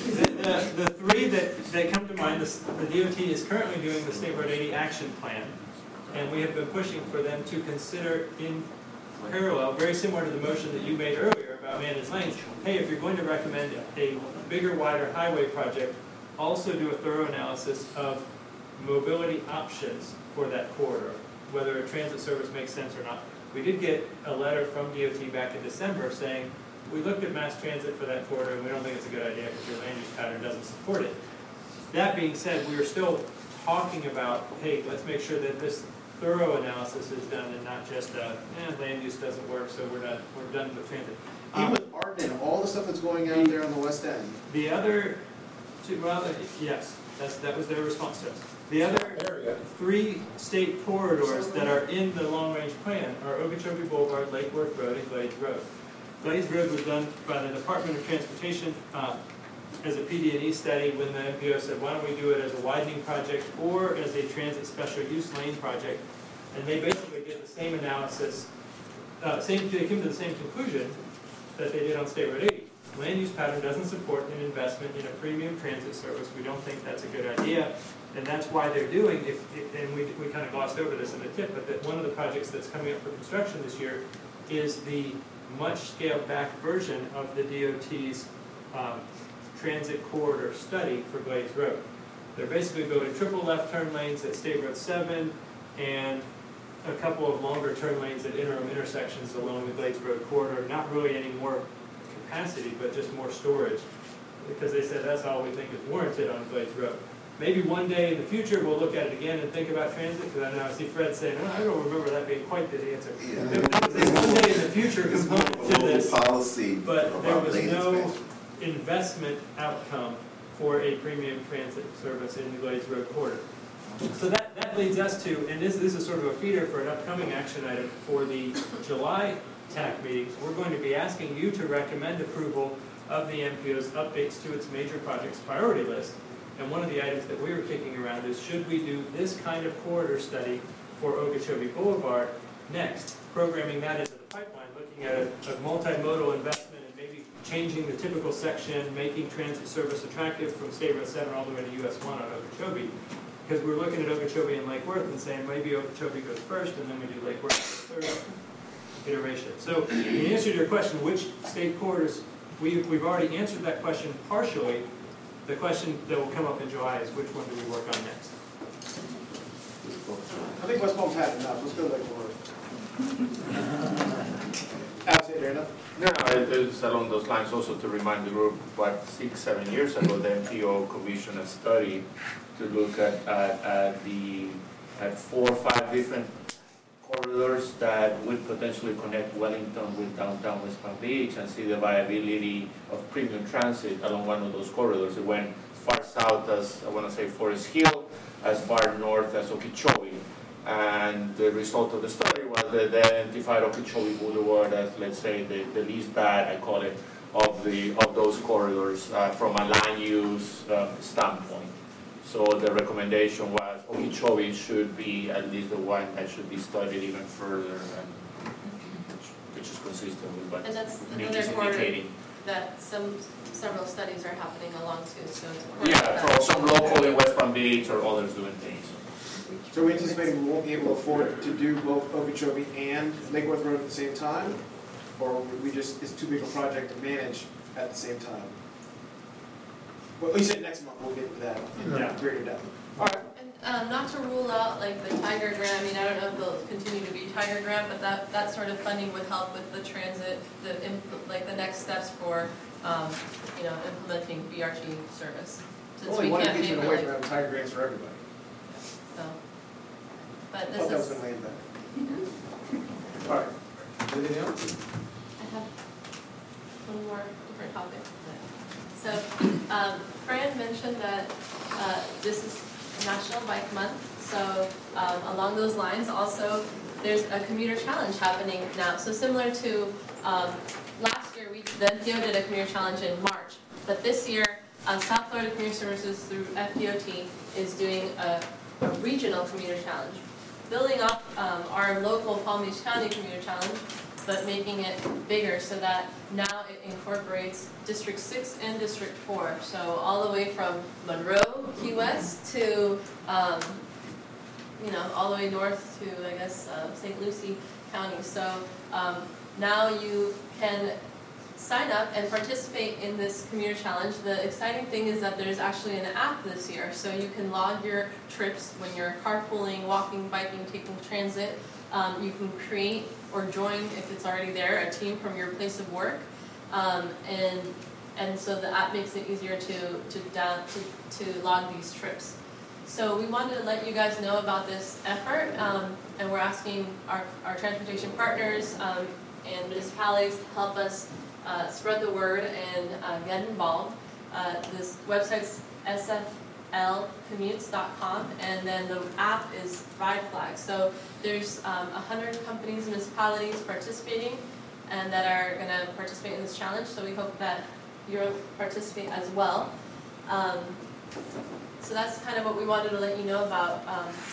The three that come to mind, the DOT is currently doing the State Road 80 action plan, and we have been pushing for them to consider in parallel, very similar to the motion that you made earlier about managed lanes, hey, if you're going to recommend a bigger, wider highway project, also do a thorough analysis of mobility options for that corridor, whether a transit service makes sense or not. We did get a letter from DOT back in December saying, we looked at mass transit for that corridor and we don't think it's a good idea because your land use pattern doesn't support it. That being said, we are still talking about, hey, let's make sure that this thorough analysis is done and not just, land use doesn't work, so we're done with transit. Even with Arden and all the stuff that's going out there on the west end. The other two, well, yes, that was their response to us. The other three state corridors that are in the long-range plan are Okeechobee Boulevard, Lake Worth Road, and Glades Road. Glades Road was done by the Department of Transportation as a PD&E study when the MPO said, why don't we do it as a widening project or as a transit special use lane project? And they basically did the same analysis, they came to the same conclusion that they did on State Road 80. Land use pattern doesn't support an investment in a premium transit service. We don't think that's a good idea. And that's why they're doing, and we kind of glossed over this in the tip, but that one of the projects that's coming up for construction this year is the much scaled back version of the DOT's transit corridor study for Glades Road. They're basically building triple left turn lanes at State Road 7 and a couple of longer turn lanes at interim intersections along the Glades Road corridor. Not really any more capacity, but just more storage, because they said that's all we think is warranted on Glades Road. Maybe one day in the future we'll look at it again and think about transit, because I know I see Fred saying, oh, I don't remember that being quite the answer. Yeah. There's one day in the future component to this, policy but there was lane no expansion. investment outcome for a premium transit service in the Glades Road corridor. So that leads us to, and this is sort of a feeder for an upcoming action item for the July TAC meetings. We're going to be asking you to recommend approval of the MPO's updates to its major projects priority list. And one of the items that we were kicking around is, should we do this kind of corridor study for Okeechobee Boulevard next? Programming that into the pipeline, looking at a multimodal investment and maybe changing the typical section, making transit service attractive from State Road 7 all the way to US 1 on Okeechobee. Because we're looking at Okeechobee and Lake Worth and saying maybe Okeechobee goes first and then we do Lake Worth as the third iteration. So in answer to your question, which state corridors, we've already answered that question partially. The question that will come up in July is which one do we work on next? I think West Palm's had enough. Let's go to Lake Worth. Alexander, No, it's along those lines also to remind the group, what, 6-7 years ago, the MPO commissioned a study to look at 4 or 5 different corridors that would potentially connect Wellington with downtown West Palm Beach and see the viability of premium transit along one of those corridors. It went as far south as, I want to say, Forest Hill, as far north as Okeechobee. And the result of the study was that they identified Okeechobee Boulevard as, let's say, the least bad, I call it, of those corridors from a land use standpoint. So the recommendation was Okeechobee should be at least the one that should be studied even further, and which is consistent with what And that's Nick another is corridor indicating. that several studies are happening along too, so it's important. Yeah, for some local in West Palm Beach or others doing things. So we're anticipating we won't be able to afford to do both Okeechobee and Lake Worth Road at the same time? Or it's too big a project to manage at the same time? Well, you said next month, we'll get to that in greater depth. All right. And not to rule out like the Tiger Grant, I mean, I don't know if they'll continue to be Tiger Grant, but that sort of funding would help with the transit, the next steps for, implementing BRT service. Since Only we one can't pay impeachment for, away like, from having Tiger Grants for everybody. so. But I this thought that was is. gonna land back. All right. Anything else? I have one more different topic. So, Fran mentioned that this is National Bike Month, so along those lines also there's a commuter challenge happening now. So similar to last year, the NPO did a commuter challenge in March But this year, South Florida Community Services through FDOT is doing a regional commuter challenge, building up our local Palm Beach County Commuter Challenge, but making it bigger so that now it incorporates District 6 and District 4. So all the way from Monroe, Key West to, all the way north to, I guess, St. Lucie County. So now you can sign up and participate in this commuter challenge. The exciting thing is that there's actually an app this year, so you can log your trips when you're carpooling, walking, biking, taking transit. You can create or join, if it's already there, a team from your place of work, and so the app makes it easier to log these trips. So we wanted to let you guys know about this effort, and we're asking our transportation partners and municipalities to help us spread the word and get involved. This website's sflcommutes.com, and then the app is Ride Flag. So there's 100 companies, municipalities participating, and that are going to participate in this challenge. So we hope that you'll participate as well. So that's kind of what we wanted to let you know about.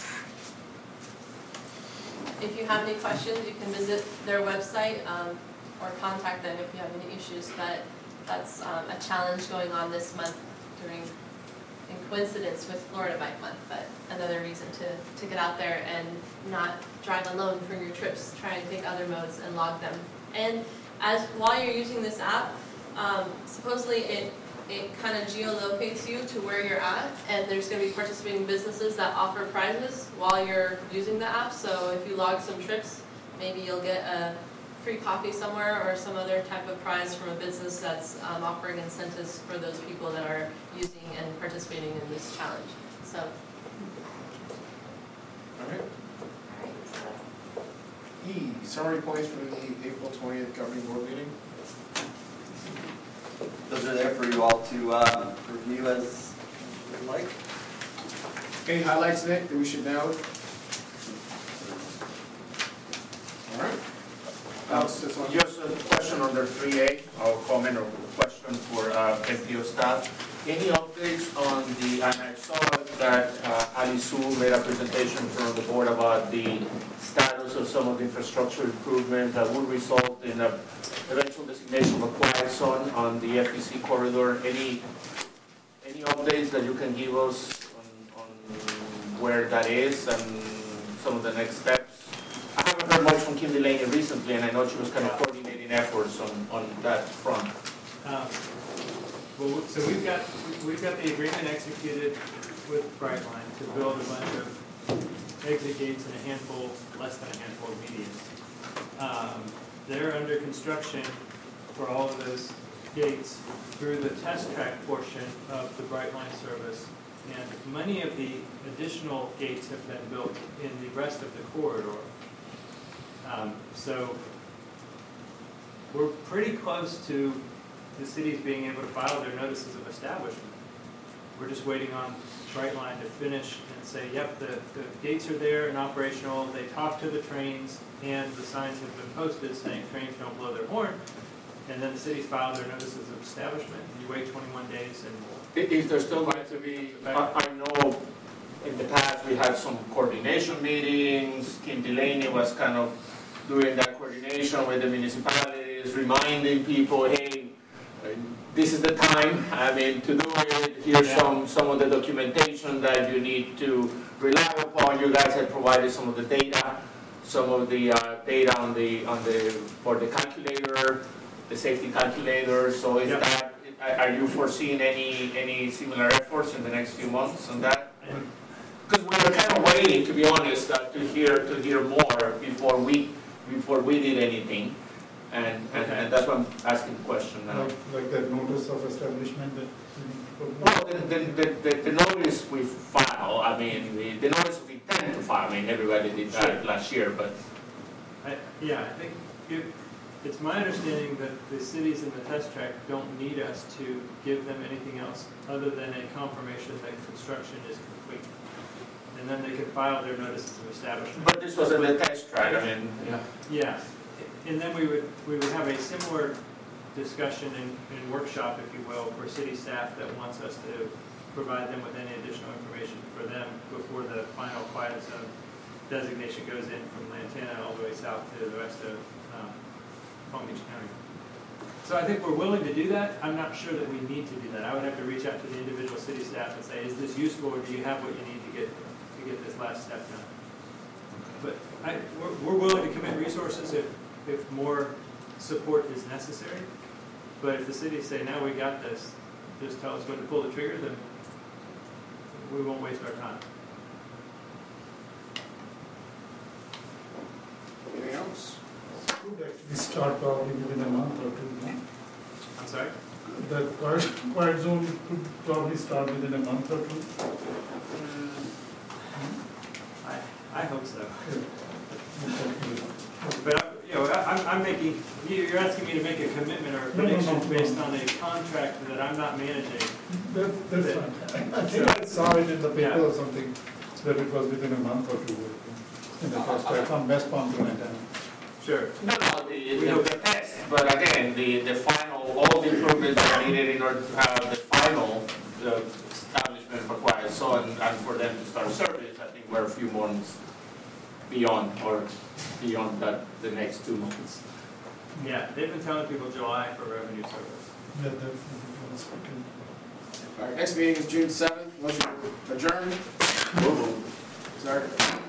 If you have any questions, you can visit their website or contact them if you have any issues. But that's a challenge going on this month in coincidence with Florida Bike Month, but another reason to get out there and not drive alone for your trips. Try and take other modes and log them. And while you're using this app, supposedly it kind of geolocates you to where you're at, and there's going to be participating businesses that offer prizes while you're using the app. So if you log some trips, maybe you'll get a free coffee somewhere or some other type of prize from a business that's offering incentives for those people that are using and participating in this challenge. So. All right. E, summary points from the April 20th governing board meeting. Those are there for you all to review as you like. Any highlights, Nick, that we should know? All right. Just a question under 3A, or comment or question for MPO staff. Any updates on and I saw that Ali Su made a presentation from the board about the status of some of the infrastructure improvements that would result in a eventual designation of a quiet zone on the FEC corridor. Any updates that you can give us on where that is and some of the next steps? I haven't heard much from Kim Delaney recently, and I know she was kind of coordinating efforts on that front. So we've got the agreement executed with Brightline to build a bunch of exit gates and less than a handful of medians. They're under construction for all of those gates through the test track portion of the Brightline service, and many of the additional gates have been built in the rest of the corridor. So we're pretty close to the cities being able to file their notices of establishment. We're just waiting on Brightline to finish and say, yep, the gates are there and operational. They talk to the trains, and the signs have been posted saying trains don't blow their horn. And then the cities file their notices of establishment. You wait 21 days and Is there still going to be, I know in the past we had some coordination meetings. Kim Delaney was kind of doing that coordination with the municipalities, reminding people, hey, this is the time, to do it. Here's some of the documentation that you need to rely upon. You guys have provided some of the data, data for the calculator, the safety calculator. So is that, are you foreseeing any similar efforts in the next few months on that? Because we were kind of waiting, to be honest, to hear more before we did anything. And that's why I'm asking the question now. Like that notice of establishment that well, the notice we file, the notice we intend to file, everybody did that last year, but. I think it's my understanding that the cities in the test track don't need us to give them anything else other than a confirmation that construction is complete. And then they can file their notices of establishment. But this wasn't a test track, Yeah. And then we would have a similar discussion and workshop, if you will, for city staff that wants us to provide them with any additional information for them before the final quiet zone designation goes in from Lantana all the way south to the rest of Palm Beach County. So I think we're willing to do that. I'm not sure that we need to do that. I would have to reach out to the individual city staff and say, is this useful, or do you have what you need to get this last step done? But we're willing to commit resources if more support is necessary. But if the cities say, no, we got this, just tell us when to pull the trigger, then we won't waste our time. Anything else? Could actually start probably within a month or two, no? I'm sorry? The quiet zone could probably start within a month or two. I hope so. But I'm making, you're asking me to make a commitment or a prediction based on a contract that I'm not managing. That's fine. I think I saw it in the paper or something, that it was within a month or two. In the first place, from West Palm to Lantana. Sure. No, the test, but again, the final, all the improvements that are needed in order to have the final establishment for quiet zone and for them to start service, I think we're a few months beyond that, the next 2 months. Yeah, they've been telling people July for revenue service. Yeah, that's okay. All right, next meeting is June 7th. Motion to adjourn. Sorry.